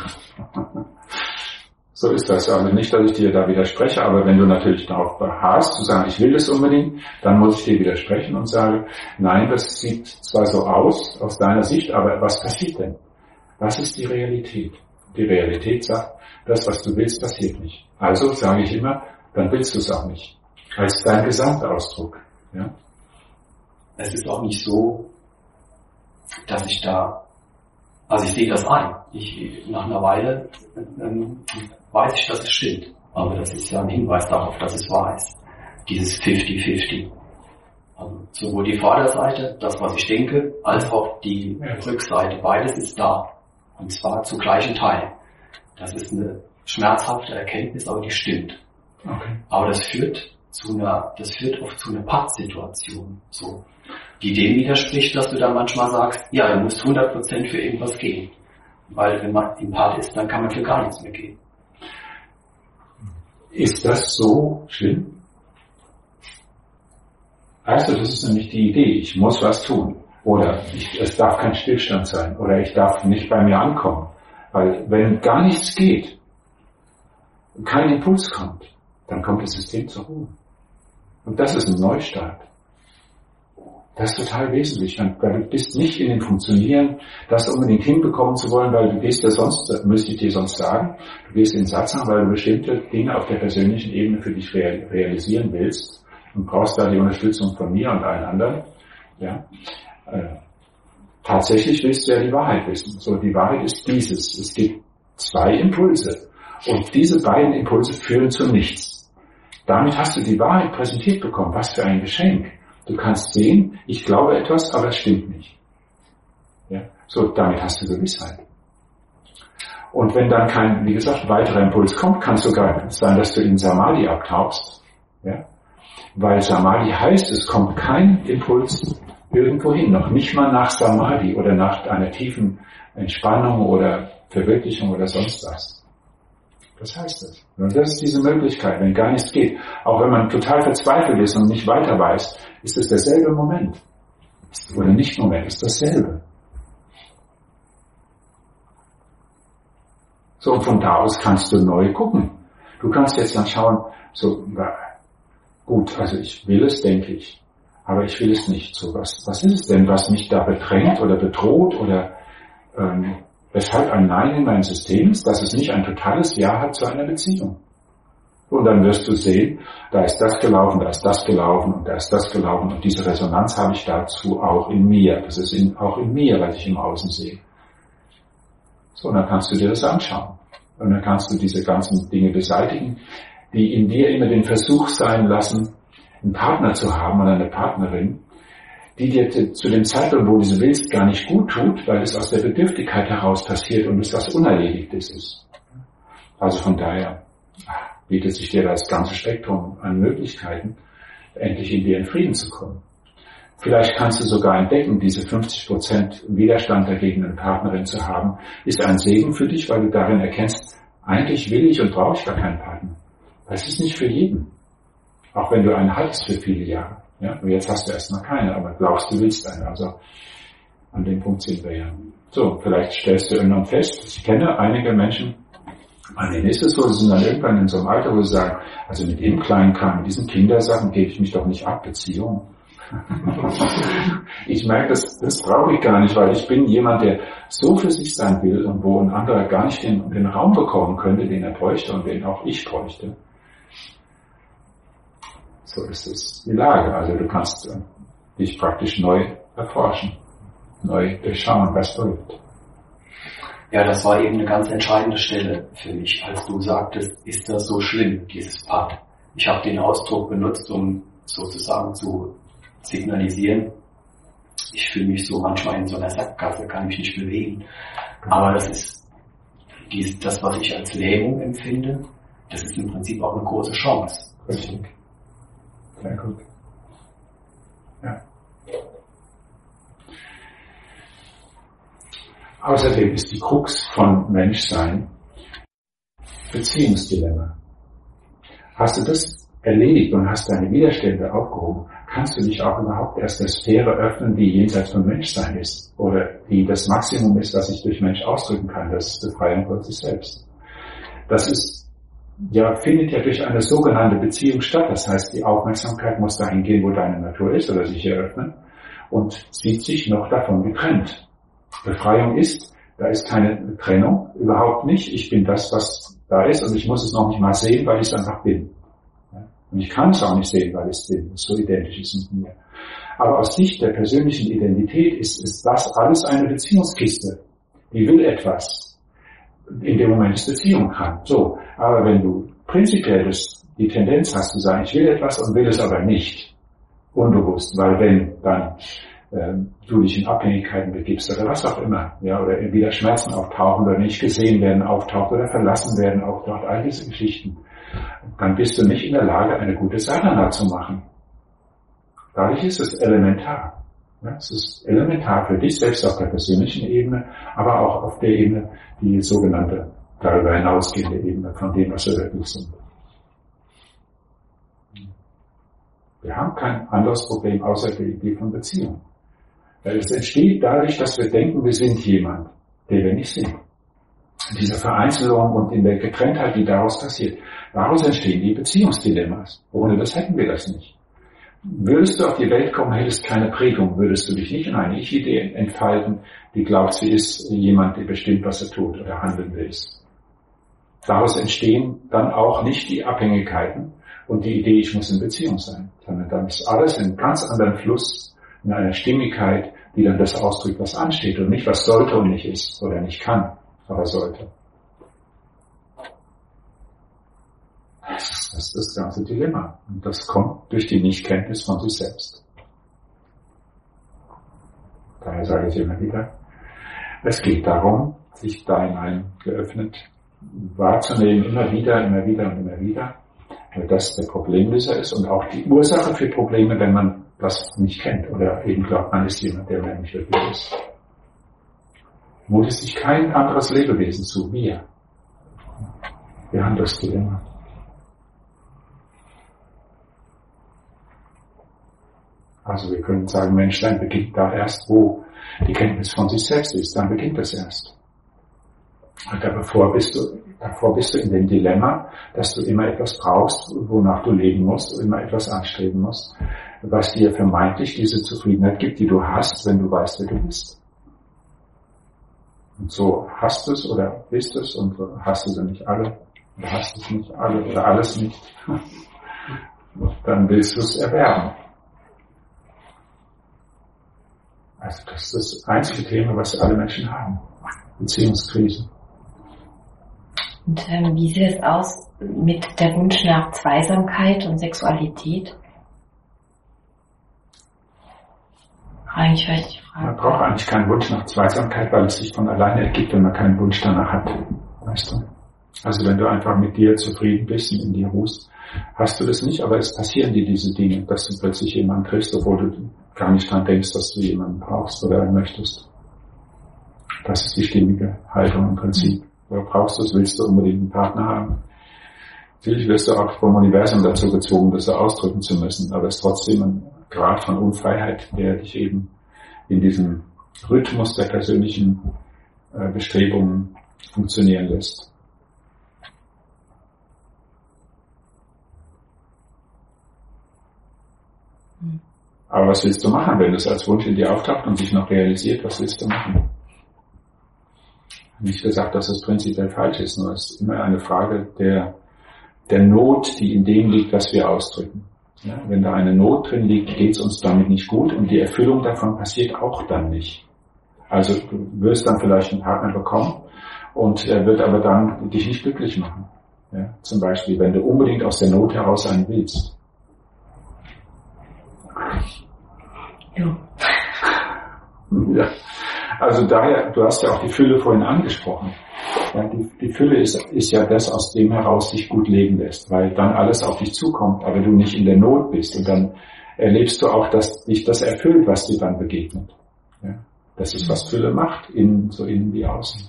[SPEAKER 2] So ist das. Also nicht, dass ich dir da widerspreche, aber wenn du natürlich darauf beharrst, zu sagen, ich will das unbedingt, dann muss ich dir widersprechen und sage, nein, das sieht zwar so aus, aus deiner Sicht, aber was passiert denn? Was ist die Realität? Die Realität sagt, das, was du willst, passiert nicht. Also sage ich immer, dann willst du es auch nicht. Als dein Gesamtausdruck. Ja?
[SPEAKER 6] Es ist auch nicht so, dass ich da, also ich sehe das ein. Ich, nach einer Weile ähm, weiß ich, dass es stimmt. Aber das ist ja ein Hinweis darauf, dass es wahr ist. Dieses fifty fifty. Also sowohl die Vorderseite, das, was ich denke, als auch die Rückseite. Beides ist da. Und zwar zu gleichen Teilen. Das ist eine schmerzhafte Erkenntnis, aber die stimmt.
[SPEAKER 2] Okay.
[SPEAKER 6] Aber das führt zu einer, das führt oft zu einer Pattsituation, so. Die dem widerspricht, dass du dann manchmal sagst, ja, du musst hundert Prozent für irgendwas gehen. Weil wenn man im Patt ist, dann kann man für gar nichts mehr gehen.
[SPEAKER 2] Ist das so schlimm? Also, das ist nämlich die Idee. Ich muss was tun. Oder ich, es darf kein Stillstand sein. Oder ich darf nicht bei mir ankommen. Weil wenn gar nichts geht, kein Impuls kommt, dann kommt das System zur Ruhe. Und das ist ein Neustart. Das ist total wesentlich. Weil du bist nicht in dem Funktionieren, das unbedingt hinbekommen zu wollen, weil du gehst ja sonst, müsste ich dir sonst sagen, du gehst in den Satsang, weil du bestimmte Dinge auf der persönlichen Ebene für dich realisieren willst und brauchst da die Unterstützung von mir und allen anderen. Ja. Äh, tatsächlich willst du ja die Wahrheit wissen. So, die Wahrheit ist dieses. Es gibt zwei Impulse. Und diese beiden Impulse führen zu nichts. damit hast du die Wahrheit präsentiert bekommen. Was für ein Geschenk. Du kannst sehen, ich glaube etwas, aber es stimmt nicht. Ja? So, damit hast du Gewissheit. Und wenn dann kein, wie gesagt, weiterer Impuls kommt, kann es sogar sein, dass du in Samadhi abtauchst. Ja? Weil Samadhi heißt, es kommt kein Impuls irgendwo hin, noch nicht mal nach Samadhi oder nach einer tiefen Entspannung oder Verwirklichung oder sonst was. Das heißt es. Und das ist diese Möglichkeit, wenn gar nichts geht. Auch wenn man total verzweifelt ist und nicht weiter weiß, ist es derselbe Moment. Oder nicht Moment, ist dasselbe. So, und von da aus kannst du neu gucken. Du kannst jetzt dann schauen, so, gut, also ich will es, denke ich, aber ich will es nicht. So, was, was ist es denn, was mich da bedrängt oder bedroht oder ähm, weshalb ein Nein in mein System ist, dass es nicht ein totales Ja hat zu einer Beziehung. Und dann wirst du sehen, da ist das gelaufen, da ist das gelaufen und da ist das gelaufen und diese Resonanz habe ich dazu auch in mir. Das ist in, auch in mir, was ich im Außen sehe. So, und dann kannst du dir das anschauen. Und dann kannst du diese ganzen Dinge beseitigen, die in dir immer den Versuch sein lassen, einen Partner zu haben oder eine Partnerin, die dir zu dem Zeitpunkt, wo du sie willst, gar nicht gut tut, weil es aus der Bedürftigkeit heraus passiert und es was Unerledigtes ist. Also von daher bietet sich dir das ganze Spektrum an Möglichkeiten, endlich in dir in Frieden zu kommen. Vielleicht kannst du sogar entdecken, diese fünfzig Prozent Widerstand dagegen, eine Partnerin zu haben, ist ein Segen für dich, weil du darin erkennst, eigentlich will ich und brauche ich gar keinen Partner. Das ist nicht für jeden. Auch wenn du einen hattest für viele Jahre. Ja, und jetzt hast du erstmal keine, aber glaubst, du willst eine. Also an dem Punkt sind wir ja. So, vielleicht stellst du irgendwann fest, ich kenne einige Menschen, an denen ist es so, sie sind dann irgendwann in so einem Alter, wo sie sagen, also mit dem kleinen Kram, mit diesen Kindersachen gebe ich mich doch nicht ab, Beziehung. Ich merke, das, das brauche ich gar nicht, weil ich bin jemand, der so für sich sein will und wo ein anderer gar nicht den, den Raum bekommen könnte, den er bräuchte und den auch ich bräuchte. So ist es die Lage. Also du kannst äh, dich praktisch neu erforschen, neu durchschauen, was läuft.
[SPEAKER 6] Ja, das war eben eine ganz entscheidende Stelle für mich, als du sagtest, ist das so schlimm, dieses Part. Ich habe den Ausdruck benutzt, um sozusagen zu signalisieren, ich fühle mich so manchmal in so einer Sackgasse, kann mich nicht bewegen. Aber das ist dies, das, was ich als Lähmung empfinde, das ist im Prinzip auch eine große Chance.
[SPEAKER 2] Richtig. Sehr gut. Ja. Außerdem ist die Krux von Menschsein Beziehungsdilemma. Hast du das erledigt und hast deine Widerstände aufgehoben, kannst du dich auch überhaupt erst der Sphäre öffnen, die jenseits von Menschsein ist oder die das Maximum ist, was ich durch Mensch ausdrücken kann. Das ist Befreiung von sich selbst. Das ist ja, findet ja durch eine sogenannte Beziehung statt. Das heißt, die Aufmerksamkeit muss dahin gehen, wo deine Natur ist oder sich eröffnen und sieht sich noch davon getrennt. Befreiung ist, da ist keine Trennung, überhaupt nicht. Ich bin das, was da ist und ich muss es noch nicht mal sehen, weil ich es einfach bin. Und ich kann es auch nicht sehen, weil ich es bin. Es so identisch ist mit mir. Aber aus Sicht der persönlichen Identität ist, ist das alles eine Beziehungskiste. Die will etwas. In dem Moment es Beziehung kann. So, aber wenn du prinzipiell das, die Tendenz hast zu sagen, ich will etwas und will es aber nicht, unbewusst, weil wenn dann ähm, du dich in Abhängigkeiten begibst oder was auch immer, ja, oder wieder Schmerzen auftauchen oder nicht gesehen werden auftaucht oder verlassen werden auftaucht, all diese Geschichten, dann bist du nicht in der Lage, eine gute Sadhana zu machen. Dadurch ist es elementar. Ja, es ist elementar für dich selbst auf der persönlichen Ebene, aber auch auf der Ebene, die sogenannte darüber hinausgehende Ebene von dem, was wir wirklich sind. Wir haben kein anderes Problem außer der Idee von Beziehung. Weil es entsteht dadurch, dass wir denken, wir sind jemand, der wir nicht sind. In dieser Vereinzelung und in der Getrenntheit, die daraus passiert, daraus entstehen die Beziehungsdilemmas. Ohne das hätten wir das nicht. Würdest du auf die Welt kommen, hättest keine Prägung, würdest du dich nicht in eine Ich-Idee entfalten, die glaubt, sie ist jemand, der bestimmt, was er tut oder handeln will. Daraus entstehen dann auch nicht die Abhängigkeiten und die Idee, ich muss in Beziehung sein, sondern dann ist alles in einem ganz anderen Fluss, in einer Stimmigkeit, die dann das ausdrückt, was ansteht und nicht, was sollte und nicht ist oder nicht kann, aber sollte. Das ist Das ist das ganze Dilemma. Und das kommt durch die Nichtkenntnis von sich selbst. Daher sage ich immer wieder, es geht darum, sich da hinein geöffnet wahrzunehmen, immer wieder, immer wieder und immer wieder, weil das der Problemlöser ist und auch die Ursache für Probleme, wenn man das nicht kennt oder eben glaubt, man ist jemand, der nicht wirklich ist. Mutet sich kein anderes Lebewesen zu, wir. Wir haben das Dilemma. Also wir können sagen, Menschlein beginnt da erst, wo die Kenntnis von sich selbst ist, dann beginnt das erst. Und davor bist du, davor bist du in dem Dilemma, dass du immer etwas brauchst, wonach du leben musst, immer etwas anstreben musst, was dir vermeintlich diese Zufriedenheit gibt, die du hast, wenn du weißt, wer du bist. Und so hast du es oder bist es und hast du sie nicht alle, oder hast du es nicht alle oder alles nicht, dann willst du es erwerben. Also das ist das einzige Thema, was alle Menschen haben. Beziehungskrise.
[SPEAKER 4] Und ähm, wie sieht es aus mit der Wunsch nach Zweisamkeit und Sexualität? Eigentlich weiß ich die Frage.
[SPEAKER 2] Man braucht eigentlich keinen Wunsch nach Zweisamkeit, weil es sich von alleine ergibt, wenn man keinen Wunsch danach hat. Weißt du? Also wenn du einfach mit dir zufrieden bist und in dir ruhst, hast du das nicht, aber es passieren dir diese Dinge, dass du plötzlich jemanden kriegst, obwohl du gar nicht dran denkst, dass du jemanden brauchst oder möchtest. Das ist die stimmige Haltung im Prinzip. Oder brauchst du es, willst du unbedingt einen Partner haben? Natürlich wirst du auch vom Universum dazu gezwungen, das so ausdrücken zu müssen, aber es ist trotzdem ein Grad von Unfreiheit, der dich eben in diesem Rhythmus der persönlichen äh, Bestrebungen funktionieren lässt. Aber was willst du machen, wenn das als Wunsch in dir auftaucht und sich noch realisiert? Was willst du machen? Nicht gesagt, dass es prinzipiell falsch ist, nur es ist immer eine Frage der, der Not, die in dem liegt, was wir ausdrücken. Ja, wenn da eine Not drin liegt, geht es uns damit nicht gut und die Erfüllung davon passiert auch dann nicht. Also du wirst dann vielleicht einen Partner bekommen und er wird aber dann dich nicht glücklich machen. Ja, zum Beispiel, wenn du unbedingt aus der Not heraus einen willst.
[SPEAKER 4] Ja.
[SPEAKER 2] Ja. Also daher, du hast ja auch die Fülle vorhin angesprochen. Ja, die, die Fülle ist, ist ja das, aus dem heraus sich gut leben lässt, weil dann alles auf dich zukommt, aber du nicht in der Not bist und dann erlebst du auch, dass dich das erfüllt, was dir dann begegnet. Ja, das ist, was Fülle macht, innen, so innen wie außen.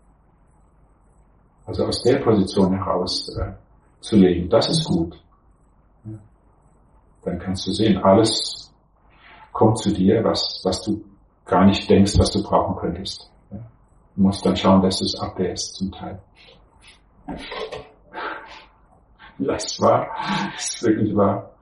[SPEAKER 2] Also aus der Position heraus äh, zu leben, das ist gut. Ja. Dann kannst du sehen, alles kommt zu dir, was, was du gar nicht denkst, was du brauchen könntest. Ja. Du musst dann schauen, dass du es abwehrst zum Teil. Ja, es war, es ist wirklich wahr.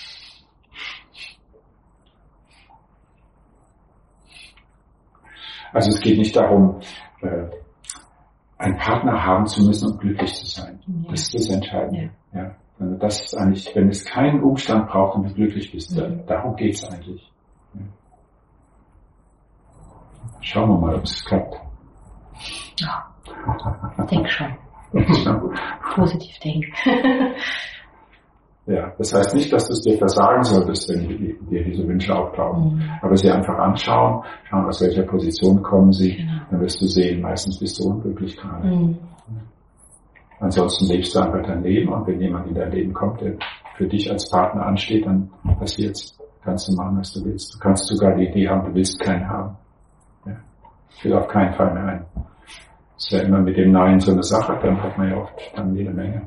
[SPEAKER 2] Also es geht nicht darum, äh, einen Partner haben zu müssen, um glücklich zu sein. Ja. Das ist das Entscheidende. Ja. Ja. Also das ist eigentlich, wenn es keinen Umstand braucht, um du glücklich bist, ja. dann, darum geht es eigentlich. Ja. Schauen wir mal, ob es klappt.
[SPEAKER 4] Ja, ich denke schon. Positiv denken.
[SPEAKER 2] Ja, das heißt nicht, dass du es dir versagen solltest, wenn dir diese Wünsche auftauchen. Mhm. Aber sie einfach anschauen, schauen, aus welcher Position kommen sie, genau. Dann wirst du sehen, meistens bist du unglücklich gerade. Mhm. Ansonsten lebst du einfach dein Leben und wenn jemand in dein Leben kommt, der für dich als Partner ansteht, dann passiert's. Kannst du machen, was du willst. Du kannst sogar die Idee haben, du willst keinen haben. Ja. Ich will auf keinen Fall mehr einen. Das ist ja immer mit dem Nein so eine Sache, dann hat man ja oft dann jede Menge.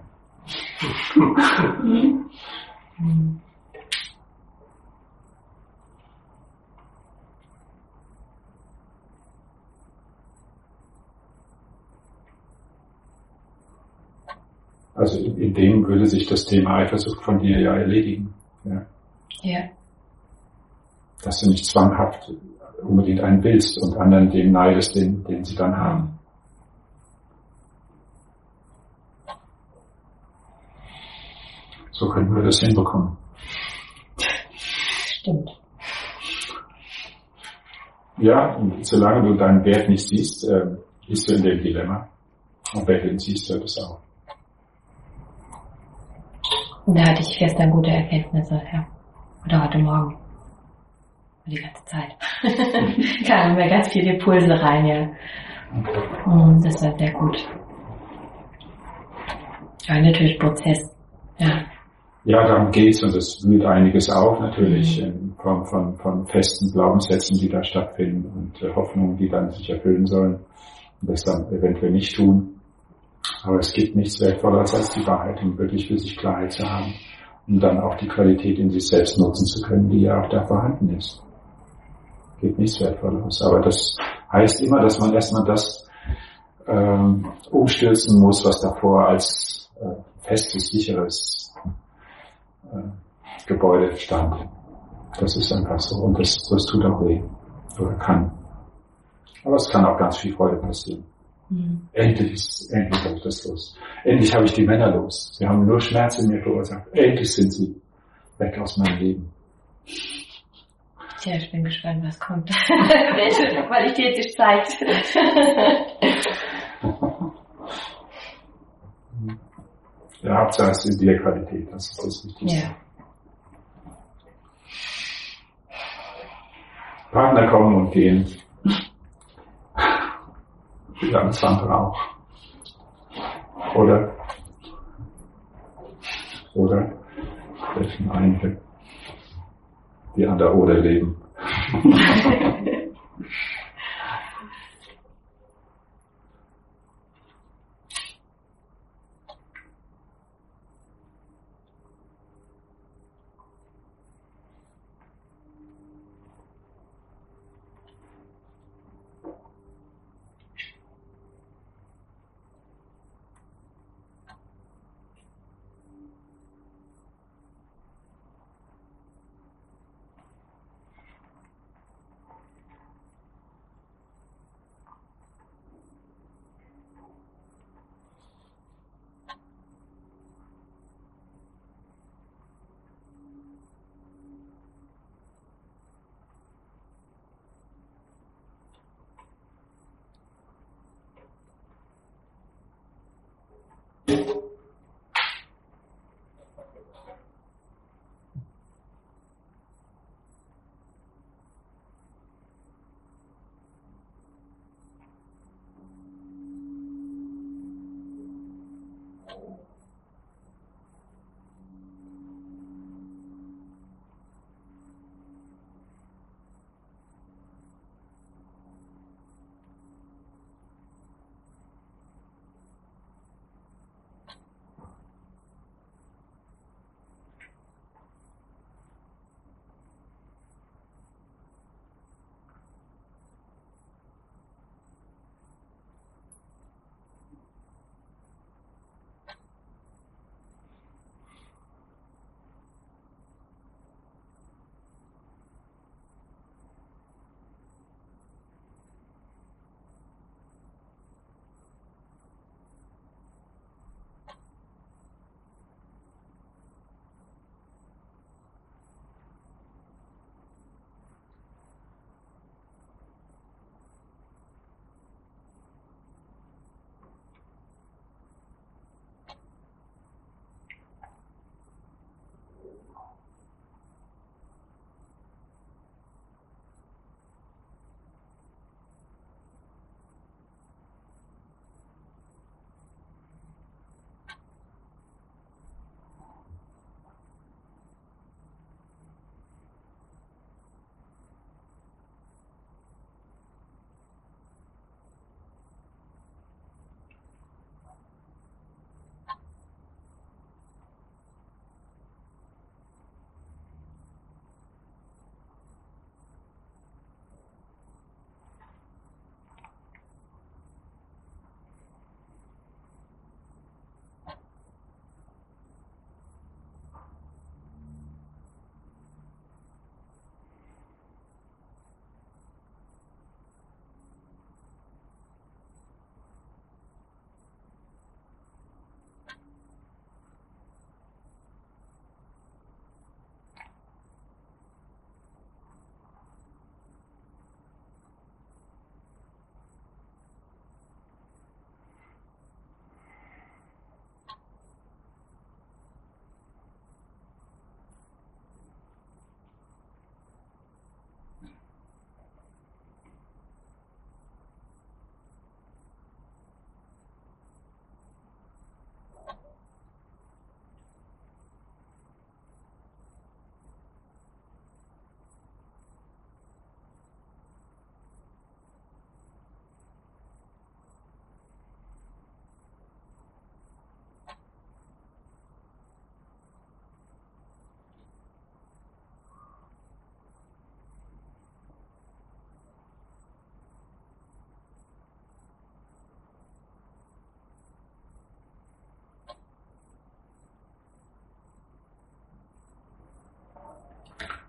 [SPEAKER 2] Also in, in dem würde sich das Thema Eifersucht von dir ja erledigen. Ja.
[SPEAKER 4] Ja.
[SPEAKER 2] Dass du nicht zwanghaft unbedingt einen willst und anderen den neidest, den, den sie dann haben. So könnten wir das hinbekommen.
[SPEAKER 4] Stimmt.
[SPEAKER 2] Ja, und solange du deinen Wert nicht siehst, äh, bist du in dem Dilemma. Und wenn du ihn siehst, hört es auf.
[SPEAKER 4] Und da hatte ich gestern gute Erkenntnisse, ja. Oder heute Morgen. Die ganze Zeit. Kamen mir ganz viele Impulse rein, ja. Und das war sehr gut. Ja, natürlich Prozess. Ja.
[SPEAKER 2] Ja, darum geht's und es wühlt einiges auf, natürlich, in Form von, von festen Glaubenssätzen, die da stattfinden und äh, Hoffnungen, die dann sich erfüllen sollen und das dann eventuell nicht tun. Aber es gibt nichts Wertvolleres als die Wahrheit, um wirklich für sich Klarheit zu haben und dann auch die Qualität in sich selbst nutzen zu können, die ja auch da vorhanden ist. Es gibt nichts Wertvolleres. Aber das heißt immer, dass man erstmal das ähm, umstürzen muss, was davor als äh, festes, sicheres Gebäude stand. Das ist einfach so. Und das, das tut auch weh. Oder kann. Aber es kann auch ganz viel Freude passieren. Mhm. Endlich ist, endlich habe ich das los. Endlich habe ich die Männer los. Sie haben nur Schmerz in mir verursacht. Endlich sind sie weg aus meinem Leben.
[SPEAKER 4] Tja, ich bin gespannt, was kommt. Welche Qualität sich zeigt.
[SPEAKER 2] Ja, Hauptsache es ist in dir Qualität, das ist das Wichtigste. Ja. Partner kommen und gehen. Wie alles andere auch. Oder? Oder? Welchen Einblick? Die an der Oder leben.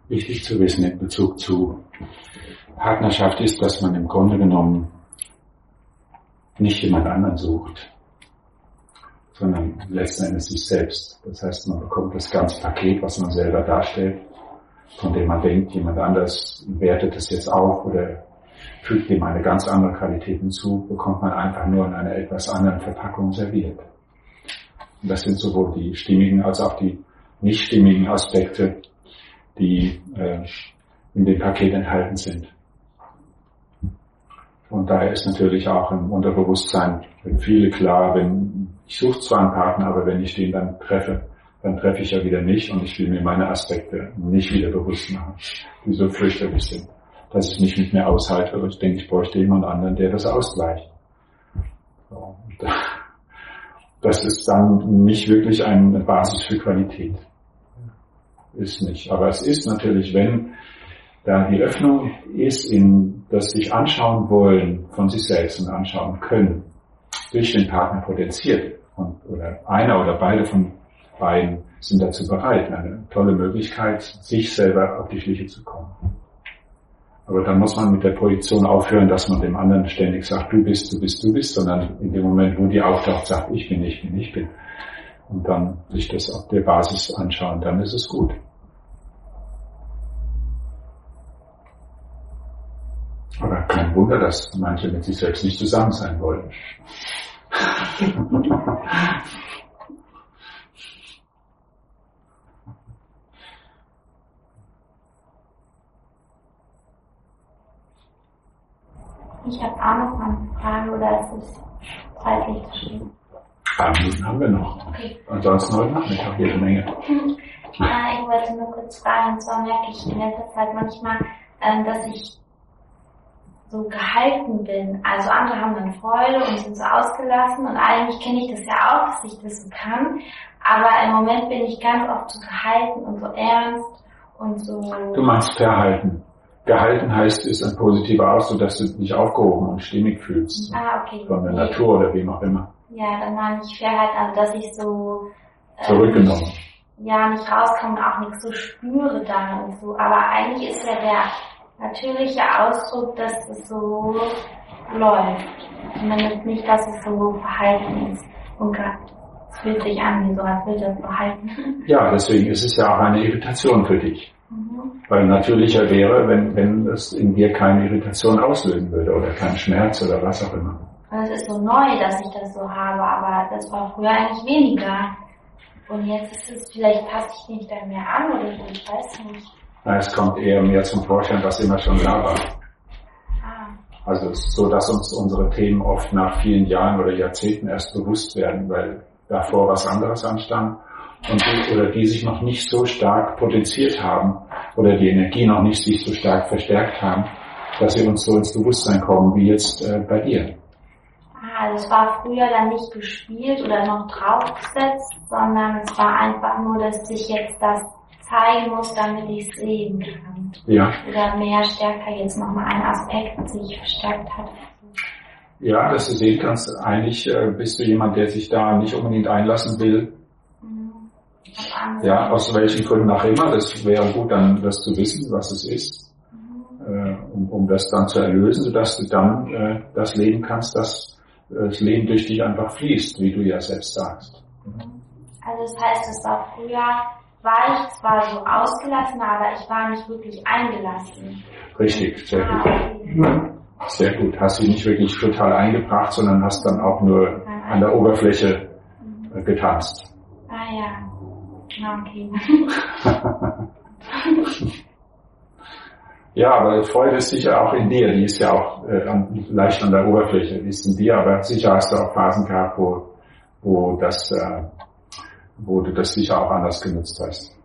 [SPEAKER 2] wichtig zu wissen in Bezug zu Partnerschaft ist, dass man im Grunde genommen nicht jemand anderen sucht, sondern letzten Endes sich selbst. Das heißt, man bekommt das ganze Paket, was man selber darstellt, von dem man denkt, jemand anders wertet es jetzt auf oder fügt dem eine ganz andere Qualität hinzu, bekommt man einfach nur in einer etwas anderen Verpackung serviert. Und das sind sowohl die stimmigen als auch die nicht stimmigen Aspekte, die äh, in dem Paket enthalten sind. Und daher ist natürlich auch im Unterbewusstsein für viele klar, wenn ich suche zwar einen Partner, aber wenn ich den dann treffe, dann treffe ich ja wieder nicht und ich will mir meine Aspekte nicht wieder bewusst machen, die so fürchterlich sind, dass ich nicht mit mir aushalte. Aber ich denke, ich bräuchte jemand anderen, der das ausgleicht. So, das ist dann nicht wirklich eine Basis für Qualität. Ist nicht. Aber es ist natürlich, wenn da die Öffnung ist in das sich anschauen wollen von sich selbst und anschauen können, durch den Partner potenziert, und, oder einer oder beide von beiden sind dazu bereit, eine tolle Möglichkeit, sich selber auf die Schliche zu kommen. Aber dann muss man mit der Projektion aufhören, dass man dem anderen ständig sagt, du bist, du bist, du bist, sondern in dem Moment, wo die auftaucht, sagt, ich bin, ich bin, ich bin. Und dann sich das auf der Basis anschauen, dann ist es gut. Aber kein Wunder, dass manche mit sich selbst nicht zusammen sein wollen.
[SPEAKER 3] Ich habe auch noch mal eine Frage, oder ist es zeitlich zu stehen?
[SPEAKER 2] Ein paar Minuten haben wir noch.
[SPEAKER 3] Okay.
[SPEAKER 2] Ansonsten heute Nachmittag jede Menge.
[SPEAKER 3] Äh, ich wollte nur kurz fragen, und zwar merke ich in letzter Zeit manchmal, ähm, dass ich so gehalten bin. Also andere haben dann Freude und sind so ausgelassen und eigentlich kenne ich das ja auch, dass ich das so kann, aber im Moment bin ich ganz oft so gehalten und so ernst und so...
[SPEAKER 2] Du meinst verhalten. Gehalten heißt, ist ein positiver Ausdruck, dass du dich aufgehoben und stimmig fühlst.
[SPEAKER 3] Ah, okay.
[SPEAKER 2] Von der Natur oder wem auch immer.
[SPEAKER 3] Ja, dann meine ich verhalten, also dass ich so... Äh,
[SPEAKER 2] Zurückgenommen.
[SPEAKER 3] Nicht, ja, nicht rauskomme und auch nichts so spüre dann und so, aber eigentlich ist ja der natürliche Ausdruck, dass es so läuft. Zumindest nicht, dass es so verhalten ist. Und es fühlt sich an, wie so, als würde es verhalten.
[SPEAKER 2] Ja, deswegen ist es ja auch eine Irritation für dich. Mhm. Weil natürlicher wäre, wenn, wenn es in dir keine Irritation auslösen würde oder keinen Schmerz oder was auch immer.
[SPEAKER 3] Und es ist so neu, dass ich das so habe, aber das war früher eigentlich weniger. Und jetzt ist es, vielleicht passe ich mich da mehr an oder so, ich weiß nicht.
[SPEAKER 2] Es kommt eher mehr zum Vorschein, was immer schon da war. Also es ist so, dass uns unsere Themen oft nach vielen Jahren oder Jahrzehnten erst bewusst werden, weil davor was anderes anstand und die, oder die sich noch nicht so stark potenziert haben oder die Energie noch nicht sich so stark verstärkt haben, dass sie uns so ins Bewusstsein kommen wie jetzt äh, bei dir.
[SPEAKER 3] Ah, also es war früher dann nicht gespielt oder noch draufgesetzt, sondern es war einfach nur, dass sich jetzt das zeigen muss, damit ich es sehen kann.
[SPEAKER 2] Ja.
[SPEAKER 3] Oder mehr stärker jetzt nochmal ein Aspekt sich verstärkt hat.
[SPEAKER 2] Ja, dass du sehen kannst, eigentlich äh, bist du jemand, der sich da nicht unbedingt einlassen will.
[SPEAKER 3] Mhm.
[SPEAKER 2] Ja, aus welchen Gründen auch immer. Das wäre gut, dann das zu wissen, was es ist, mhm. äh, um, um das dann zu erlösen, sodass du dann äh, das leben kannst, dass äh, das Leben durch dich einfach fließt, wie du ja selbst sagst.
[SPEAKER 3] Mhm. Also das heißt, es war früher, war ich zwar so ausgelassen, aber ich war nicht wirklich eingelassen.
[SPEAKER 2] Richtig, sehr
[SPEAKER 3] ah,
[SPEAKER 2] gut.
[SPEAKER 3] Okay.
[SPEAKER 2] Sehr gut. Hast sie nicht wirklich total eingebracht, sondern hast dann auch nur an der Oberfläche äh, getanzt.
[SPEAKER 3] Ah ja, ah, okay.
[SPEAKER 2] Ja, aber Freude ist sicher auch in dir. Die ist ja auch äh, leicht an der Oberfläche, die ist in dir, aber sicher hast du auch Phasen gehabt, wo, wo das... Äh, wo du das sicher auch anders genutzt hast.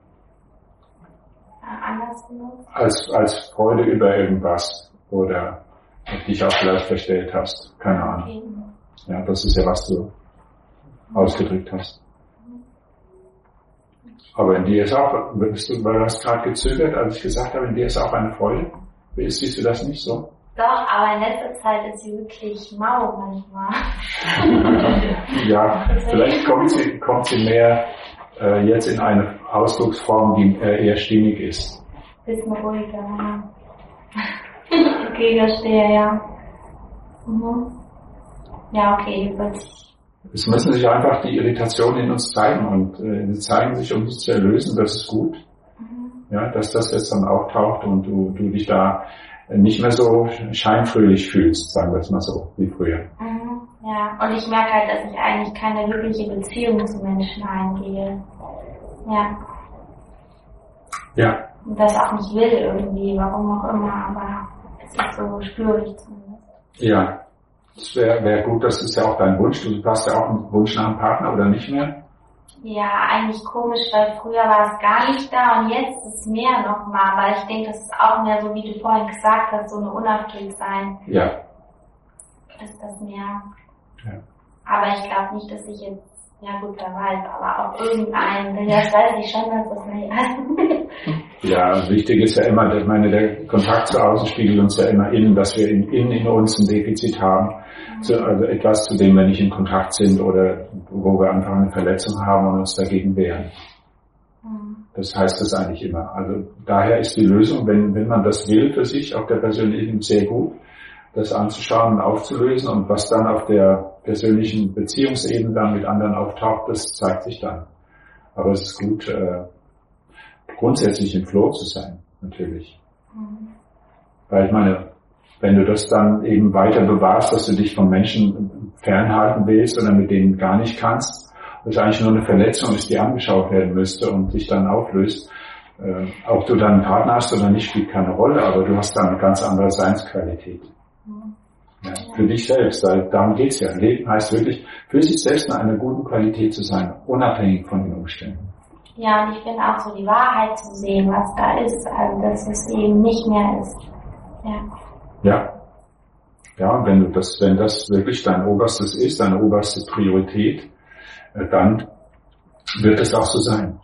[SPEAKER 3] Anders genutzt?
[SPEAKER 2] Als, als Freude über irgendwas oder dich auch vielleicht verstellt hast. Keine Ahnung. Okay. Ja, das ist ja, was du mhm. ausgedrückt hast. Aber in dir ist auch, bist du, weil du hast gerade gezögert, als ich gesagt habe, in dir ist auch eine Freude. Siehst du das nicht so?
[SPEAKER 3] Doch, aber in letzter Zeit ist sie wirklich mau manchmal.
[SPEAKER 2] Ja, vielleicht kommt sie, kommt sie mehr äh, jetzt in eine Ausdrucksform, die äh, eher stimmig ist.
[SPEAKER 3] bisschen ruhiger, ja. Okay, verstehe, ja. Mhm. Ja, okay, wird ich.
[SPEAKER 2] Es müssen sich einfach die Irritationen in uns zeigen und äh, sie zeigen sich, um sich zu erlösen, das ist gut. Mhm. Ja, dass das jetzt dann auftaucht und du, du dich da nicht mehr so scheinfröhlich fühlst, sagen wir es mal so, wie früher.
[SPEAKER 3] Mhm. Ja, und ich merke halt, dass ich eigentlich keine wirkliche Beziehung zu Menschen eingehe. Ja.
[SPEAKER 2] Ja.
[SPEAKER 3] Und das auch nicht will irgendwie, warum auch immer, aber es ist so, spüre ich zumindest.
[SPEAKER 2] Ja, es wäre wär gut, das ist ja auch dein Wunsch, du hast ja auch einen Wunsch nach einem Partner oder nicht mehr?
[SPEAKER 3] Ja, eigentlich komisch, weil früher war es gar nicht da und jetzt ist es mehr nochmal, weil ich denke, das ist auch mehr so, wie du vorhin gesagt hast, so eine Unaufgeregtsein.
[SPEAKER 2] Ja.
[SPEAKER 3] Ist das mehr.
[SPEAKER 2] Ja.
[SPEAKER 3] Aber ich glaube nicht, dass ich jetzt, ja gut, wer weiß, aber auch irgendeinen, denn das weiß ich schon, dass das nicht ist.
[SPEAKER 2] Ja, also wichtig ist ja immer, ich meine, der Kontakt zu außen spiegelt uns ja immer innen, dass wir in, innen in uns ein Defizit haben, mhm. zu, also etwas, zu dem wir nicht in Kontakt sind oder wo wir einfach eine Verletzung haben und uns dagegen wehren. Mhm. Das heißt das eigentlich immer. Also daher ist die Lösung, wenn, wenn man das will für sich, auf der persönlichen Ebene sehr gut, das anzuschauen und aufzulösen und was dann auf der persönlichen Beziehungsebene dann mit anderen auftaucht, das zeigt sich dann. Aber es ist gut, äh, grundsätzlich im Flow zu sein, natürlich. Mhm. Weil ich meine, wenn du das dann eben weiter bewahrst, dass du dich von Menschen fernhalten willst oder mit denen gar nicht kannst, das eigentlich nur eine Verletzung ist, die angeschaut werden müsste und sich dann auflöst, äh, ob du dann einen Partner hast oder nicht, spielt keine Rolle, aber du hast dann eine ganz andere Seinsqualität. Ja, für dich selbst, weil darum geht's ja. Leben heißt wirklich, für sich selbst in einer guten Qualität zu sein, unabhängig von den Umständen.
[SPEAKER 3] Ja, und ich finde auch so die Wahrheit zu sehen, was da ist, also dass es eben nicht mehr ist. Ja.
[SPEAKER 2] Ja. Ja, und wenn du das, wenn das wirklich dein oberstes ist, deine oberste Priorität, dann wird es auch so sein.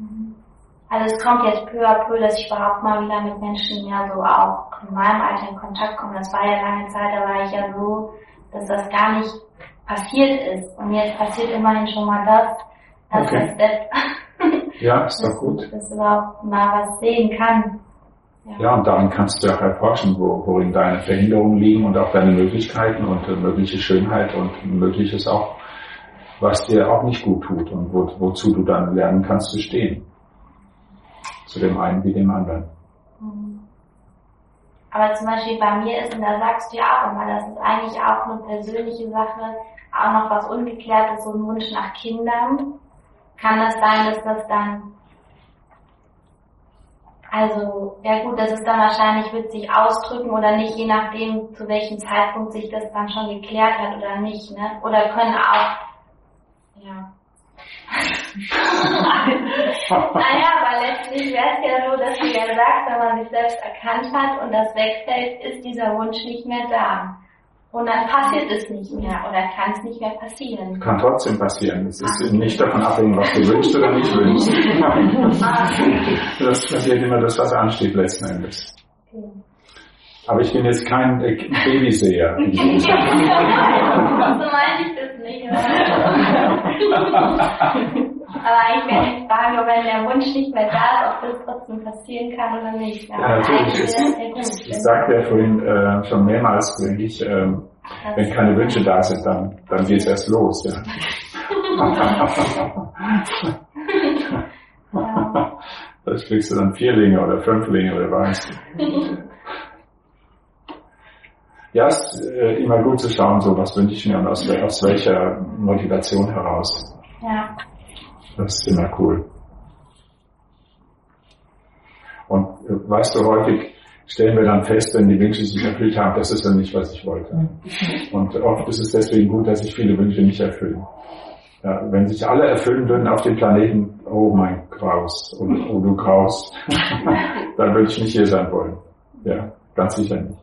[SPEAKER 3] Also es kommt jetzt peu à peu, dass ich überhaupt mal wieder mit Menschen ja so auch in meinem Alter in Kontakt komme. Das war ja lange Zeit, da war ich ja so, dass das gar nicht passiert ist. Und jetzt passiert immerhin schon mal das, dass
[SPEAKER 2] okay.
[SPEAKER 3] das
[SPEAKER 2] ja, ist doch gut.
[SPEAKER 3] Dass ich überhaupt mal was sehen kann. Ja,
[SPEAKER 2] ja, und daran kannst du auch erforschen, wo, worin deine Verhinderungen liegen und auch deine Möglichkeiten und äh, mögliche Schönheit und mögliches auch, was dir auch nicht gut tut und wo, wozu du dann lernen kannst zu stehen. Zu dem einen wie dem anderen.
[SPEAKER 3] Aber zum Beispiel bei mir ist, und da sagst du ja auch immer, das ist eigentlich auch eine persönliche Sache, auch noch was Ungeklärtes, so ein Wunsch nach Kindern. Kann das sein, dass das dann, also, ja gut, das ist dann wahrscheinlich, wird sich ausdrücken oder nicht, je nachdem, zu welchem Zeitpunkt sich das dann schon geklärt hat oder nicht, ne? Oder können auch, ja. Naja, aber letztlich wäre es ja so, dass du ja sagst, wenn man sich selbst erkannt hat und das wegfällt, ist dieser Wunsch nicht mehr da. Und dann passiert es nicht mehr oder kann es nicht mehr passieren.
[SPEAKER 2] Kann trotzdem passieren. Es ist okay. Nicht davon abhängig, was du wünschst oder nicht wünschst. Das passiert immer das, was ansteht letzten Endes. Okay. Aber ich bin jetzt kein äh, Babyseher.
[SPEAKER 3] So meine ich das nicht. Aber eigentlich wäre die Frage, wenn der Wunsch nicht mehr da ist, ob das trotzdem passieren kann oder nicht.
[SPEAKER 2] Ja, ja natürlich. Es, ich sagte ja vorhin äh, schon mehrmals, denke ich, äh, wenn keine Wünsche da sind, dann, dann geht es erst los. Ja. Ja. Das kriegst du dann Vierlinge oder Fünflinge oder was. Ja, es ist äh, immer gut zu schauen, so was wünsche ich mir und aus, aus welcher Motivation heraus.
[SPEAKER 3] Ja.
[SPEAKER 2] Das ist immer cool. Und äh, weißt du, häufig stellen wir dann fest, wenn die Wünsche sich erfüllt haben, das ist dann nicht, was ich wollte. Und oft ist es deswegen gut, dass sich viele Wünsche nicht erfüllen. Ja, wenn sich alle erfüllen würden auf dem Planeten, oh mein Graus, oh, oh du Graus, dann würde ich nicht hier sein wollen. Ja, ganz sicher nicht.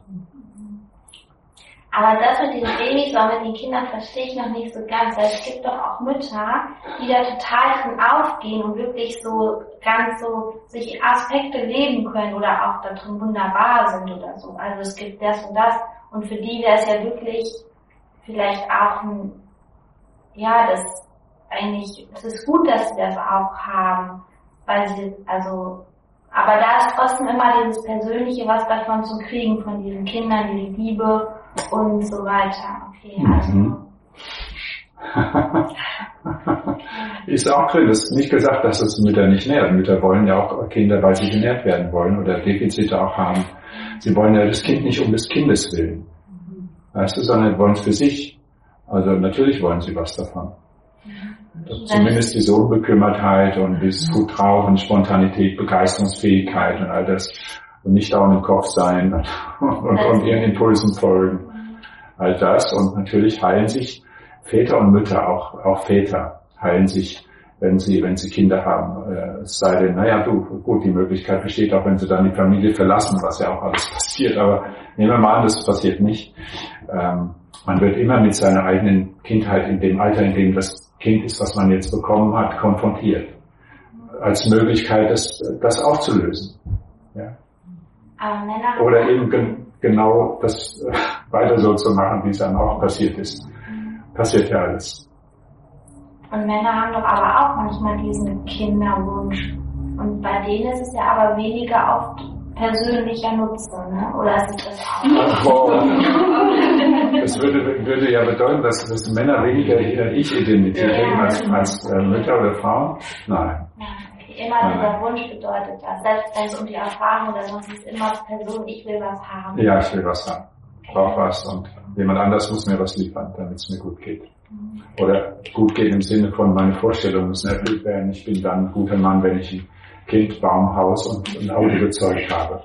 [SPEAKER 3] Aber das mit den Babys oder mit den Kindern verstehe ich noch nicht so ganz, weil es gibt doch auch Mütter, die da total drin aufgehen und wirklich so ganz so sich Aspekte leben können oder auch da drin wunderbar sind oder so. Also es gibt das und das und für die wäre es ja wirklich vielleicht auch ein, ja, das eigentlich, es ist gut, dass sie das auch haben, weil sie, also, Aber da ist trotzdem immer dieses Persönliche, was davon zu kriegen, von diesen Kindern, die Liebe und so weiter. Okay, also.
[SPEAKER 2] Mhm. Ist auch drin. Es ist nicht gesagt, dass es Mütter nicht nährt. Mütter wollen ja auch Kinder, weil sie genährt werden wollen oder Defizite auch haben. Sie wollen ja das Kind nicht um des Kindes willen. Weißt du, sondern wollen es für sich. Also natürlich wollen sie was davon. Zumindest diese Unbekümmertheit und dieses gut drauf und Spontanität, Begeisterungsfähigkeit und all das. Und nicht dauernd im Kopf sein und, und, und ihren Impulsen folgen. All das. Und natürlich heilen sich Väter und Mütter, auch, auch Väter heilen sich, wenn sie, wenn sie Kinder haben. Es sei denn, naja, du, gut, die Möglichkeit besteht auch, wenn sie dann die Familie verlassen, was ja auch alles passiert. Aber nehmen wir mal an, das passiert nicht. Ähm, man wird immer mit seiner eigenen Kindheit in dem Alter, in dem das Kind ist, was man jetzt bekommen hat, konfrontiert. Als Möglichkeit, das, das aufzulösen. Ja.
[SPEAKER 3] Aber Männer
[SPEAKER 2] Oder eben gen, genau das äh, weiter so zu machen, wie es dann auch passiert ist. Passiert ja alles.
[SPEAKER 3] Und Männer haben doch aber auch manchmal diesen Kinderwunsch. Und bei denen ist es ja aber weniger oft persönlicher Nutzen, ne? Oder ist es das auch?
[SPEAKER 2] Oh. Das würde, würde ja bedeuten, dass, dass Männer weniger Ich-Identität
[SPEAKER 3] Ja.
[SPEAKER 2] haben als, als äh, Mütter oder Frauen? Nein.
[SPEAKER 3] Ja, okay. Immer dieser Wunsch bedeutet das. Selbst wenn es um die Erfahrung oder sonst ist immer Person, ich will was haben.
[SPEAKER 2] Ja, ich will was haben. Ich brauche was und jemand anders muss mir was liefern, damit es mir gut geht. Oder gut geht im Sinne von, meine Vorstellungen müssen erfüllt werden. Ich bin dann ein guter Mann, wenn ich ein Kind, Baum, Haus und ein Auto bezeugt habe.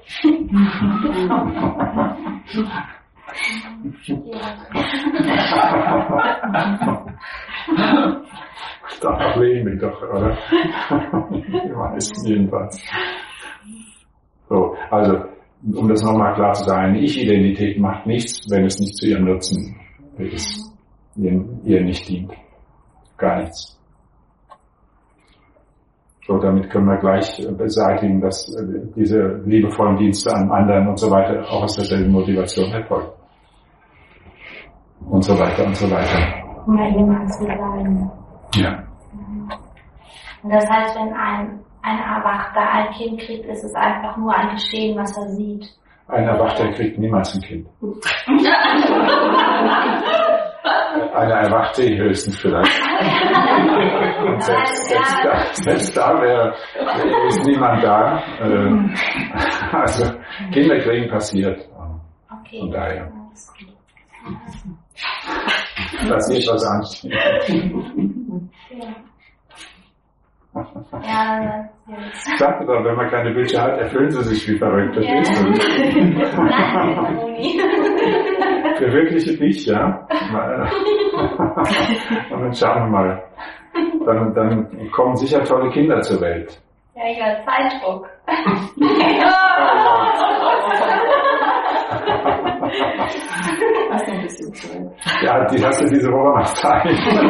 [SPEAKER 2] Danach leben wir doch, oder? Die meisten jedenfalls. So, also, um das nochmal klar zu sagen, Ich-Identität macht nichts, wenn es nicht zu ihrem Nutzen ist, ihr, ihr nicht dient. Gar nichts. So, damit können wir gleich beseitigen, dass diese liebevollen Dienste an anderen und so weiter auch aus derselben Motivation erfolgen. Und so weiter und so weiter.
[SPEAKER 3] Mal jemand zu sein.
[SPEAKER 2] Ja.
[SPEAKER 3] Und das heißt, wenn ein, ein Erwachter ein Kind kriegt, ist es einfach nur ein Geschehen, was er sieht.
[SPEAKER 2] Ein Erwachter kriegt niemals ein Kind. Eine Erwachte höchstens vielleicht. Und selbst, selbst, da, selbst da wäre, ist niemand da. Also Kinder kriegen passiert.
[SPEAKER 3] Okay.
[SPEAKER 2] Von daher. Passiert was anständiges.
[SPEAKER 3] Ja, jetzt.
[SPEAKER 2] Ich sagte doch, wenn man keine Wünsche hat, erfüllen sie sich wie verrückt. Verstehst du? Für wirkliche dich, ja. Und dann schauen wir mal. Dann, dann kommen sicher tolle Kinder zur Welt.
[SPEAKER 3] Ja, ich habe Zeitdruck.
[SPEAKER 1] Hast du ein bisschen Zeit?
[SPEAKER 2] Ja, die hast du diese Woche noch Zeit.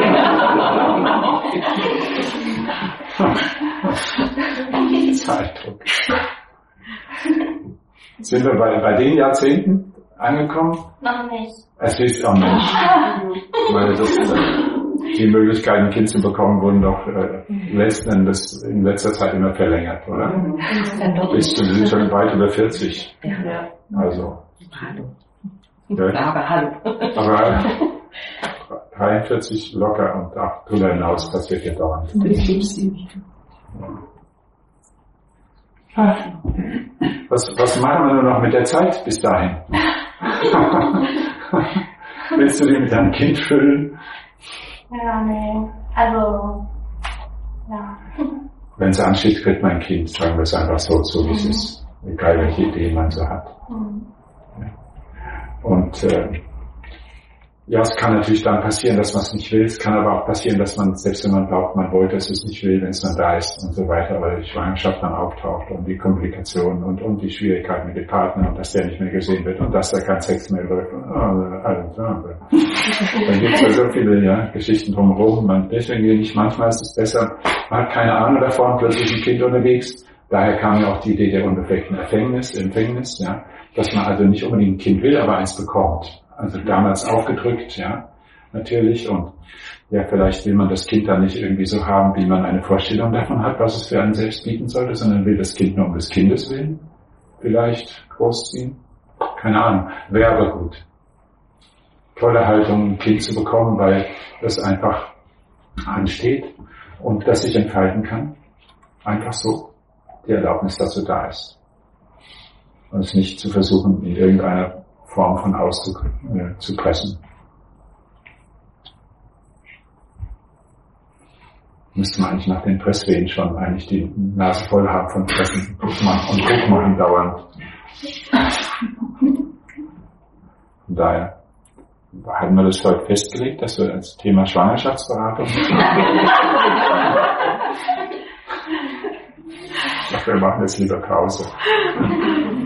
[SPEAKER 2] Zeitdruck. Sind wir bei, bei den Jahrzehnten angekommen?
[SPEAKER 3] Noch nicht.
[SPEAKER 2] Es ist auch nicht. Ich meine, das, die Möglichkeiten, ein Kind zu bekommen, wurden doch äh, letzten Endes in letzter Zeit immer verlängert, oder? Bis, wir sind schon weit über vierzig.
[SPEAKER 5] Ja.
[SPEAKER 2] Also.
[SPEAKER 5] Ja. Aber hallo.
[SPEAKER 2] Aber dreiundvierzig locker und auch drüber hinaus passiert ja dauernd. Was, was machen wir nur noch mit der Zeit bis dahin? Willst du die mit deinem Kind füllen?
[SPEAKER 3] Ja, nee. Also, ja.
[SPEAKER 2] Wenn es ansteht, kriegt mein Kind, sagen wir es einfach so, so wie es ist. Egal welche Idee man so hat.
[SPEAKER 3] Mhm.
[SPEAKER 2] Und äh, ja, es kann natürlich dann passieren, dass man es nicht will. Es kann aber auch passieren, dass man, selbst wenn man glaubt, man wollte, dass es nicht will, wenn es dann da ist und so weiter, weil die Schwangerschaft dann auftaucht und die Komplikationen und, und die Schwierigkeiten mit dem Partner und dass der nicht mehr gesehen wird und dass da kein Sex mehr läuft. Und, oh, alles, ja. Dann gibt es ja so viele ja, Geschichten drumherum. Man, deswegen denke ich, manchmal ist es besser, man hat keine Ahnung davon, plötzlich ein Kind unterwegs. Daher kam ja auch die Idee der unbefleckten Empfängnis, Empfängnis, ja, dass man also nicht unbedingt ein Kind will, aber eins bekommt. Also damals aufgedrückt, ja, natürlich. Und ja, vielleicht will man das Kind dann nicht irgendwie so haben, wie man eine Vorstellung davon hat, was es für einen selbst bieten sollte, sondern will das Kind nur um des Kindes willen vielleicht großziehen. Keine Ahnung, wäre aber gut. Tolle Haltung, ein Kind zu bekommen, weil das einfach ansteht und das sich entfalten kann. Einfach so die Erlaubnis dazu da ist. Und es nicht zu versuchen, in irgendeiner Form von Ausdruck äh, zu pressen. Müsste man eigentlich nach den Presswehen schon eigentlich die Nase voll haben von Pressen und Druck machen dauernd. Von daher haben wir das heute festgelegt, dass wir als Thema Schwangerschaftsberatung dafür machen wir jetzt lieber Pause.